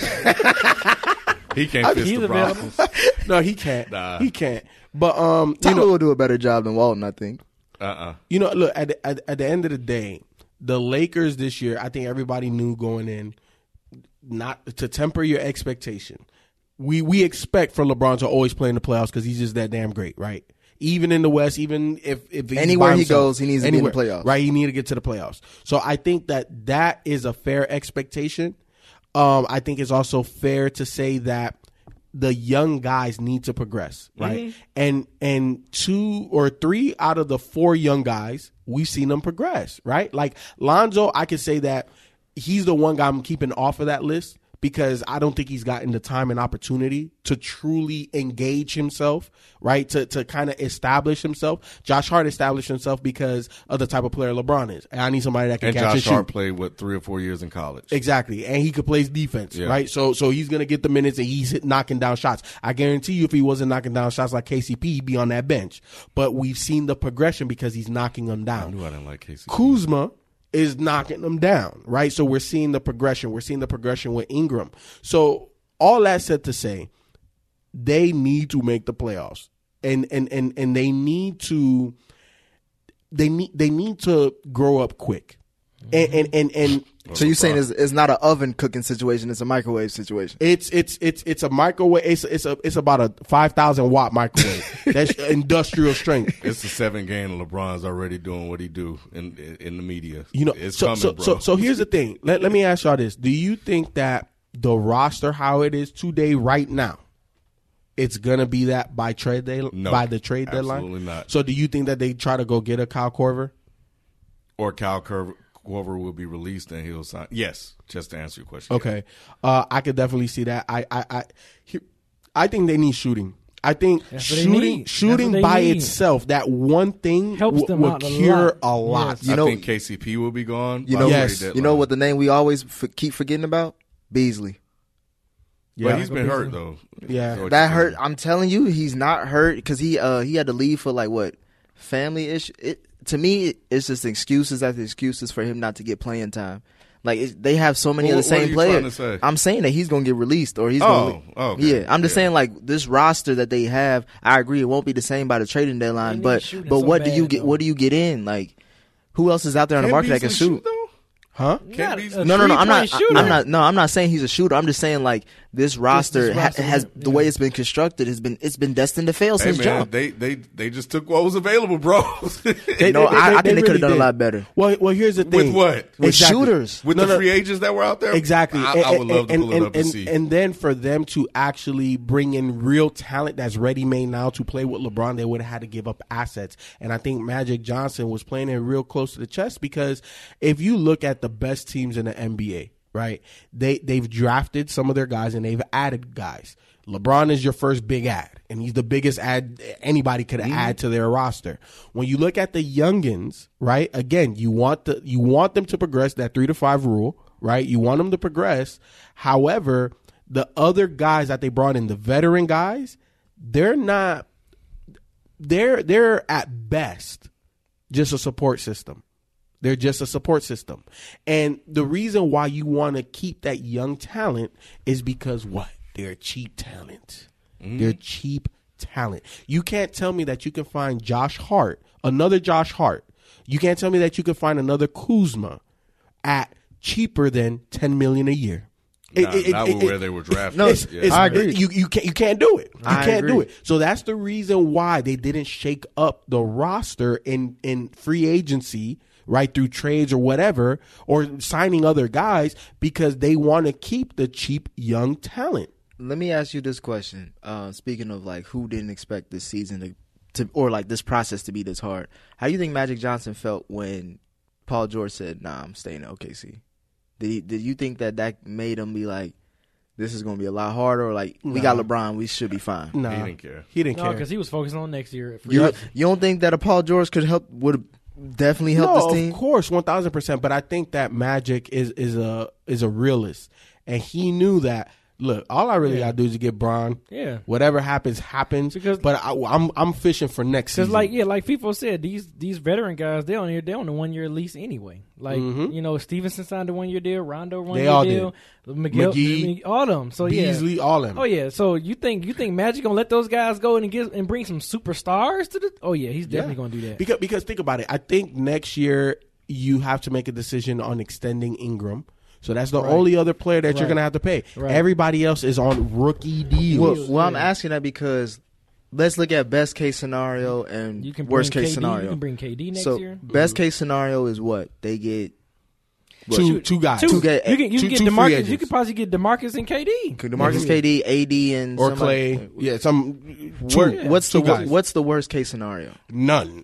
He can't fist the Broncos. No, he can't. Nah. He can't. But Ty Lue will do a better job than Walton, I think. Look, at the end of the day, the Lakers this year, I think everybody knew going in, not to temper your expectation. We expect for LeBron to always play in the playoffs because he's just that damn great, right? Even in the West, even if anywhere he goes, he needs to be in the playoffs. Right, he needs to get to the playoffs. So I think that is a fair expectation. I think it's also fair to say that the young guys need to progress, right? Mm-hmm. And 2 or 3 out of the 4 young guys, we've seen them progress, right? Like Lonzo, I could say that he's the one guy I'm keeping off of that list, because I don't think he's gotten the time and opportunity to truly engage himself, right? To kind of establish himself. Josh Hart established himself because of the type of player LeBron is. And I need somebody that can catch and shoot. And Josh Hart played, 3 or 4 years in college. Exactly. And he could play defense, right? So he's going to get the minutes and he's knocking down shots. I guarantee you if he wasn't knocking down shots like KCP, he'd be on that bench. But we've seen the progression because he's knocking them down. I knew I didn't like KCP. Kuzma is knocking them down, right? So we're seeing the progression. We're seeing the progression with Ingram. So all that said to say, they need to make the playoffs, and they need to grow up quick. And So you're saying it's not an oven cooking situation; it's a microwave situation. it's a microwave. It's about a 5,000 watt microwave. That's industrial strength. It's the 7th game. LeBron's already doing what he do in the media. You know, it's so, coming, bro. So here's the thing. Let me ask y'all this: do you think that the roster, how it is today, right now, it's gonna be that by trade day, No, by the trade deadline? absolutely not. So do you think that they try to go get a Kyle Korver? Or Kyle Korver will be released and he'll sign. Yes, just to answer your question. Okay, I could definitely see that. I think they need shooting. I think That's what they need. shooting That's what by they need. itself, that one thing Helps them will out a cure lot. a lot. Yes. I think KCP will be gone. You by know, the Yes. trade you know deadline. what the name we always keep forgetting about? Beasley. But he's been hurt though. Yeah. So what That you're hurt. saying. I'm telling you, he's not hurt because he had to leave for like what, family issue. To me, it's just excuses after excuses for him not to get playing time. Like they have so many of the What are same you players. trying to say? I'm saying that he's gonna get released or he's gonna. okay. Yeah, I'm just saying like this roster that they have. I agree, it won't be the same by the trading They deadline. need But shooting but so what do you bad, get? though. What do you get in? Like who else is out there on the Can market that can Beasley shoot? though? Huh? Can Not Beasley a No, I'm not. three-point shooter. I'm not. No, I'm not saying he's a shooter. I'm just saying like this roster, roster, has yeah. the way it's been constructed has been destined to fail Hey since man, jump. they just took what was available, bro. I think they could have done a lot better Well, here's the thing. With what? with shooters. With the free agents that were out there? Exactly. I would love to pull it up and see. And then for them to actually bring in real talent that's ready-made now to play with LeBron, they would have had to give up assets. And I think Magic Johnson was playing it real close to the chest because if you look at the best teams in the NBA, right, they've drafted some of their guys and they've added guys. LeBron is your first big ad, and he's the biggest ad anybody could add to their roster. When you look at the youngins, right, again, you want them to progress, that 3 to 5 rule, right? You want them to progress. However, the other guys that they brought in, the veteran guys, they're at best just a support system. They're just a support system. And the reason why you want to keep that young talent is because what? They're cheap talent. They're cheap talent. You can't tell me that you can find Josh Hart, another Josh Hart. You can't tell me that you can find another Kuzma at cheaper than $10 million a year. Not where they were drafted. No, Yeah. I agree. You can't do it. You I can't do agree. it. So that's the reason why they didn't shake up the roster in free agency, right, through trades or whatever, or signing other guys, because they want to keep the cheap young talent. Let me ask you this question. Speaking of like who didn't expect this season to or like this process to be this hard, how do you think Magic Johnson felt when Paul George said, "Nah, I'm staying at OKC"? Did you think that made him be like, "This is going to be a lot harder"? Or like, we got LeBron, we should be fine? No, He didn't care. He didn't No, care. because he was focusing on next year. You don't think that a Paul George would definitely help No, this team? of course, 1,000%. But I think that Magic is a realist, and he knew that. Look, all I really gotta do is get Bron. Yeah. Whatever happens, happens. But I'm fishing for next Because season. like FIFO said, these veteran guys, they're on the 1 year lease anyway. Like Stevenson signed a 1 year deal, Rondo 1 They year all deal, McGee, all them. So Beasley, all them. Oh yeah. So you think Magic gonna let those guys go and bring some superstars to the? Oh yeah, he's definitely gonna do that. Because think about it. I think next year you have to make a decision on extending Ingram. So that's the only other player that you're going to have to pay. Right. Everybody else is on rookie deals. Well, I'm asking that because let's look at best case scenario and You can worst bring case KD, scenario. You can bring KD next So year. best case scenario is what they get. Two guys. Two guys. You can two get free DeMarcus. agents. You could possibly get DeMarcus and KD. DeMarcus, KD, AD, and Or somebody- Clay. Yeah, two. What's two the guys. what's the worst case scenario? None.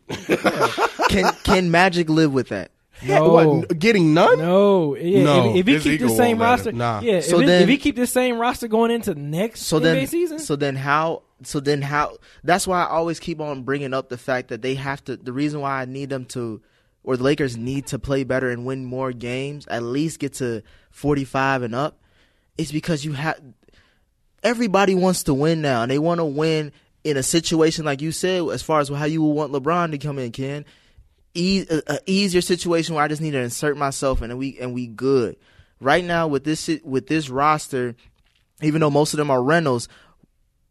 Can Magic live with that? No. What, getting none? No, yeah. No. If he His keep ego the same won't let roster, him. Nah. yeah. So if he keep the same roster going into next So NBA season, then how? That's why I always keep on bringing up the fact that they have to. The reason why I need them to, or the Lakers need to play better and win more games, at least get to 45 and up, is because you have. Everybody wants to win now, and they want to win in a situation like you said, as far as how you would want LeBron to come in, Ken. An easier situation where I just need to insert myself and we good. Right now with this roster, even though most of them are rentals,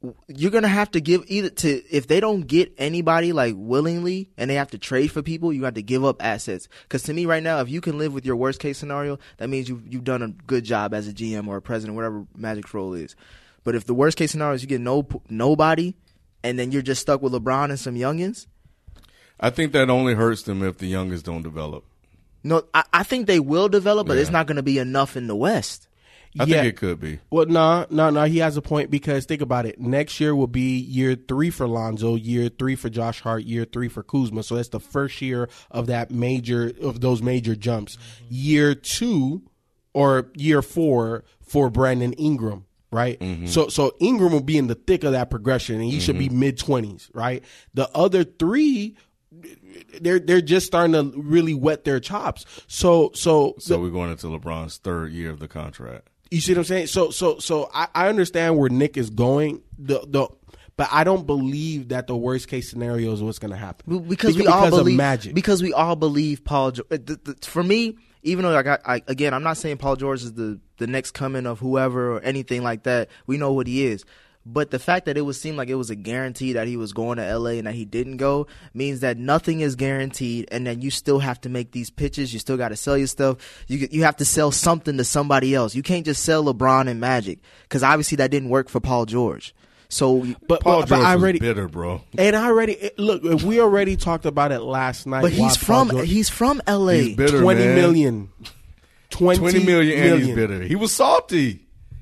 you're gonna have to give if they don't get anybody like willingly and they have to trade for people, you have to give up assets. Because to me right now, if you can live with your worst case scenario, that means you've done a good job as a GM or a president, whatever Magic's role is. But if the worst case scenario is you get nobody, and then you're just stuck with LeBron and some youngins, I think that only hurts them if the youngins don't develop. No, I think they will develop, but it's not going to be enough in the West. I think it could be. Well, no. He has a point because think about it. Next year will be year 3 for Lonzo, year 3 for Josh Hart, year 3 for Kuzma. So that's the first year of those major jumps. Year 2 or year 4 for Brandon Ingram. Right, so Ingram will be in the thick of that progression, and he should be mid-20s. Right, the other 3, they're just starting to really wet their chops. So we're going into LeBron's 3rd year of the contract. You see what I'm saying? So I understand where Nick is going. But I don't believe that the worst case scenario is what's going to happen because we all believe Magic. Because we all believe Paul. For me, even though I'm not saying Paul George is the next coming of whoever or anything like that. We know what he is. But the fact that it would seem like it was a guarantee that he was going to LA and that he didn't go means that nothing is guaranteed, and then you still have to make these pitches. You still got to sell your stuff. You have to sell something to somebody else. You can't just sell LeBron and Magic because obviously that didn't work for Paul George. So, but Paul George was bitter, bro. And we already talked about it last night. But he's from LA. He's bitter, 20 man. million. 20 million, and he's bitter. He was salty.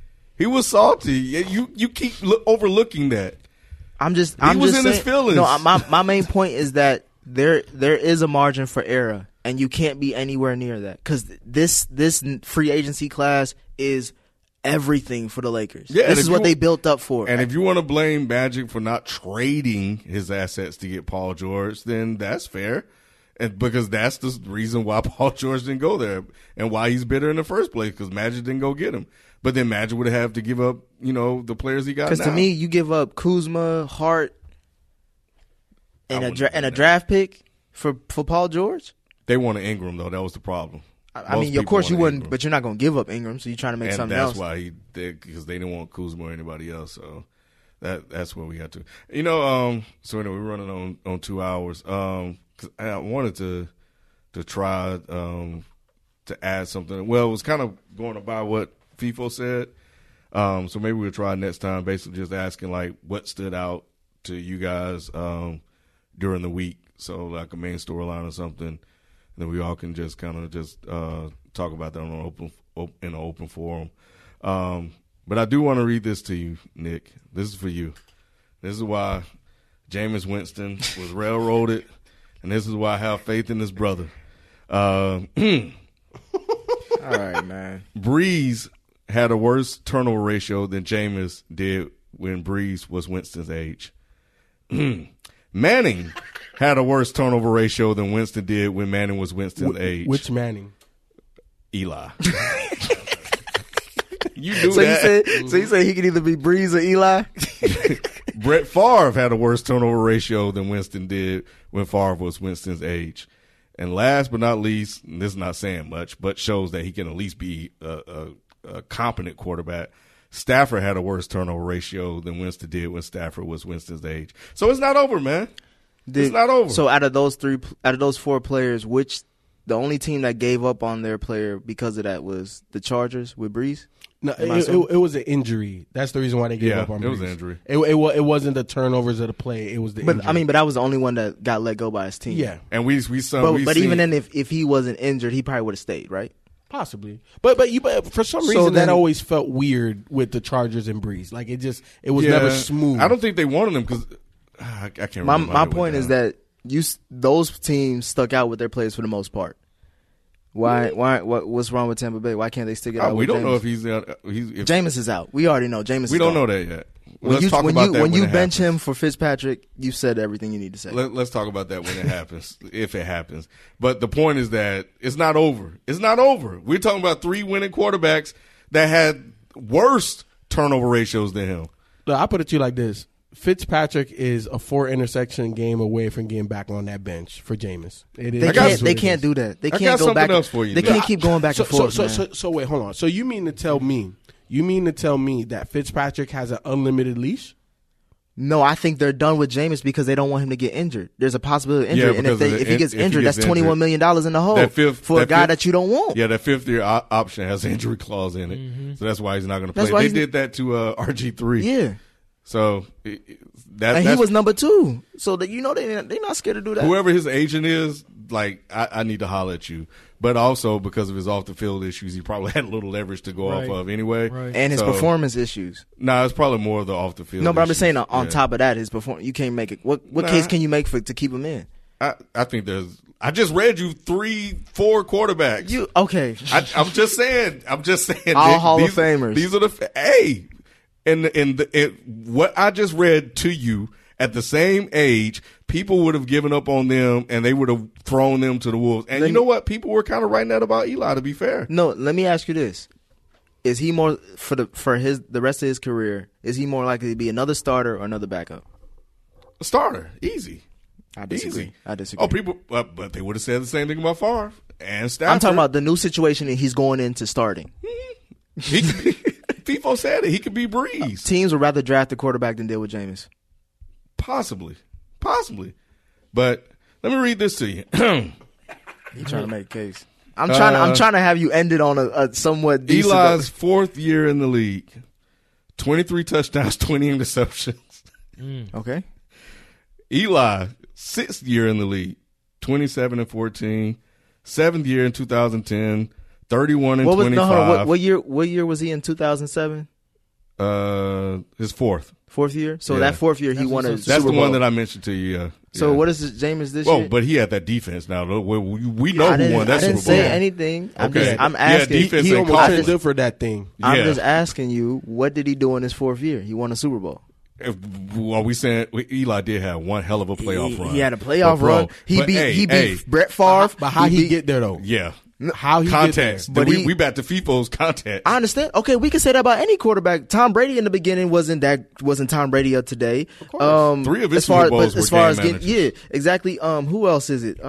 You keep overlooking that. I'm just in saying, his feelings. No, my main point is that there is a margin for error, and you can't be anywhere near that because this free agency class is everything for the Lakers. Yeah, this is what they built up for. And if you want to blame Magic for not trading his assets to get Paul George, then that's fair. And because that's the reason why Paul George didn't go there and why he's bitter in the first place, because Magic didn't go get him. But then Magic would have to give up, the players he got. Because to me, you give up Kuzma, Hart, and a draft pick for Paul George. They wanted Ingram though. That was the problem. I mean, of course you wouldn't, but you're not going to give up Ingram, so you're trying to make something else. And that's why he did, because they didn't want Kuzma or anybody else. So that's where we had to. So anyway, we're running on 2 hours. 'Cause I wanted to try to add something. Well, it was kind of going about what FIFO said. So maybe we'll try next time, basically just asking like what stood out to you guys during the week. So like a main storyline or something, and then we all can just kind of talk about that in an open forum. But I do want to read this to you, Nick. This is for you. This is why Jameis Winston was railroaded, and this is why I have faith in his brother. All right, man. Breeze had a worse turnover ratio than Jameis did when Breeze was Winston's age. Manning had a worse turnover ratio than Winston did when Manning was Winston's age. Which Manning? Eli. You knew that. So you say he could either be Breeze or Eli? Brett Favre had a worse turnover ratio than Winston did when Favre was Winston's age. And last but not least, and this is not saying much, but shows that he can at least be a competent quarterback, Stafford had a worse turnover ratio than Winston did when Stafford was Winston's age. So it's not over, man. It's not over. So out of those 4 players, the only team that gave up on their player because of that was the Chargers with Breeze? No, it was an injury. That's the reason why they gave up on Breeze. It was an injury. It wasn't the turnovers of the play. It was the injury. But that was the only one that got let go by his team. Yeah. And even then, if he wasn't injured, he probably would have stayed, right? Possibly. But for some reason that always felt weird with the Chargers and Breeze. Like it was never smooth. I don't think they wanted him because I can't remember. My point is that those teams stuck out with their players for the most part. Why? What's wrong with Tampa Bay? Why can't they stick it out? We don't Jameis? know if Jameis is out. We already know Jameis. We don't know that yet. When you bench him for Fitzpatrick, you said everything you need to say. Let's talk about that when it happens, if it happens. But the point is that it's not over. It's not over. We're talking about 3 winning quarterbacks that had worse turnover ratios than him. Look, I put it to you like this. Fitzpatrick is a 4 interception game away from getting back on that bench for Jameis. They can't do that. They can't go back. Else for you, they can't keep going back and forth. So wait, hold on. So you mean to tell me that Fitzpatrick has an unlimited leash? No, I think they're done with Jameis because they don't want him to get injured. There's a possibility of injury, and if he gets injured, that's $21 million in the hole for a guy that you don't want. Yeah, that fifth-year option has an injury clause in it, so that's why he's not going to play. They did that to RG3. Yeah. So and he was number 2. So that they're not scared to do that. Whoever his agent is, like I need to holler at you. But also because of his off the field issues, he probably had a little leverage to go off of anyway. Right. And his performance issues. Nah, it's probably more of the off the field. No, but I'm just saying on top of that, his performance. You can't make it. What case can you make to keep him in? I think there's. I just read you 3-4 quarterbacks. Okay? I'm just saying. All Hall of Famers. These are and what I just read to you. At the same age, people would have given up on them, and they would have thrown them to the wolves. And you know what? People were kind of writing that about Eli. To be fair, no. Let me ask you this: is he more for the rest of his career? Is he more likely to be another starter or another backup? A starter, easy. I disagree. Easy. I disagree. Oh, people, but they would have said the same thing about Favre and Stafford. I'm talking about the new situation that he's going into starting. He could be, people said it. He could be Breeze. Teams would rather draft a quarterback than deal with Jameis. Possibly. But let me read this to you. You're trying to make a case. I'm trying to have you end it on a somewhat decent. Eli's 4th year in the league, 23 touchdowns, 20 interceptions. Okay. Eli, 6th year in the league, 27-14. 7th year in 2010, 31-25. What year was he in 2007? His 4th. 4th year? So that 4th year he won a Super Bowl. That's the one that I mentioned to you, yeah. So what is Jameis this year? Oh, but he had that defense now. We know who won that Super Bowl. I didn't say anything. Okay. I'm asking. He almost too good for that thing. I'm just asking you, what did he do in his 4th year? He won a Super Bowl. Well, we saying Eli did have one hell of a playoff run. He had a playoff run. He beat Brett Favre. But how he get there though? Yeah. How he context. But we back to FIFO's context. I understand. Okay, we can say that about any quarterback. Tom Brady in the beginning wasn't Tom Brady of today. Of course. 3 of his Super Bowls were game managers. Yeah, exactly. Who else is it?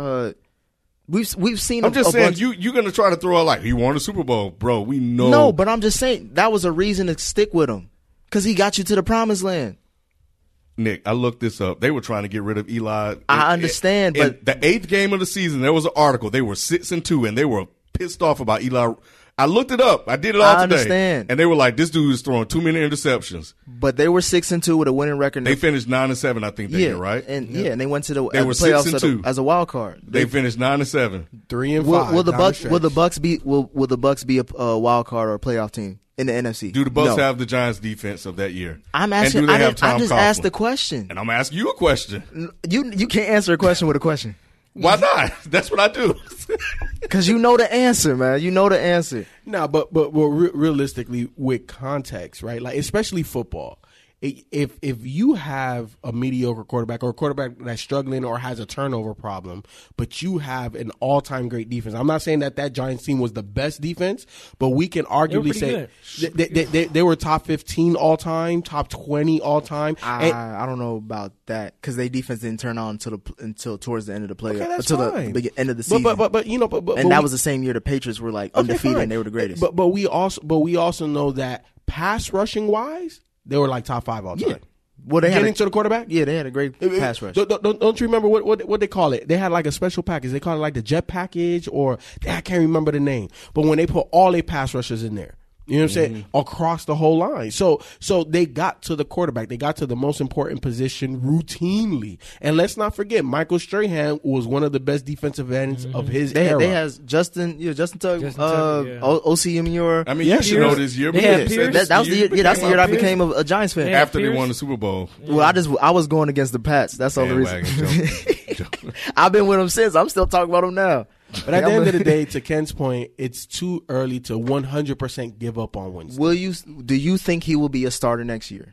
We've seen. I'm just saying you're gonna try to throw out like he won a Super Bowl, bro. We know. No, but I'm just saying that was a reason to stick with him because he got you to the promised land. Nick, I looked this up. They were trying to get rid of Eli. I understand, but the 8th game of the season, there was an article. They were 6-2, and they were pissed off about Eli. I looked it up. I did it all today. I understand. And they were like, this dude is throwing too many interceptions. But they were 6-2 with a winning record. They finished 9-7, I think, that year, right? And and they went to the playoffs 6-2 as a wild card. They finished 9-7, 3-5. Will the Bucks be a wild card or a playoff team in the NFC? Do the Bucks have the Giants defense of that year? I'm asking. And do they have Tom I just Coughlin? asked the question. And I'm asking you a question. You can't answer a question with a question. Why not? That's what I do. Because you know the answer, man. You know the answer. No, but realistically, with context, right? Like especially football, if you have a mediocre quarterback or a quarterback that's struggling or has a turnover problem, but you have an all-time great defense. I'm not saying that Giants team was the best defense, but we can arguably say they were top 15 all-time, top 20 all-time. I don't know about that because their defense didn't turn on until towards the end of the playoffs, okay, until the end of the season. But that was the same year the Patriots were like undefeated and they were the greatest. But we also know that pass rushing wise, they were like top 5 all time. Yeah. Well, they getting to the quarterback. Yeah, they had a great pass rush. Don't you remember what they call it? They had like a special package. They call it like the jet package, or I can't remember the name. But when they put all their pass rushers in there, you know what I'm saying? Across the whole line. So they got to the quarterback. They got to the most important position routinely. And let's not forget, Michael Strahan was one of the best defensive ends of his era. They has Justin Tuck, O.C. Emuyor. I mean, you should know this year. That's the year that I became a Giants fan. After they won the Super Bowl. Well, I was going against the Pats. That's all the reason. I've been with them since. I'm still talking about them now. But at the end of the day, to Ken's point, it's too early to 100% give up on Winston. Do you think he will be a starter next year?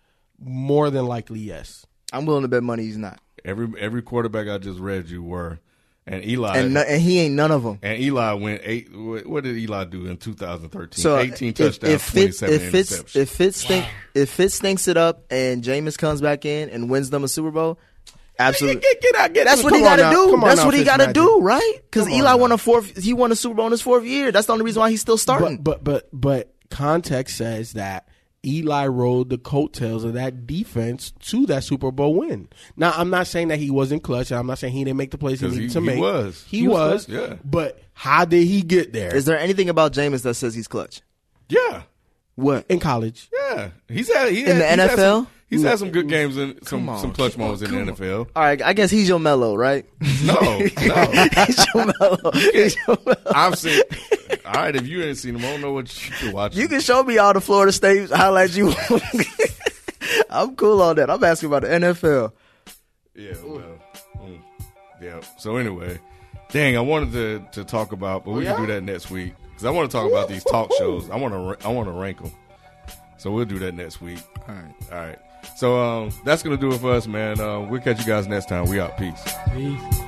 More than likely, yes. I'm willing to bet money he's not. Every quarterback I just read you were, and Eli, and he ain't none of them. And Eli went 8. What did Eli do in 2013? So 18 touchdowns, 27 interceptions. If Fitz stinks it up and Jameis comes back in and wins them a Super Bowl. Absolutely. That's what he got to do. That's what he got to do, right? Because Eli won he won a Super Bowl in his 4th year. That's the only reason why he's still starting. But context says that Eli rode the coattails of that defense to that Super Bowl win. Now, I'm not saying that he wasn't clutch. I'm not saying he didn't make the plays he needed to make. He was. Yeah. But how did he get there? Is there anything about Jameis that says he's clutch? Yeah. What? In college. Yeah. In the NFL? He's had some good games and some clutch moments in the NFL. All right, I guess he's your Melo, right? No. He's your Melo. I've seen. All right, if you ain't seen him, I don't know what you can watch. You can show me all the Florida State highlights you want. I'm cool on that. I'm asking about the NFL. Yeah, well, yeah. So anyway, dang, I wanted to talk about, but we can do that next week because I want to talk about these talk shows. I want to rank them. So we'll do that next week. All right. So that's gonna do it for us, man. We'll catch you guys next time. We out. Peace. Peace.